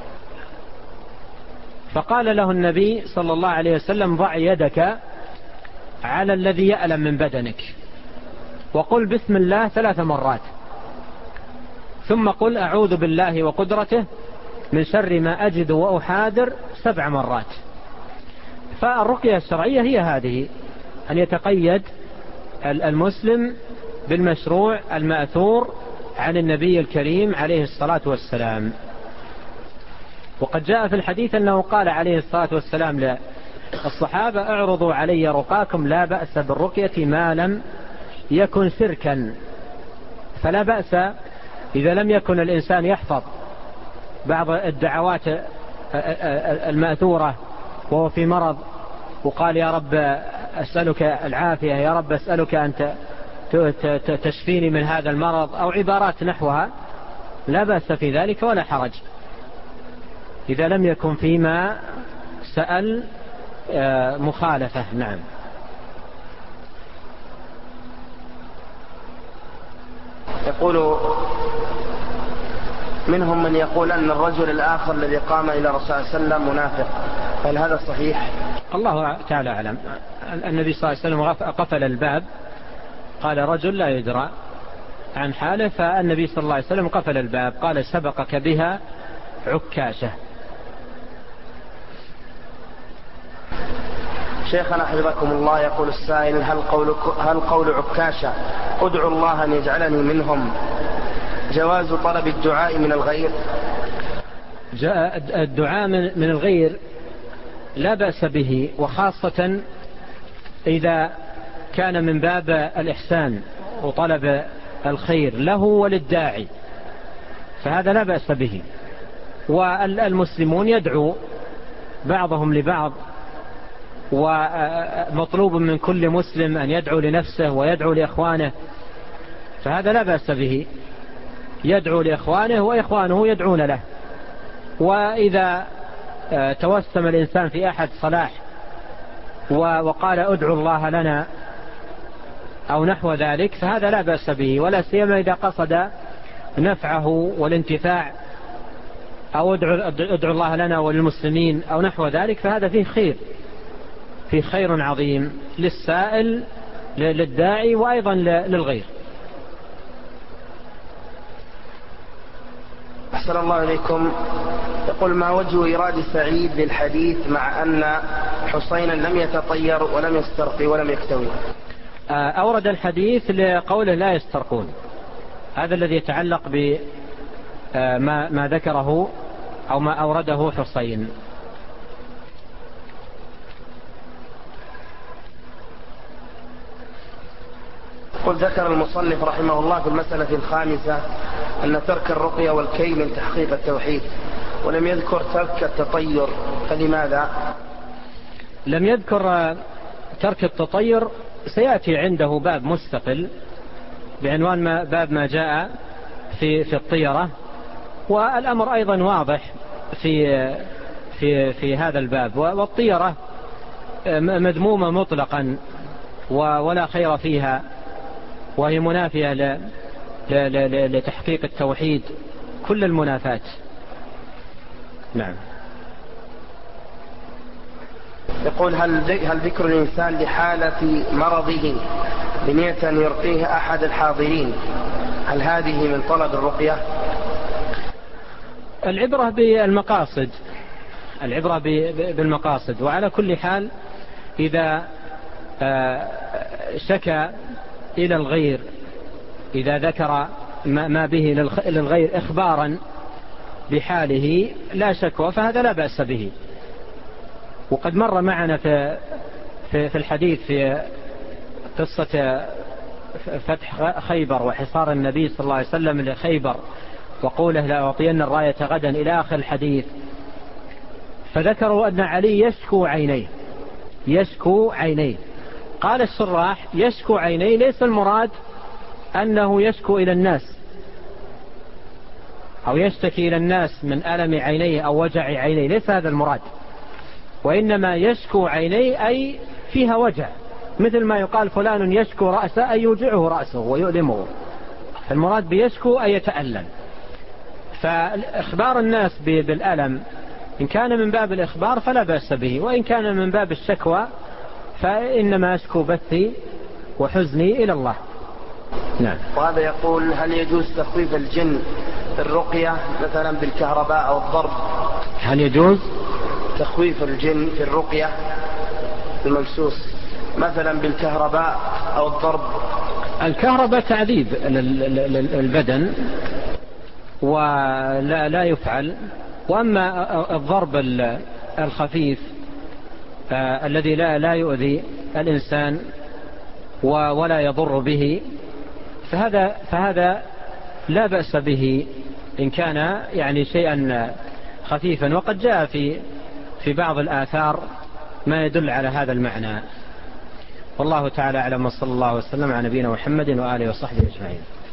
فقال له النبي صلى الله عليه وسلم: ضع يدك على الذي يألم من بدنك وقل بسم الله ثلاث مرات، ثم قل أعوذ بالله وقدرته من شر ما أجد وأحاذر سبع مرات. فالرقية الشرعية هي هذه، أن يتقيد المسلم بالمشروع المأثور عن النبي الكريم عليه الصلاة والسلام. وقد جاء في الحديث أنه قال عليه الصلاة والسلام للصحابة: اعرضوا علي رقاكم لا بأس بالرقية ما لم يكن شركا. فلا بأس إذا لم يكن الإنسان يحفظ بعض الدعوات المأثورة وهو في مرض وقال: يا رب أسألك العافية، يا رب أسألك أن تشفيني من هذا المرض، أو عبارات نحوها، لا بأس في ذلك ولا حرج إذا لم يكن فيما سأل مخالفة. نعم. يقول منهم من يقول أن الرجل الآخر الذي قام إلى الرسول صلى الله عليه وسلم منافق، هل هذا صحيح؟ الله تعالى أعلم. النبي صلى الله عليه وسلم قفل الباب، قال رجل لا يدرى عن حاله، فالنبي صلى الله عليه وسلم قفل الباب قال سبقك بها عكاشة. شيخنا حفظكم الله، يقول السائل: هل قول, هل قول عكاشة ادعوا الله أن يجعلني منهم جواز طلب الدعاء من الغير؟ الدعاء من الغير لا بأس به، وخاصة إذا كان من باب الإحسان وطلب الخير له وللداعي، فهذا لا بأس به. والمسلمون يدعو بعضهم لبعض، ومطلوب من كل مسلم أن يدعو لنفسه ويدعو لإخوانه، فهذا لا بأس به، يدعو لإخوانه وإخوانه يدعون له. وإذا توسم الإنسان في أحد صلاح وقال ادعو الله لنا أو نحو ذلك، فهذا لا بأس به، ولا سيما إذا قصد نفعه والانتفاع، أو ادعو الله لنا وللمسلمين أو نحو ذلك، فهذا فيه خير، فيه خير عظيم للسائل للداعي وأيضا للغير. أحسن الله إليكم. يقول: ما وجه إرادة سعيد للحديث مع أن حسينا لم يتطير ولم يسترقي ولم يكتوي؟ أورد الحديث لقوله لا يسترقون، هذا الذي يتعلق بما ما ذكره أو ما أورده حسين. قل ذكر المصنف رحمه الله في المسألة الخامسة أن ترك الرقية والكي من تحقيق التوحيد، ولم يذكر ترك التطير، فلماذا؟ لم يذكر ترك التطير، سيأتي عنده باب مستقل بعنوان ما باب ما جاء في في الطيرة، والأمر أيضا واضح في في في هذا الباب. والطيرة مذمومة مطلقا ولا خير فيها، وهي منافية لتحقيق التوحيد كل المنافات. نعم. يقول: هل هل ذكر الإنسان لحالة مرضه بنية أن يرقيه أحد الحاضرين، هل هذه من طلب الرقية؟ العبرة بالمقاصد، العبرة بالمقاصد. وعلى كل حال إذا شكى إلى الغير، إذا ذكر ما به للغير إخبارا بحاله لا شكوى، فهذا لا بأس به. وقد مر معنا في في الحديث في قصة فتح خيبر وحصار النبي صلى الله عليه وسلم لخيبر وقوله لا أعطين الراية غدا إلى آخر الحديث، فذكروا أن علي يشكو عينيه، يشكو عينيه. قال الشراح: يشكو عينيه ليس المراد أنه يشكو إلى الناس أو يشتكي إلى الناس من ألم عينيه أو وجع عينيه، ليس هذا المراد، وإنما يشكو عينيه أي فيها وجع، مثل ما يقال فلان يشكو رأسه أي يوجعه رأسه ويؤلمه، المراد بيشكو أي يتألم. فإخبار الناس بالألم إن كان من باب الإخبار فلا بأس به، وإن كان من باب الشكوى فإنما أشكو بثي وحزني إلى الله. نعم. وهذا يقول: هل يجوز تخويف الجن الرقية مثلا بالكهرباء أو الضرب؟ هل يجوز تخويف الجن في الرقية الممسوس مثلا بالكهرباء أو الضرب؟ الكهرباء تعذيب البدن ولا لا يفعل، وأما الضرب الخفيف آه الذي لا لا يؤذي الإنسان ولا يضر به، فهذا فهذا لا بأس به إن كان يعني شيئا خفيفا. وقد جاء في في بعض الآثار ما يدل على هذا المعنى. والله تعالى أعلم، وصلى الله وسلم على نبينا محمد وآله وصحبه أجمعين.